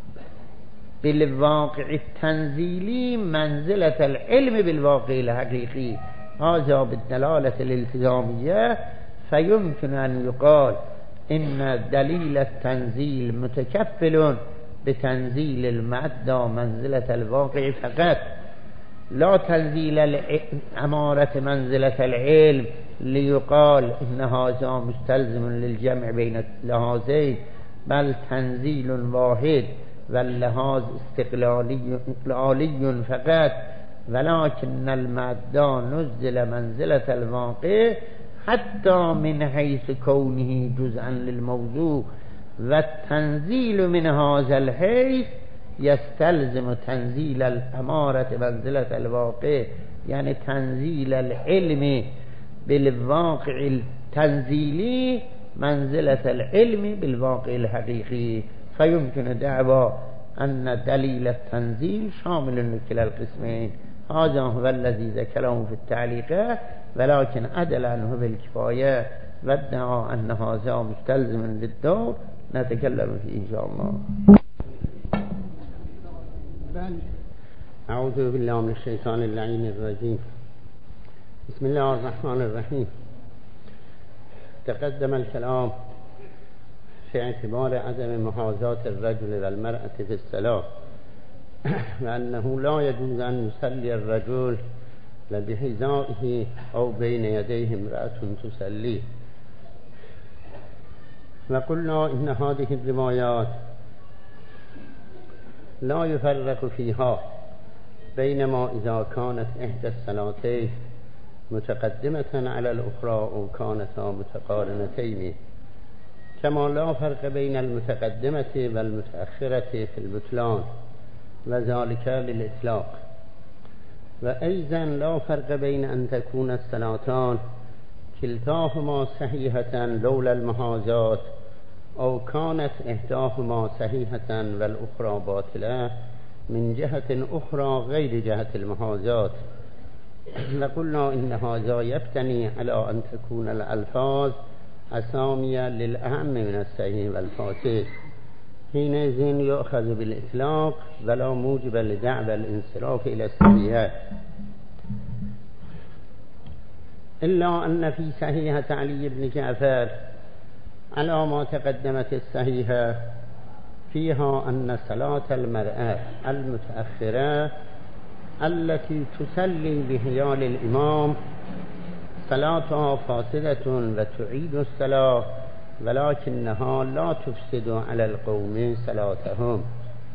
بالواقع التنزيلي منزلة العلم بالواقع الحقيقي، هذا بالدلالة الالتزامية. فيمكن أن يقال إن دليل التنزيل متكفل بتنزيل المعدى منزلة الواقع فقط، لا تنزيل الأمارة منزلة العلم ليقال إن هذا مستلزم للجمع بين اللحاظين، بل تنزيل واحد واللحاظ استقلالي فقط. ولكن المعدى نزل منزلة الواقع حتى من حيث كونه جزءا للموضوع، والتنزيل من هذا الحيث يستلزم تنزيل الأمارة منزلة الواقع، يعني تنزيل العلم بالواقع التنزيلي منزلة العلم بالواقع الحقيقي. فيمكن دعوى أن دليل التنزيل شامل لكلا القسمين. هذا هو الذي ذكره في التعليقات، ولكن عدل عنه بالكفاية وادعى أن هذا مستلزم للدور نتكلم فيه إن شاء الله. أعوذ بالله من الشيطان اللعين الرجيم. بسم الله الرحمن الرحيم. تقدم الكلام في اعتبار عدم محاذاة الرجل والمرأة في الصلاة، وأنه لا يجوز أن يصلي الرجل بحذائه أو بين يديه امرأة تصلي. وقلنا إن هذه الروايات لا يفرق فيها بينما إذا كانت إحدى الصلاتين متقدمة على الأخرى أو كانتا متقارنتين، كما لا فرق بين المتقدمة والمتأخرة في البطلان وذلك للإطلاق. وأيضا لا فرق بين أن تكون الصلاتان كلتاهما صحيحة لولا المحاذاة أو كانت إحداهما صحيحة والأخرى باطلة من جهة أخرى غير جهة المحاذاة. لقلنا إن هذا يبتني على أن تكون الألفاظ أسامية للأهم من الصحيح والفاسد، حينئذ يؤخذ بالإطلاق ولا موجب لدعوى الانصراف إلى الصحيحة، إلا أن في صحيحة علي بن جعفر على ما تقدمت الصحيحة فيها أن صلاة المرأة المتأخرة التي تسلي بحيال الإمام صلاتها فاسدة وتعيد الصلاة، ولكنها لا تفسد على القوم صلاتهم.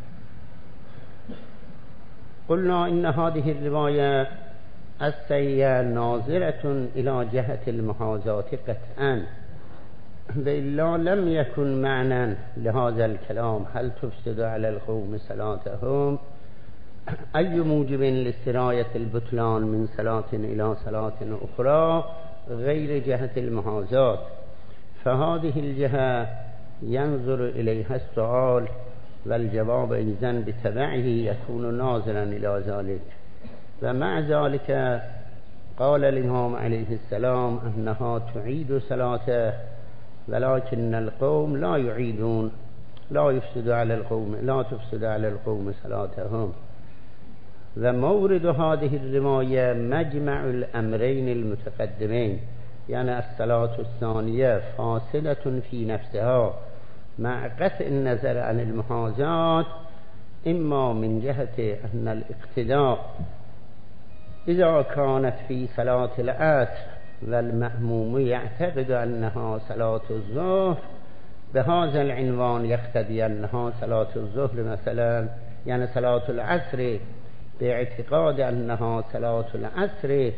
قلنا إن هذه الرواية الصحيحة ناظرة إلى جهة المحاذاة قطعا، وإلا لم يكن معنى لهذا الكلام هل تفسد على القوم صلاتهم أي موجب لسراية البطلان من صلاة إلى صلاة أخرى غير جهة المحاذاة، فهذه الجهة ينظر إليها السؤال، والجواب إذن بتبعه يكون ناظرا إلى ذلك. ومع ذلك قال الإمام عليه السلام أنها تعيد صلاته، ولكن القوم لا يعيدون، لا تفسد على القوم صلاتهم. ومورد هذه الرواية مجمع الأمرين المتقدمين، يعني الصلاة الثانية فاسدة في نفسها مع قطع النظر عن المحاذاة، إما من جهة أن الاقتداء إذا كانت في صلاة العصر والمأموم يعتقد أنها صلاة الظهر بهذا العنوان يقتدي أنها صلاة الظهر مثلا، يعني صلاة العصر باعتقاد أنها صلاة العصر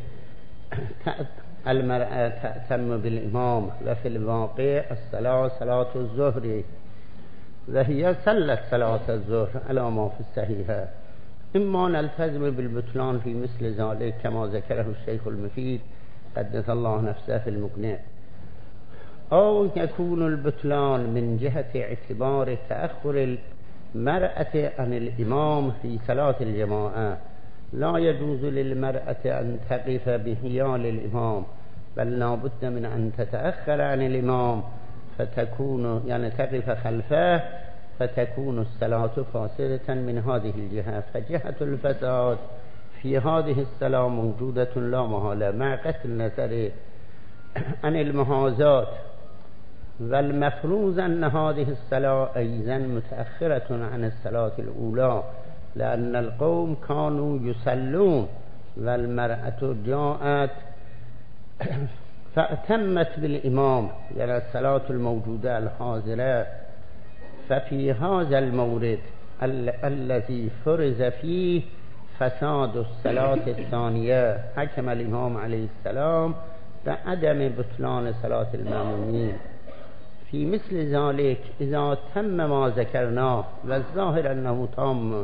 المرأة تأتم بالإمام، وفي الواقع الصلاة صلاة الظهر وهي صلت صلاة الظهر على ما في الصحيحة. إما نلتزم بالبطلان في مثل ذلك كما ذكره الشيخ المفيد قدس الله نفسه في المقنع، أو يكون البطلان من جهة اعتبار تأخر المرأة عن الإمام في صلاة الجماعة. لا يجوز للمرأة أن تقف بحيال الإمام، بل لا بد من أن تتأخر عن الإمام فتكون يعني تقف خلفه، فتكون الصلاة فاسدة من هذه الجهة. فجهة الفساد في هذه الصلاة موجودة لا محالة مع قطع النظر عن المحاذاة. والمفروض أن هذه الصلاة أيضا متأخرة عن الصلاة الأولى، لأن القوم كانوا يصلون والمرأة جاءت فأتمت بالإمام، يعني الصلاة الموجودة الحاضرة. ففي هذا المورد الذي فرز فيه فساد الصلاة الثانية حكم الإمام عليه السلام بعدم بطلان صلاة المأمومين. في مثل ذلك إذا تم ما ذكرناه والظاهر أنه تام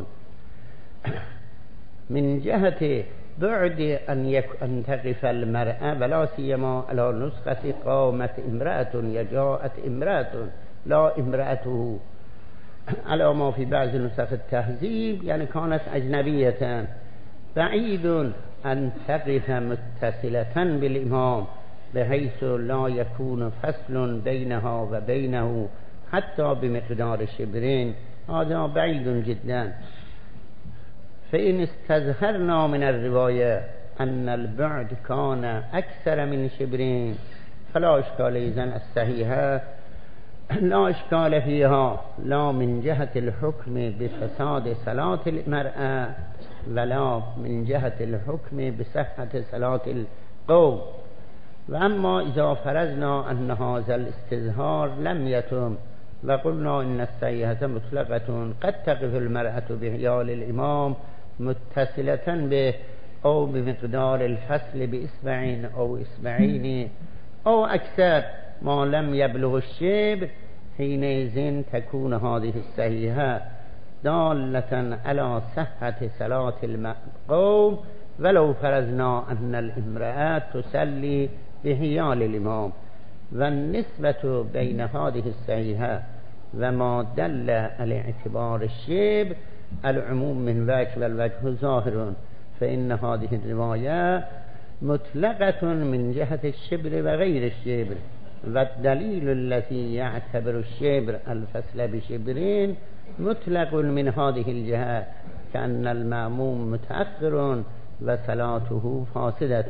من جهة بعد أن تقف المرأة، ولا سيما على نسخة قامت امرأة يجاءت امرأة لا امرأته، على ما في بعض نسخ التهذيب يعني كانت أجنبية، بعيد أن تقف متصلة بالإمام بحيث لا يكون فصل بينها وبينه حتى بمقدار شبرين، هذا بعيد جدا. فإن استظهرنا من الرواية أن البعد كان أكثر من شبرين فلا إشكال إذن الصحيحة لا إشكال فيها، لا من جهة الحكم بفساد صلاة المرأة ولا من جهة الحكم بصحة صلاة القوم. وأما إذا فرضنا أن هذا الاستظهار لم يتم وقلنا إن الصحيحة مطلقة، قد تقف المرأة بحيال الإمام متصلة به أو بمقدار الفصل بإصبعين أو إصبعين أو أكثر ما لم يبلغ الشبر، حينئذ تكون هذه الصحيحة دالة على صحة صلاة القوم، ولو فرضنا أن الامرأة تصلي بحيال الإمام. والنسبة بين هذه الصحيحة وما دل على اعتبار الشبر العموم من وجه والوجه ظاهر فإن هذه الرواية مطلقة من جهة الشبر وغير الشبر والدليل الذي يعتبر الشبر الفصل بشبرين مطلق من هذه الجهة كأن المأموم متأخر وصلاته فاسدة.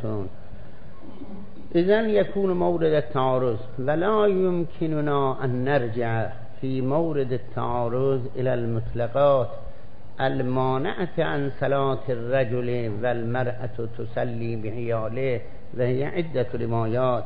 إذن يكون مورد التعارض ولا يمكننا أن نرجع في مورد التعارض إلى المطلقات المانعة عن صلاة الرجل والمرأة تصلي بعياله وهي عدة روايات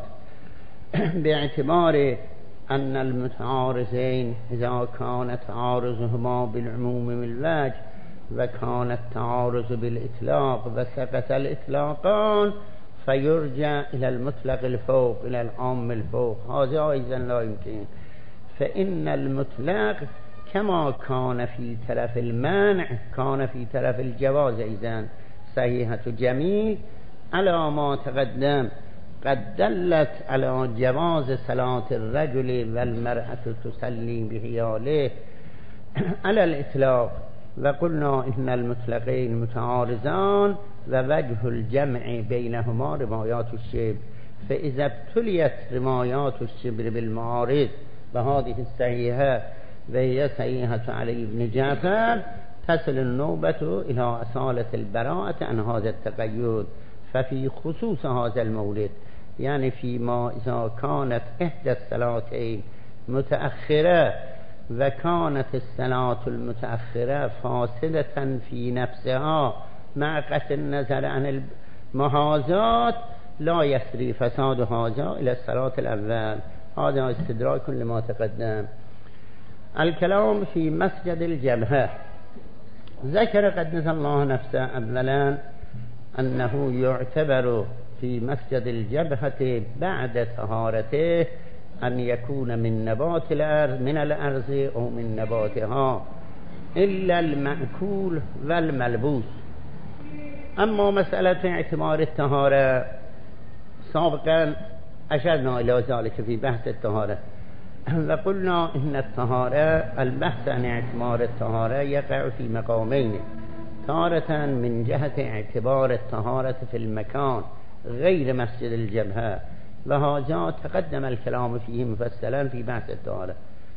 باعتبار أن المتعارضين إذا كان تعارضهما بالعموم من وجه وكان التعارض بالإطلاق وسقط الإطلاقان فيرجع إلى المطلق الفوق إلى العام الفوق، هذا أيضا لا يمكن. فإن المطلق كما كان في طرف المنع كان في طرف الجواز أيضا. صحيحة جميل على ما تقدم قد دلت على جواز صلاة الرجل والمرأة تصلي بحياله على الإطلاق، وقلنا إن المطلقين متعارضان ووجه الجمع بينهما روايات الشبر، فإذا ابتليت روايات الشبر بالمعارض وهذه الصحيحة وهي صحيحة علي بن جعفر تصل النوبة إلى أصالة البراءة عن هذا التقيد. ففي خصوص هذا المولد يعني فيما إذا كانت إحدى الصلاتين متأخرة وكانت الصلاة المتأخرة فاسدة في نفسها مع قطع النظر عن المحاذات لا يسري فساد هذا إلى الصلاة الأول. هذا استدراك لما تقدم. الكلام في مسجد الجبهة. ذكر قدس الله نفسه أولا أنه يعتبر في مسجد الجبهة بعد طهارته أن يكون من نبات الأرض من الأرض أو من نباتها إلا المأكول والملبوس. أما مسألة اعتبار الطهارة سابقا أشرنا إلى ذلك في بحث الطهارة، وقلنا إن الطهارة البحث عن اعتبار الطهارة يقع في مقامين: تارة من جهة اعتبار الطهارة في المكان غير مسجد الجبهة، وهذا تقدم الكلام فيه مفصلا في بحث الطهارة،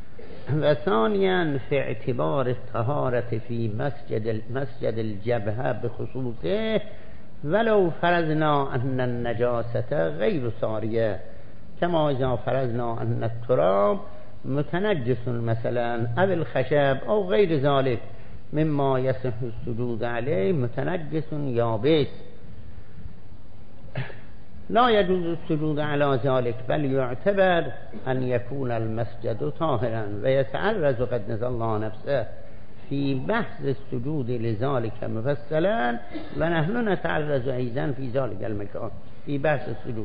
وثانيا في اعتبار الطهارة في مسجد الجبهة بخصوصه ولو فرضنا أن النجاسة غير سارية، كما إذا فرضنا أن التراب متنجس مثلا أو الخشب أو غير ذلك مما يصح السجود عليه متنجس يابس، لا يجوز السجود على ذلك، بل يعتبر أن يكون المسجد طاهرا. ويتعرض قدس الله نفسه في بحث السجود لذلك مفصلا، ونحن نتعرض أيضا في ذلك المكان في بحث السجود.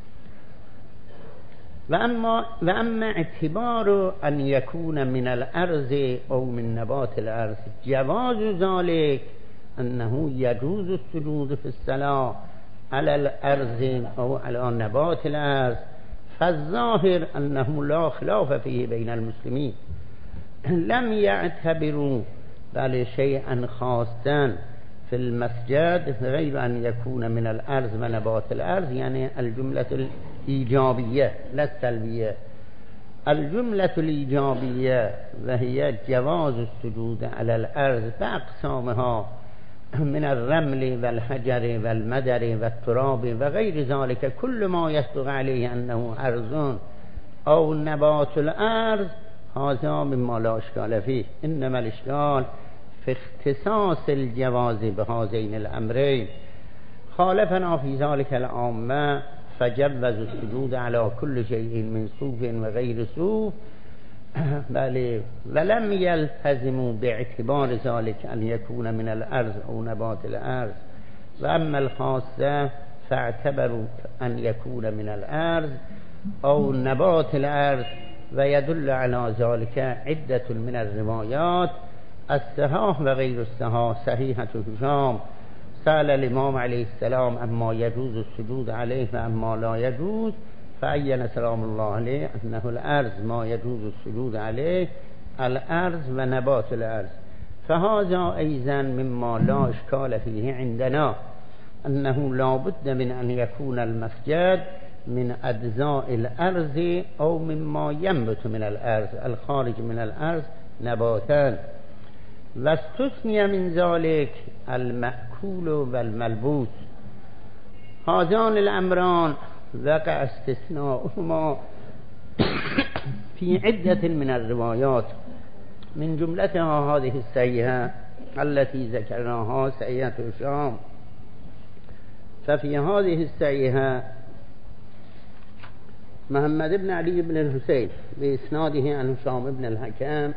وأما اعتبار أن يكون من الأرض أو من نبات الأرض جواز ذلك أنه يجوز السجود في الصلاة على الأرض أو على نبات الأرض، فالظاهر أنه لا خلاف فيه بين المسلمين، لم يعتبروا بل شيئا خاصا في المسجد غير أن يكون من الأرض ونبات الأرض، يعني الجملة الإيجابية لا السلبية. الجملة الإيجابية وهي جواز السجود على الأرض بأقسامها من الرمل والحجر والمدر والتراب وغير ذلك، كل ما يصدق عليه أنه أرض أو نبات الأرض هذا مما لا إشكال فيه، إنما الإشكال في اختصاص الجواز بهذين الأمرين. خالفنا في ذلك العامة فجوزوا السجود على كل شيء من صوف وغير صوف، بل ولم يلتزموا باعتبار ذلك أن يكون من الأرض أو نبات الأرض. وأما الخاصة فاعتبروا أن يكون من الأرض أو نبات الأرض، ويدل على ذلك عدة من الروايات الصحاح وغير الصحاح. صحيحة هشام سأل الإمام عليه السلام أما يجوز السجود عليه وأما لا يجوز، فعين سلام الله عليه أنه الأرض ما يجوز السجود عليه الأرض ونبات الأرض، فهذا أيضا مما لا إشكال فيه عندنا أنه لا بد من أن يكون المسجد من أجزاء الأرض أو مما ينبت من الأرض الخارج من الأرض نباتا، واستثني من ذلك المأكول والملبوس. هذان الأمران وقع استثناؤهما في عدة من الروايات، من جملتها هذه السيئة التي ذكرناها سيئة الشام. ففي هذه السيئة محمد بن علي بن الحسين بإسناده عن هشام بن الحكم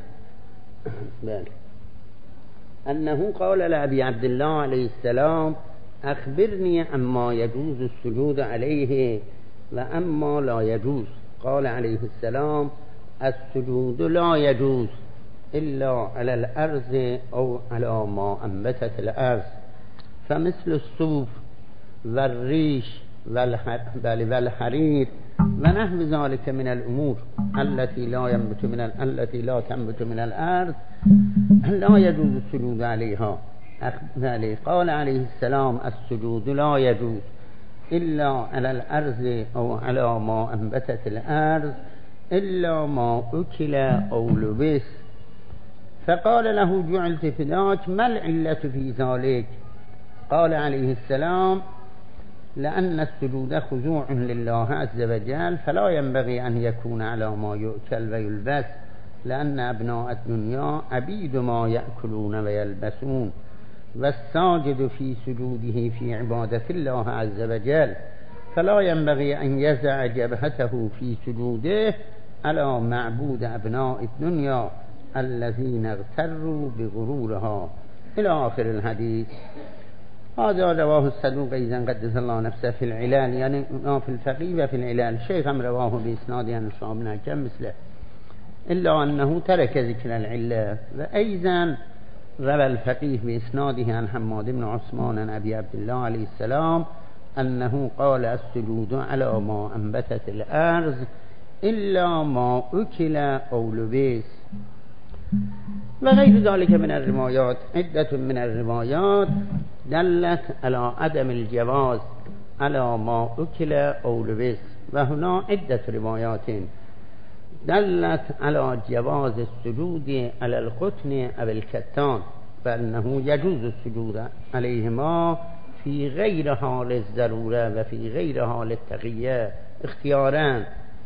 أنه قال لأبي عبد الله عليه السلام: أخبرني عما يجوز السجود عليه وأما لا يجوز. قال عليه السلام: السجود لا يجوز إلا على الأرض أو على ما أنبتت الأرض، فمثل الصوف والريش والحرير ونحو ذلك من الأمور التي لا تنبت من الأرض لا يجوز السجود عليها. قال عليه السلام: السجود لا يجوز إلا على الأرض أو على ما أنبتت الأرض إلا ما أكل أو لبس. فقال له: جعلت فداك، ما العلة في ذلك؟ قال عليه السلام: لأن السجود خضوع لله عز وجل، فلا ينبغي أن يكون على ما يؤكل ويلبس، لأن أبناء الدنيا عبيد ما يأكلون ويلبسون، والساجد في سجوده في عبادة الله عز وجل، فلا ينبغي أن يزع جبهته في سجوده على معبود أبناء الدنيا الذين اغتروا بغرورها، إلى آخر الحديث. هذا رواه الصدوق أيضا قدس الله نفسه في العلال، يعني في الفقيه وفي العلال. الشيخ هم رواه بإسناد عن هشام بن الحكم مثله، إلا أنه ترك ذكر العلة. وأيضا روى الفقيه بإسناده عن حماد بن عثمان عن أبي عبد الله عليه السلام أنه قال: السجود على ما أنبتت الأرض إلا ما أكل أو لبس. وغير ذلك من الروايات، عدة من الروايات دلت على عدم الجواز على ما أكل أو لبس. وهنا عدة روايات دلت على جواز السجود على القطن أو الكتان، فإنه يجوز السجود عليهما في غير حال الضرورة وفي غير حال التقية اختيارا.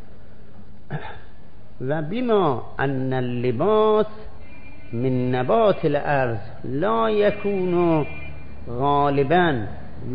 وبما أن اللباس من نبات الأرض لا يكون غالبا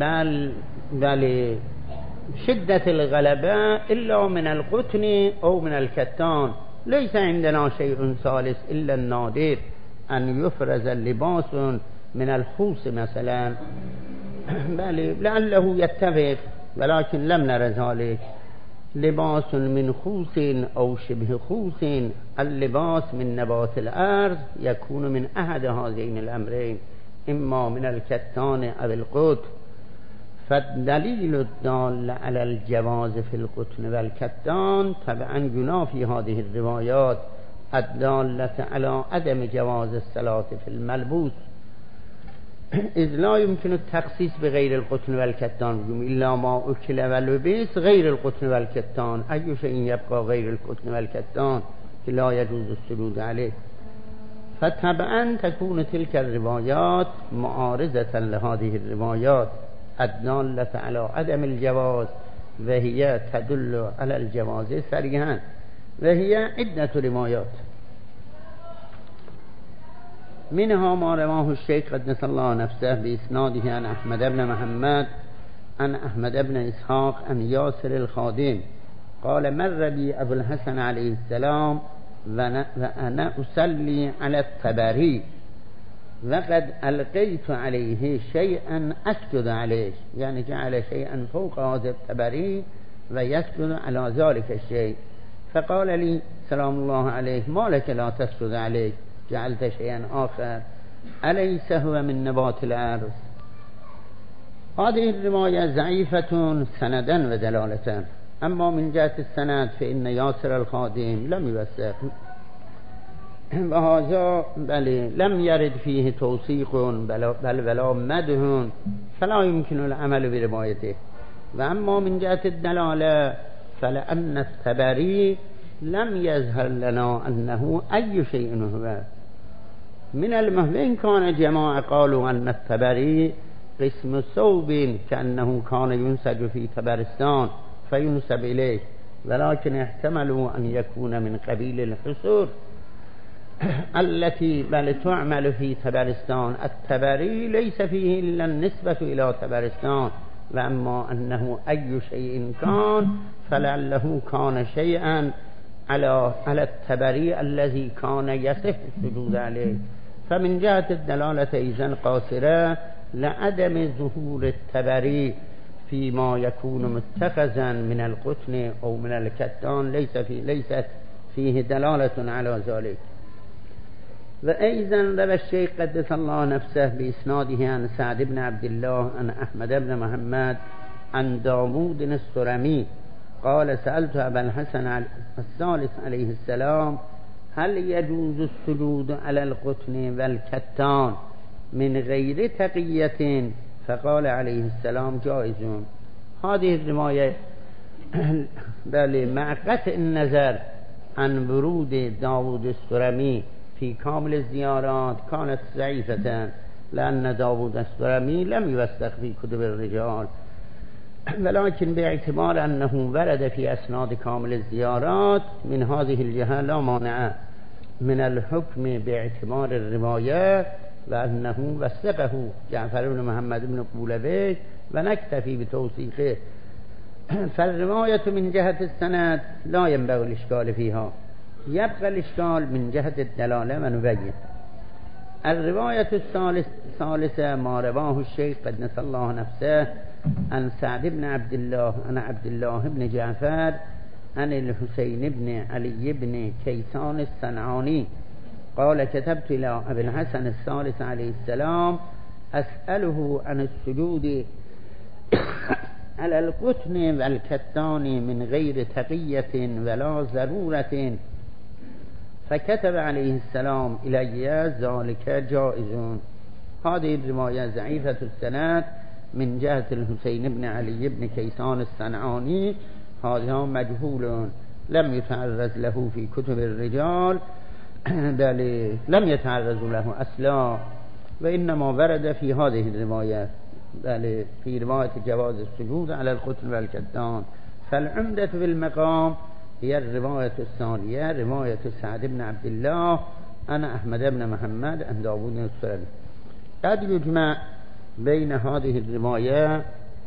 بل شدة الغلبة إلا من القطن أو من الكتان، ليس عندنا شيء ثالث إلا النادر أن يفرز اللباس من الخوص مثلا، بل لعله يتفق، ولكن لم نر ذلك. لباس من خوص أو شبه خوص، اللباس من نبات الأرض يكون من أحد هذين الأمرين، إما من الكتان أو القطن. فالدليل الدال على الجواز في القطن والكتان طبعا ينافي هذه الروايات الدالة على عدم جواز الصلاة في الملبوس، إذ لا يمكن التخصيص بغير القطن والكتان إلا ما أكل ولبس. غير القطن والكتان أي شيء يبقى غير القطن والكتان لا يجوز السجود عليه. فطبعا تكون تلك الروايات معارضة لهذه الروايات الدالة على عدم الجواز، وهي تدل على الجواز صريحا، وهي عدة روايات. منها ما رواه الشيخ قدس الله نفسه بإسناده عن أحمد بن محمد عن أحمد بن إسحاق عن ياسر الخادم قال: مر بي أبو الحسن عليه السلام وأنا أصلي على الطبري وقد ألقيت عليه شيئا أسجد عليه، يعني جعل شيئا فوق هذا الطبري ويسجد على ذلك الشيء. فقال لي سلام الله عليه: ما لك لا تسجد عليه؟ جعلت شيئا آخر، أليس هو من نبات الأرض؟ هذه الرواية ضعيفة سندا ودلالة، أما من جهة السند فإن ياسر الخادم لم يوثق. و هذا بله لم يرد فيه توثیق بل ولا مدح فلا يمكن العمل بروايته. و اما من جهة الدلاله فلأن الطبري لم يظهر لنا أنه أي شيء هو. من المهم كان جماعة قالوا أن الطبري قسم ثوب كأنه كان ينسج في طبرستان فينسب إليه، ولكن احتملوا أن يكون من قبيل الحصور التي بل تعمل في طبرستان. الطبري ليس فيه إلا النسبة إلى طبرستان، وأما أنه أي شيء كان فلعله كان شيئا على الطبري الذي كان يصح السجود عليه. فمن جهة الدلالة إذن قاصرة لعدم ظهور الطبري فيما يكون متخذا من القطن أو من الكتان ليست فيه دلالة على ذلك. وأيضا روى الشيخ قدس الله نفسه بإسناده عن سعد بن عبد الله عن أحمد بن محمد عن داوود السرمي قال سألت أبا الحسن الثالث عليه السلام هل يجوز السجود على القطن والكتان من غير تقية؟ فقال عليه السلام جائز. هذه الرواية بل مع قطع النظر عن ورود داوود السرمي في كامل الزيارات كانت ضعيفة، لأن داوود السرمي لم يوثق في كتب الرجال، ولكن باعتبار أنه ورد في أسناد كامل الزيارات من هذه الجهة لا مانع من الحكم باعتبار الرواية، وأنه وثقه جعفر بن محمد بن قولوی ونكتفي بتوثيقه. فالرواية من جهة السند لا ينبغي الإشكال فيها، يبقى الإشكال من جهة الدلالة ونبين. الرواية الثالثة ما رواه الشيخ قدس الله نفسه عن سعد بن عبد الله عن عبد الله بن جعفر عن الحسين بن علي بن كيسان الصنعاني قال كتبت إلى أبي الحسن الثالث عليه السلام أسأله عن السجود على القطن والكتان من غير تقية ولا ضرورة، فكتب عليه السلام إلي ذلك جائز. هذه الرواية ضعيفة السند من جهة الحسين بن علي بن كيسان الصنعاني، هذا مجهول لم يتعرض له في كتب الرجال، بل لم يتعرض له أصلا، وإنما ورد في هذه الرواية بل في رواية جواز السجود على القطن والكتان. فالعمدة في المقام هي الرواية الثانية رواية سعد بن عبد الله أنا أحمد بن محمد عن داوود السرمي. قد يجمع بين هذه الرواية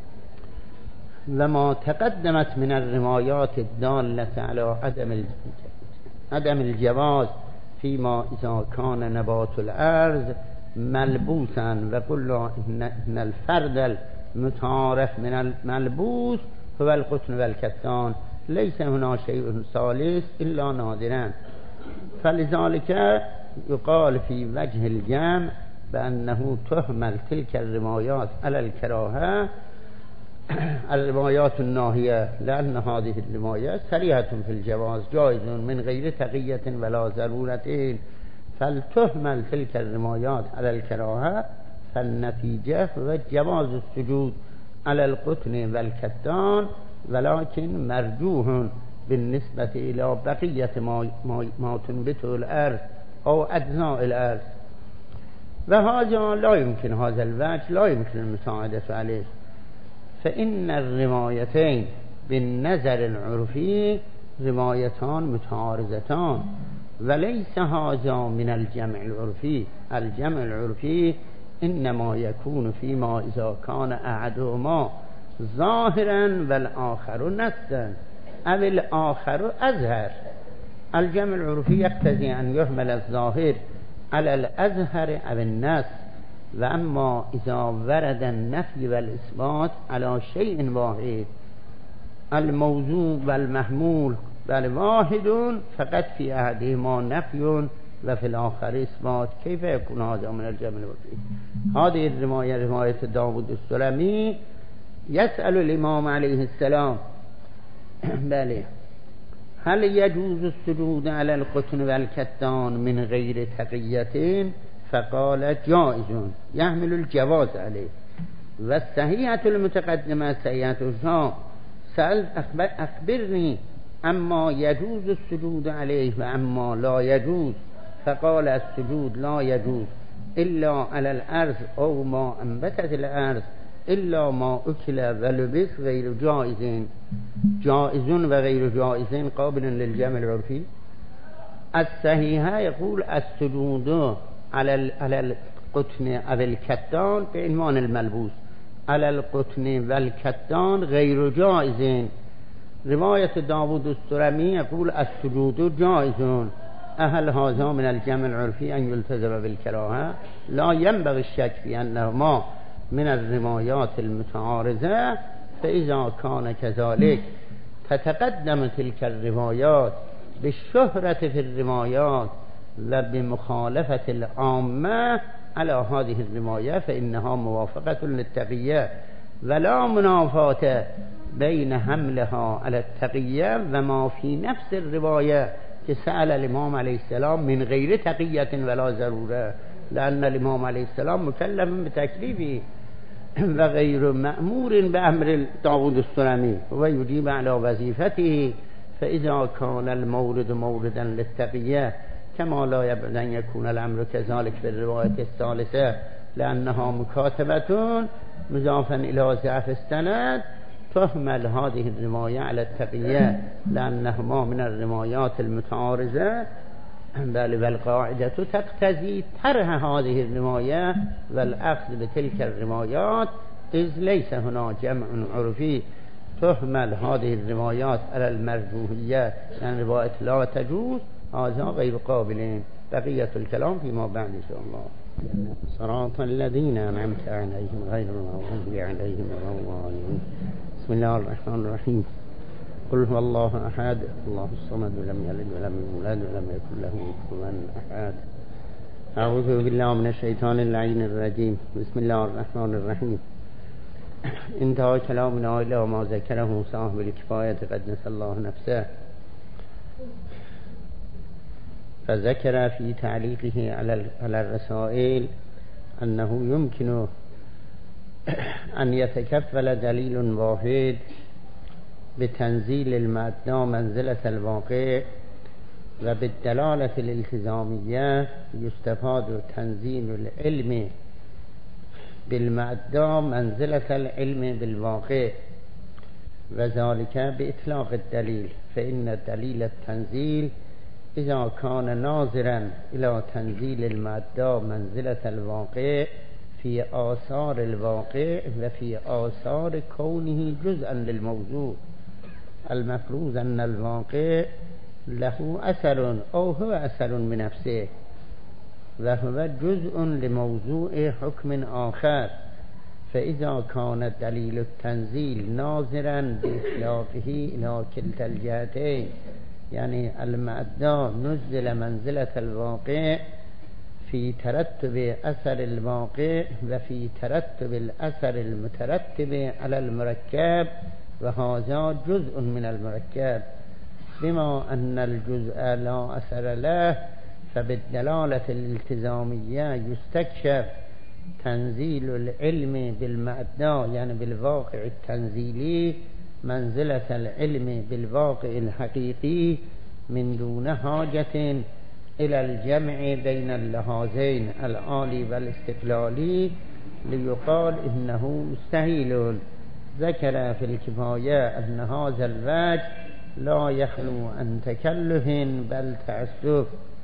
وما تقدمت من الروايات الدالة على عدم الجواز فيما إذا كان نبات الأرض ملبوسا، وقلنا إن الفرد المتعارف من الملبوس هو القطن والكتان، ليس هنا شيء ثالث إلا نادرا. فلذلك يقال في وجه الجمع بأنه تهمل تلك الروايات على الكراهة الروايات الناهية، لأن هذه الروايات صريحة في الجواز جائز من غير تقية ولا ضرورة، فلتهمل تلك الروايات على الكراهة، فالنتيجة هو جواز السجود على القطن والكتان، ولكن مرجوح بالنسبة إلى بقية ما تنبته الأرض أو أجزاء الأرض. وهذا لا يمكن، هذا الوجه لا يمكن المساعدة عليه، فإن الروايتين بالنظر العرفي روايتان متعارضتان، وليس هذا من الجمع العرفي. الجمع العرفي إنما يكون فيما إذا كان أحدهما ظاهرا والآخر نصا أو الآخر أظهر. الجمع العرفي يقتضي أن يحمل الظاهر على الأظهر أو النص، وأما إذا ورد النفي والإثبات على شيء واحد الموضوع والمحمول بل واحد فقط في أحدهما نفي وفي الآخر إثبات، كيف يكون هذا من الجمع العرفي؟ هذه الرواية رواية داوود السرمي يسأل الإمام عليه السلام بله هل يجوز السجود على القطن والكتان من غير تقية؟ فقال جائز يحمل الجواز عليه. والصحيحة المتقدمة صحيحة الشام سألت أخبرني أما يجوز السجود عليه وأما لا يجوز، فقال السجود لا يجوز إلا على الأرض أو ما أنبتت الأرض إلا ما أكل ولبس غير جائز. جائز وغير جائز قابل للجمع العرفي. الصحيحة يقول السجود على القطن أو الكتان بعنوان الملبوس، على القطن والكتان غير جائز. رواية داود السرمي يقول السجود جائز. أهل هذا من الجمع العرفي أن يلتزم بالكراهة؟ لا ينبغي الشك في أنهما من الروايات المتعارضة، فإذا كان كذلك تتقدم تلك الروايات بالشهرة في الروايات وبمخالفة العامة على هذه الرواية، فإنها موافقة للتقية، ولا منافاة بين حملها على التقية وما في نفس الرواية سأل الإمام عليه السلام من غير تقية ولا ضرورة، لأن الإمام عليه السلام مكلف بتكليفه وغير مأمور بأمر داود السرمي ويجيب على وظيفته. فإذا كان المورد موردا للتقية كما لا يبعد أن يكون الأمر كذلك في الرواية الثالثة لأنها مكاتبة مضافا إلى ضعف السند، تهمل هذه الرواية على التقية لأنهما من الروايات المتعارضة، بل والقاعدة تقتضي طرح هذه الرواية والأخذ بتلك الروايات، إذ ليس هنا جمع عرفي تهمل هذه الروايات على المرجوحية، يعني رواية لا تجوز، هذا غير قابلين. بقية الكلام فيما بعد إن شاء الله. صراط الذين أنعمت عليهم غير المغضوب عليهم ولا الضالين. بسم الله الرحمن الرحيم. قل هو الله أحد الله الصمد لم يلد ولم يولد ولم يكن له كفوا أحد. أعوذ بالله من الشيطان اللعين الرجيم. بسم الله الرحمن الرحيم. انتهى كلامنا إلى ما ذكره صاحب الكفاية قدس الله نفسه، فذكر في تعليقه على الرسائل أنه يمكن أن يتكفل دليل واحد بتنزيل المادة منزلة الواقع، وبالدلالة الالتزامية يستفاد تنزيل العلم بالمادة منزلة العلم بالواقع، وذلك بإطلاق الدليل، فإن دليل التنزيل إذا كان ناظرا إلى تنزيل المادة منزلة الواقع في آثار الواقع وفي آثار كونه جزءا للموضوع، المفروض أن الواقع له أثر أو هو أثر من نفسه وهو جزء لموضوع حكم آخر، فإذا كان دليل التنزيل ناظرا بإطلاقه إلى كلتا الجهتين، يعني المادة نزل منزلة الواقع في ترتب أثر الواقع وفي ترتب الأثر المترتب على المركب، وهذا جزء من المركب، بما أن الجزء لا أثر له، فبالدلالة الالتزامية يستكشف تنزيل العلم بالمادة يعني بالواقع التنزيلي منزلة العلم بالواقع الحقيقي من دون حاجة إلى الجمع بين اللحاظين العالي والاستقلالي ليقال إنه مستحيل. ذكر في الكفاية أن هذا الوجه لا يخلو عن تكلف بل تعسف،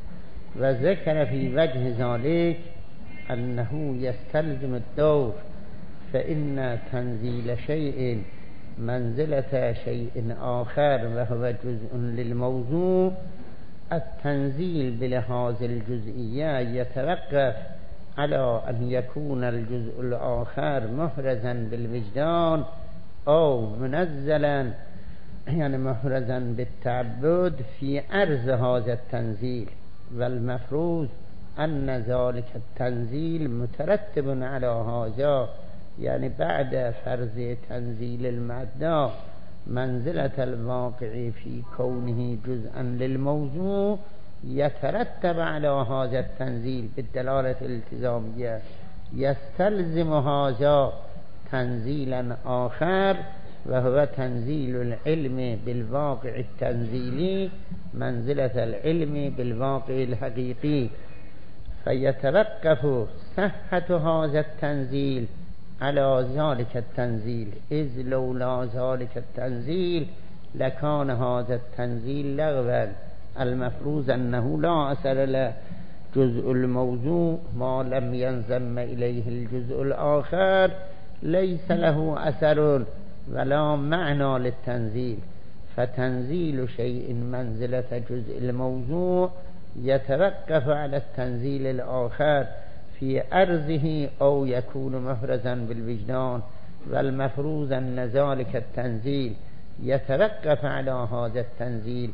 وذكر في وجه ذلك أنه يستلزم الدور، فإن تنزيل شيء منزلة شيء آخر وهو جزء للموضوع، التنزيل بلحاظ الجزئية يتوقف على أن يكون الجزء الآخر محرزا بالوجدان أو منزلا يعني محرزا بالتعبد في عرض هذا التنزيل، والمفروض أن ذلك التنزيل مترتب على هذا، يعني بعد فرض تنزيل المادة منزلة الواقع في كونه جزءا للموضوع يترتب على هذا التنزيل بالدلالة الالتزامية يستلزم هذا تنزيلا آخر وهو تنزيل العلم بالواقع التنزيلي منزلة العلم بالواقع الحقيقي، فيتوقف صحة هذا التنزيل على ذلك التنزيل، إذ لولا ذلك التنزيل لكان هذا التنزيل لغوا. المفروض أنه لا أثر له جزء الموضوع ما لم ينضم إليه الجزء الآخر، ليس له أثر ولا معنى للتنزيل. فتنزيل شيء منزلة جزء الموضوع يتوقف على التنزيل الآخر في أرضه أو يكون محرزا بالوجدان، والمفروض أن ذلك التنزيل يتوقف على هذا التنزيل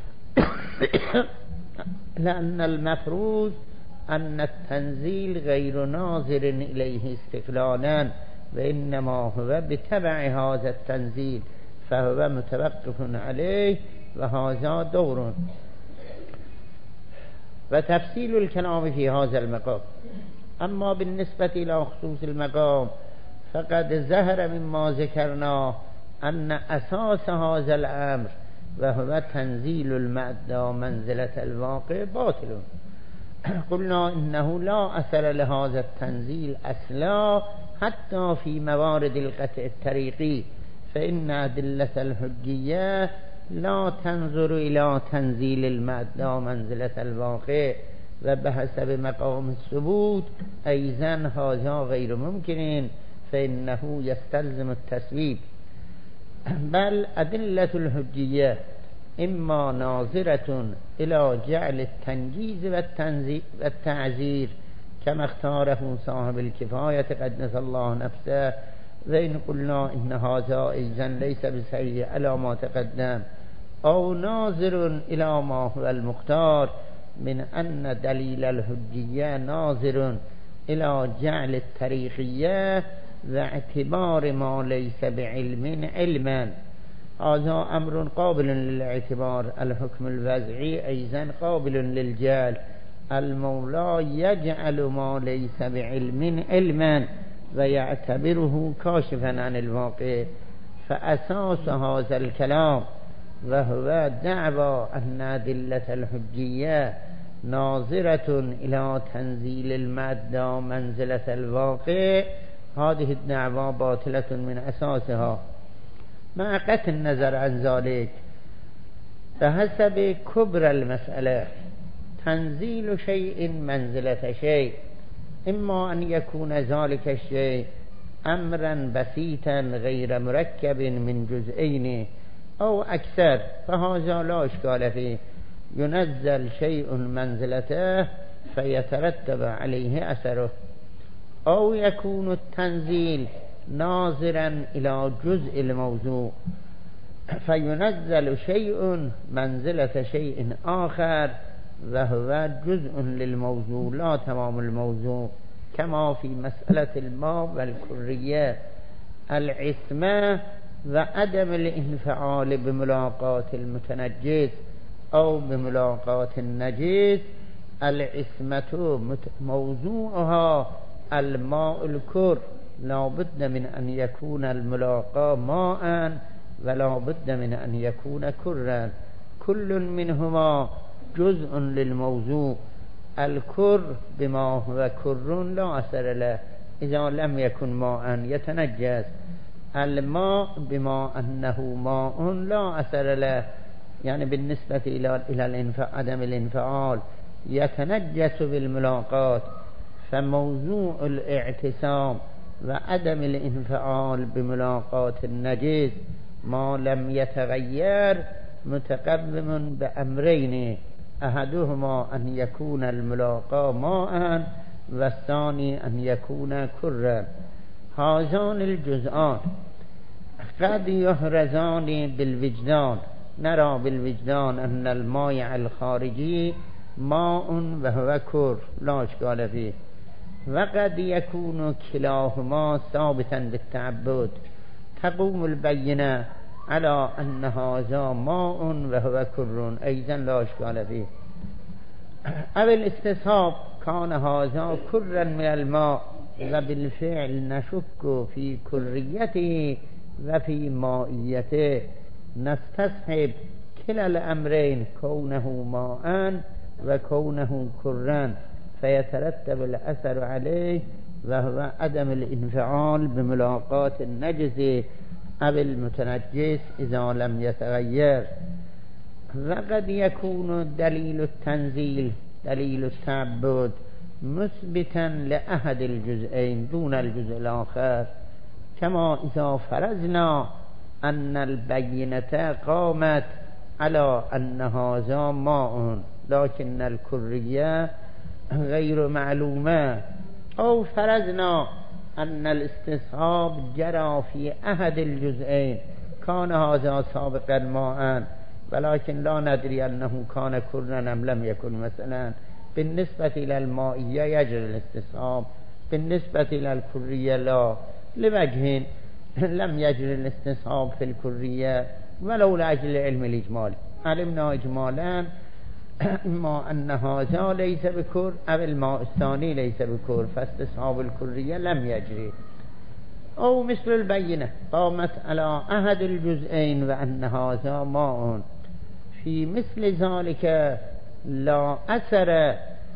لأن المفروض أن التنزيل غير ناظر إليه استقلالا، وإنما هو بتبع هذا التنزيل، فهو متوقف عليه وهذا دور. وتفصيل الكلام في هذا المقام. أما بالنسبة إلى خصوص المقام فقد ظهر مما ذكرنا أن أساس هذا الأمر وهو تنزيل المادة منزلة الواقع باطل. قلنا إنه لا أثر لهذا التنزيل أصلا حتى في موارد القطع الطريقي، فإن أدلة الحجية لا تنظر إلى تنزيل المادة منزلة الواقع، وبحسب مقام الثبوت أيضا هذا غير ممكن، فإنه يستلزم التسويب. بل أدلة الحجية إما ناظرة إلى جعل التنجيز والتعزير كما اختاره صاحب الكفاية قدس الله نفسه، وإن قلنا إن هذا أيضا ليس بصحيح على ما تقدم، أو ناظر إلى ما هو المختار من أن دليل الحجية ناظر إلى جعل الطريقية واعتبار ما ليس بعلم علما. هذا أمر قابل للاعتبار. الحكم الوضعي أيضا قابل للجعل. المولى يجعل ما ليس بعلم علما ويعتبره كاشفا عن الواقع. فأساس هذا الكلام وهو دعوى أن أدلة الحجية ناظرة إلى تنزيل المادة منزلة الواقع، هذه الدعوى باطلة من أساسها. مع قطع النظر عن ذلك فحسب كبر المسألة تنزيل شيء منزلة شيء إما أن يكون ذلك الشيء أمرا بسيطا غير مركب من جزئين أو أكثر، فهذا لا إشكال فيه، ينزل شيء منزلته فيترتب عليه أثره. أو يكون التنزيل ناظرا إلى جزء الموضوع فينزل شيء منزلة شيء آخر وهو جزء للموضوع لا تمام الموضوع، كما في مسألة الماء والكرية. العصمة وعدم الانفعال بملاقاة المتنجس أو بملاقاة النجس. العصمة موضوعها الماء الكر، لا بد من أن يكون الملاقاة ماء ولا بد من أن يكون كرا، كل منهما جزء للموضوع. الكر بما هو كر لا أثر له إذا لم يكن ماء يتنجس. الماء بما أنه ماء لا أثر له، يعني بالنسبة إلى عدم الانفعال يتنجس بالملاقات. فموضوع الاعتصام وعدم الانفعال بملاقاة النجس ما لم يتغير متقدم بأمرين، أحدهما أن يكون الملاقاة ماء والثاني أن يكون كرا. هذان الجزءان قد يحرزان بالوجدان، نرى بالوجدان أن الماء الخارجي ماء وهو كر لا إشكال فيه، وقد يكون كلاهما ثابتا بالتعبد. تقوم البينة على أن هذا ماء وهو كر أيضا لا إشكال فيه. أو الاستصحاب كان هذا كرا من الماء وبالفعل نشك في كريته وفي مائيته، نستصحب كلا الأمرين كونه ماء وكونه كرا، فيترتب الأثر عليه وهو عدم الانفعال بملاقاة النجس أو المتنجس إذا لم يتغير. وقد يكون دليل التنزيل دليل التعبد مثبتا لأحد الجزئين دون الجزء الآخر، كما إذا فرضنا أن البينة قامت على أن هذا ماء لكن الكرية غير معلومة، أو فرضنا أن الاستصحاب جرى في أحد الجزئين، كان هذا سابقا ماء ولكن لا ندري أنه كان كرا أم لم يكن. مثلا بالنسبة إلى المائية يجري الاستصحاب، بالنسبة إلى الكرية لا، لوجه لم يجري الاستصحاب في الكرية ولو لأجل علم الإجمال. علمنا إجمالا ما أن هذا ليس بكر أو الماء الثاني ليس بكر، فاستصحاب الكرية لم يجري. أو مثل البينة قامت على أحد الجزئين وأن هذا ماء، في مثل ذلك لا أثر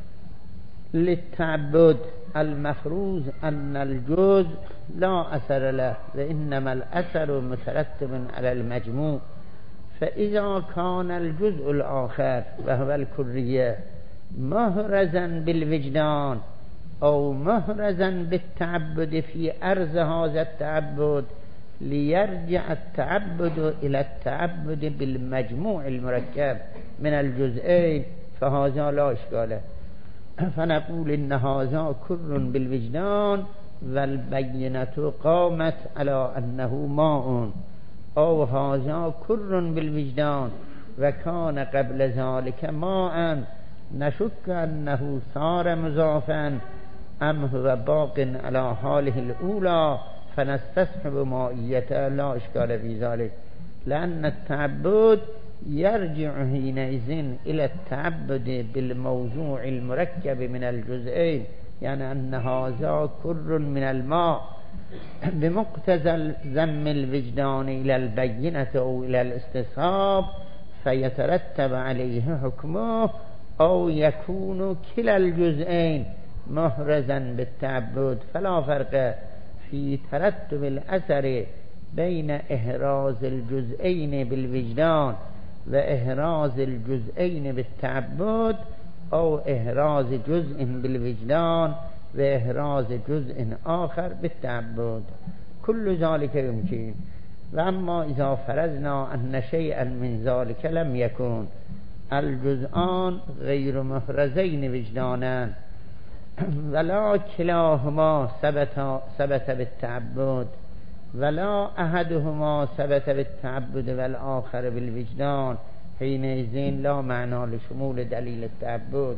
للتعبد المفروض أن الجزء لا أثر له وإنما الأثر مترتب على المجموع. فإذا كان الجزء الآخر وهو الكرية مهرزا بالوجدان أو مهرزا بالتعبد في أرز هذا التعبد ليرجع التعبد إلى التعبد بالمجموع المركب من الجزئين، فهذا لا إشكال، فنقول إن هذا كر بالوجدان والبينة قامت على أنه ماء، أو هذا كر بالوجدان وكان قبل ذلك ماء، نشك أنه صار مضافا أم هو باق على حاله الأولى، فنستصحب مائيته لا إشكال في ذلك، لأن التعبد يرجع حينئذ إلى التعبد بالموضوع المركب من الجزئين، يعني أن هذا كر من الماء بمقتضى ذم الوجدان إلى البينة أو إلى الاستصحاب، فيترتب عليه حكمه، أو يكون كلا الجزئين محرزا بالتعبد، فلا فرق في ترتب الأثر بين إحراز الجزئين بالوجدان وإحراز الجزئين بالتعبد، أو إحراز جزء بالوجدان وإحراز جزء آخر بالتعبد، كل ذلك يمكن. وأما إذا فرضنا أن شيئا من ذلك لم يكن، الجزءان غير محرزين وجدانا ولا كلاهما ثبت بالتعبد ولا أحدهما ثبت بالتعبد والآخر بالوجدان، حينئذ لا معنى لشمول دليل التعبد.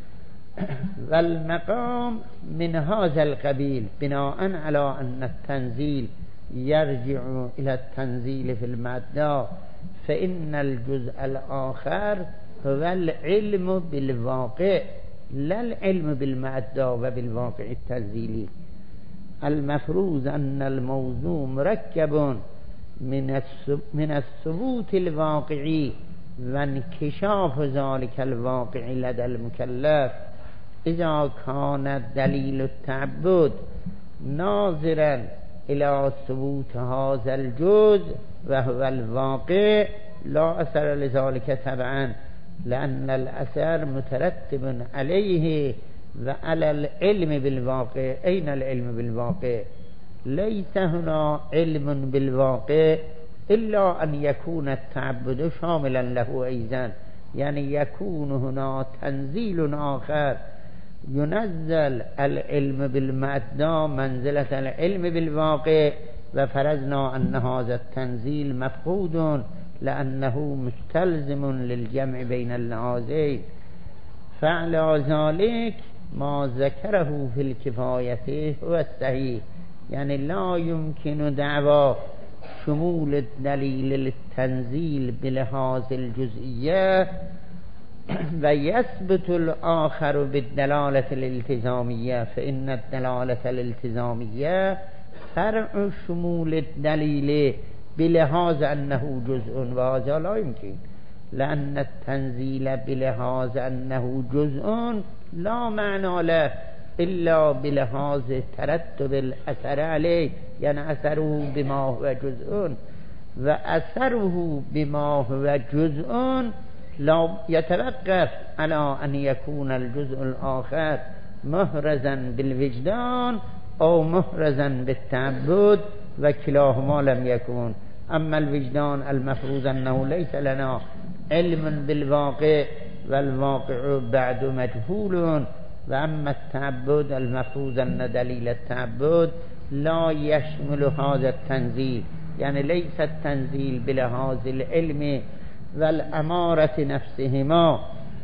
والمقام من هذا القبيل بناء على أن التنزيل يرجع إلى التنزيل في المادة، فإن الجزء الآخر هو العلم بالواقع لا العلم بالمادة وبالواقع التنزيلي. المفروض أن الموضوع مركب من الثبوت الواقعي وانكشاف ذلك الواقع لدى المكلف. إذا كان دليل التعبد ناظرا إلى ثبوت هذا الجزء وهو الواقع لا أثر لذلك تبعا، لأن الأثر مترتب عليه وعلى العلم بالواقع. أين العلم بالواقع؟ ليس هنا علم بالواقع إلا أن يكون التعبد شاملا له أيضا، يعني يكون هنا تنزيل آخر ينزل العلم بالمادة منزلة العلم بالواقع، وفرضنا أن هذا التنزيل مفقود لأنه مستلزم للجمع بين اللحاظين. فعلى ذلك ما ذكره في الكفاية هو الصحيح، يعني لا يمكن دعوى شمول الدليل للتنزيل بلحاظ الجزئية ويثبت الآخر بالدلالة الالتزامية، فإن الدلالة الالتزامية فرع شمول الدليل بلحاظ أنه جزء، وهذا لا يمكن، لأن التنزيل بلحاظ أنه جزء لا معنى له إلا بلحاظ ترتب الأثر عليه، يعني أثره بما هو جزء، وأثره بما هو جزء لا يتوقف على أن يكون الجزء الآخر محرزا بالوجدان أو محرزا بالتعبد، وكلاهما لم يكن. أما الوجدان المفروض أنه ليس لنا علم بالواقع والواقع بعد مجهول، وأما التعبد المفروض أن دليل التعبد لا يشمل هذا التنزيل، يعني ليس التنزيل بلحاظ العلم والأمارة نفسهما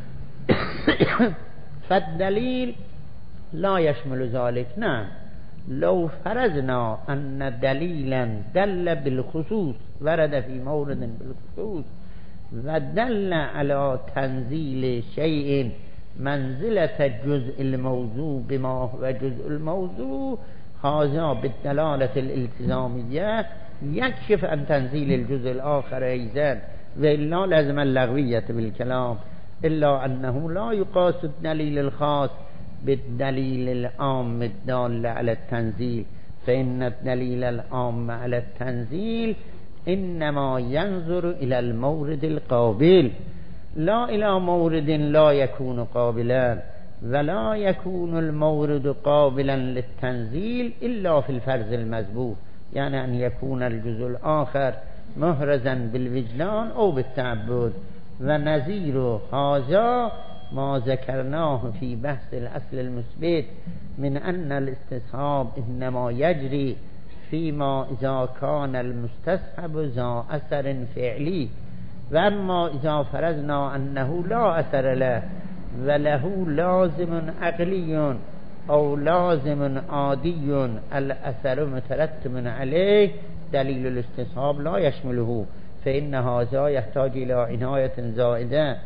فالدليل لا يشمل ذلك. نعم، لو فرضنا أن دليلا دل بالخصوص، ورد في مورد بالخصوص ودل على تنزيل شيء منزلة جزء الموضوع بما هو جزء الموضوع، هذا بالدلالة الالتزامية يكشف عن تنزيل الجزء الآخر أيضا، وإلا لازم اللغوية بالكلام، إلا أنه لا يقاس الدليل الخاص بالدليل العام الدال على التنزيل، فإن الدليل العام على التنزيل إنما ينظر إلى المورد القابل لا إلى مورد لا يكون قابلا، ولا يكون المورد قابلا للتنزيل إلا في الفرض المذبوح، يعني أن يكون الجزء الآخر محرزا بالوجدان أو بالتعبد. ونظير هذا ما ذكرناه في بحث الأصل المثبت من أن الاستصحاب إنما يجري فيما إذا كان المستصحب ذا أثر فعلي، وأما إذا فرضنا أنه لا أثر له وله لازم عقلي أو لازم عادي الأثر مترتب عليه، دليل الاستصحاب لا يشمله، فإن هذا يحتاج إلى عناية زائدة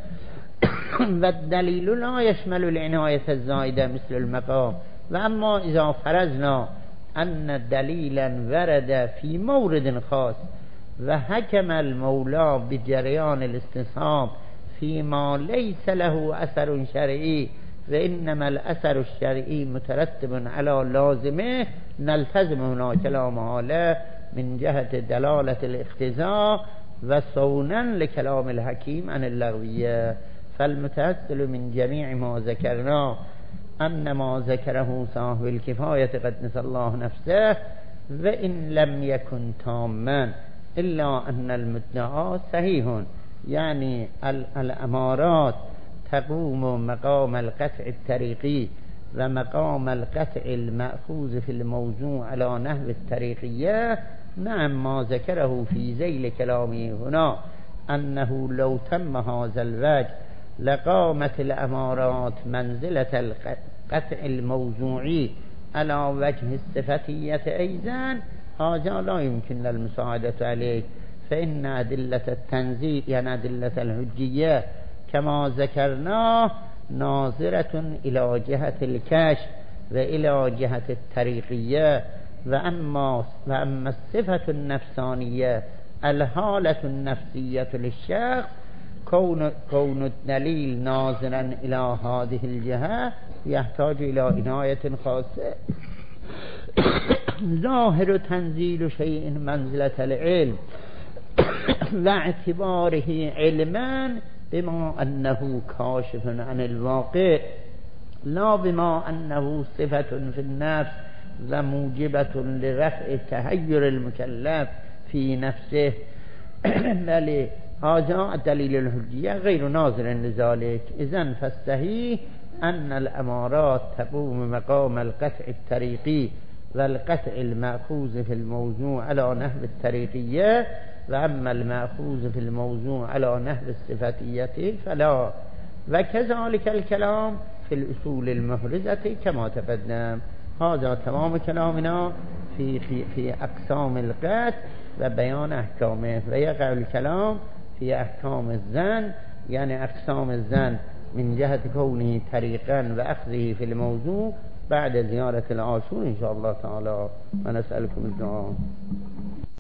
والدليل لا يشمل العناية الزائدة مثل المقام. وأما إذا فرضنا أن دليلا ورد في مورد خاص وحكم المولى بجريان الاستصحاب فيما ليس له أثر شرعي وإنما الأثر الشرعي مترتب على لازمه، نلتزم هنا كلام هذا من جهة دلالة الاقتضاء وصونا لكلام الحكيم عن اللغوية. فالمتحصل من جميع ما ذكرنا أن ما ذكره صاحب الكفاية قدس الله نفسه وإن لم يكن تاما، إلا أن المدعى صحيح، يعني الأمارات تقوم مقام القطع الطريقي ومقام القطع المأخوذ في الموضوع على نحو الطريقية. نعم، ما ذكره في ذيل كلامه هنا أنه لو تم هذا الوجه لقامت الأمارات منزلة القطع الموضوعي على وجه الصفتية أيضا، هذا لا يمكن المساعدة عليه، فإن أدلة التنزيل يعني أدلة الحجية كما ذكرنا ناظرة إلى جهة الكشف وإلى جهة الطريقية. وأما الصفة النفسانية الحالة النفسية للشخص كون الدليل ناظرا إلى هذه الجهة يحتاج إلى عناية خاصة. ظاهر تنزيل شيء منزلة العلم واعتباره علما بما أنه كاشف عن الواقع، لا بما أنه صفة في النفس وموجبة لرفع تهير المكلف في نفسه، بل هذا الدليل الحجية غير ناظر لذلك. إذن فالصحيح أن الأمارات تقوم مقام القطع الطريقي والقطع المأخوذ في الموضوع على نحو الطريقية، وأما المأخوذ في الموضوع على نحو الصفتية فلا. وكذلك الكلام في الأصول المحرزة كما تقدم. هذا تمام كلامنا في أقسام القتل وبيان أحكامه. ويقع الكلام في أحكام الزن، يعني أقسام الزن من جهة كونه طريقا وأخذه في الموضوع بعد زيارة العاشور إن شاء الله تعالى. ونسألكم الدعاء.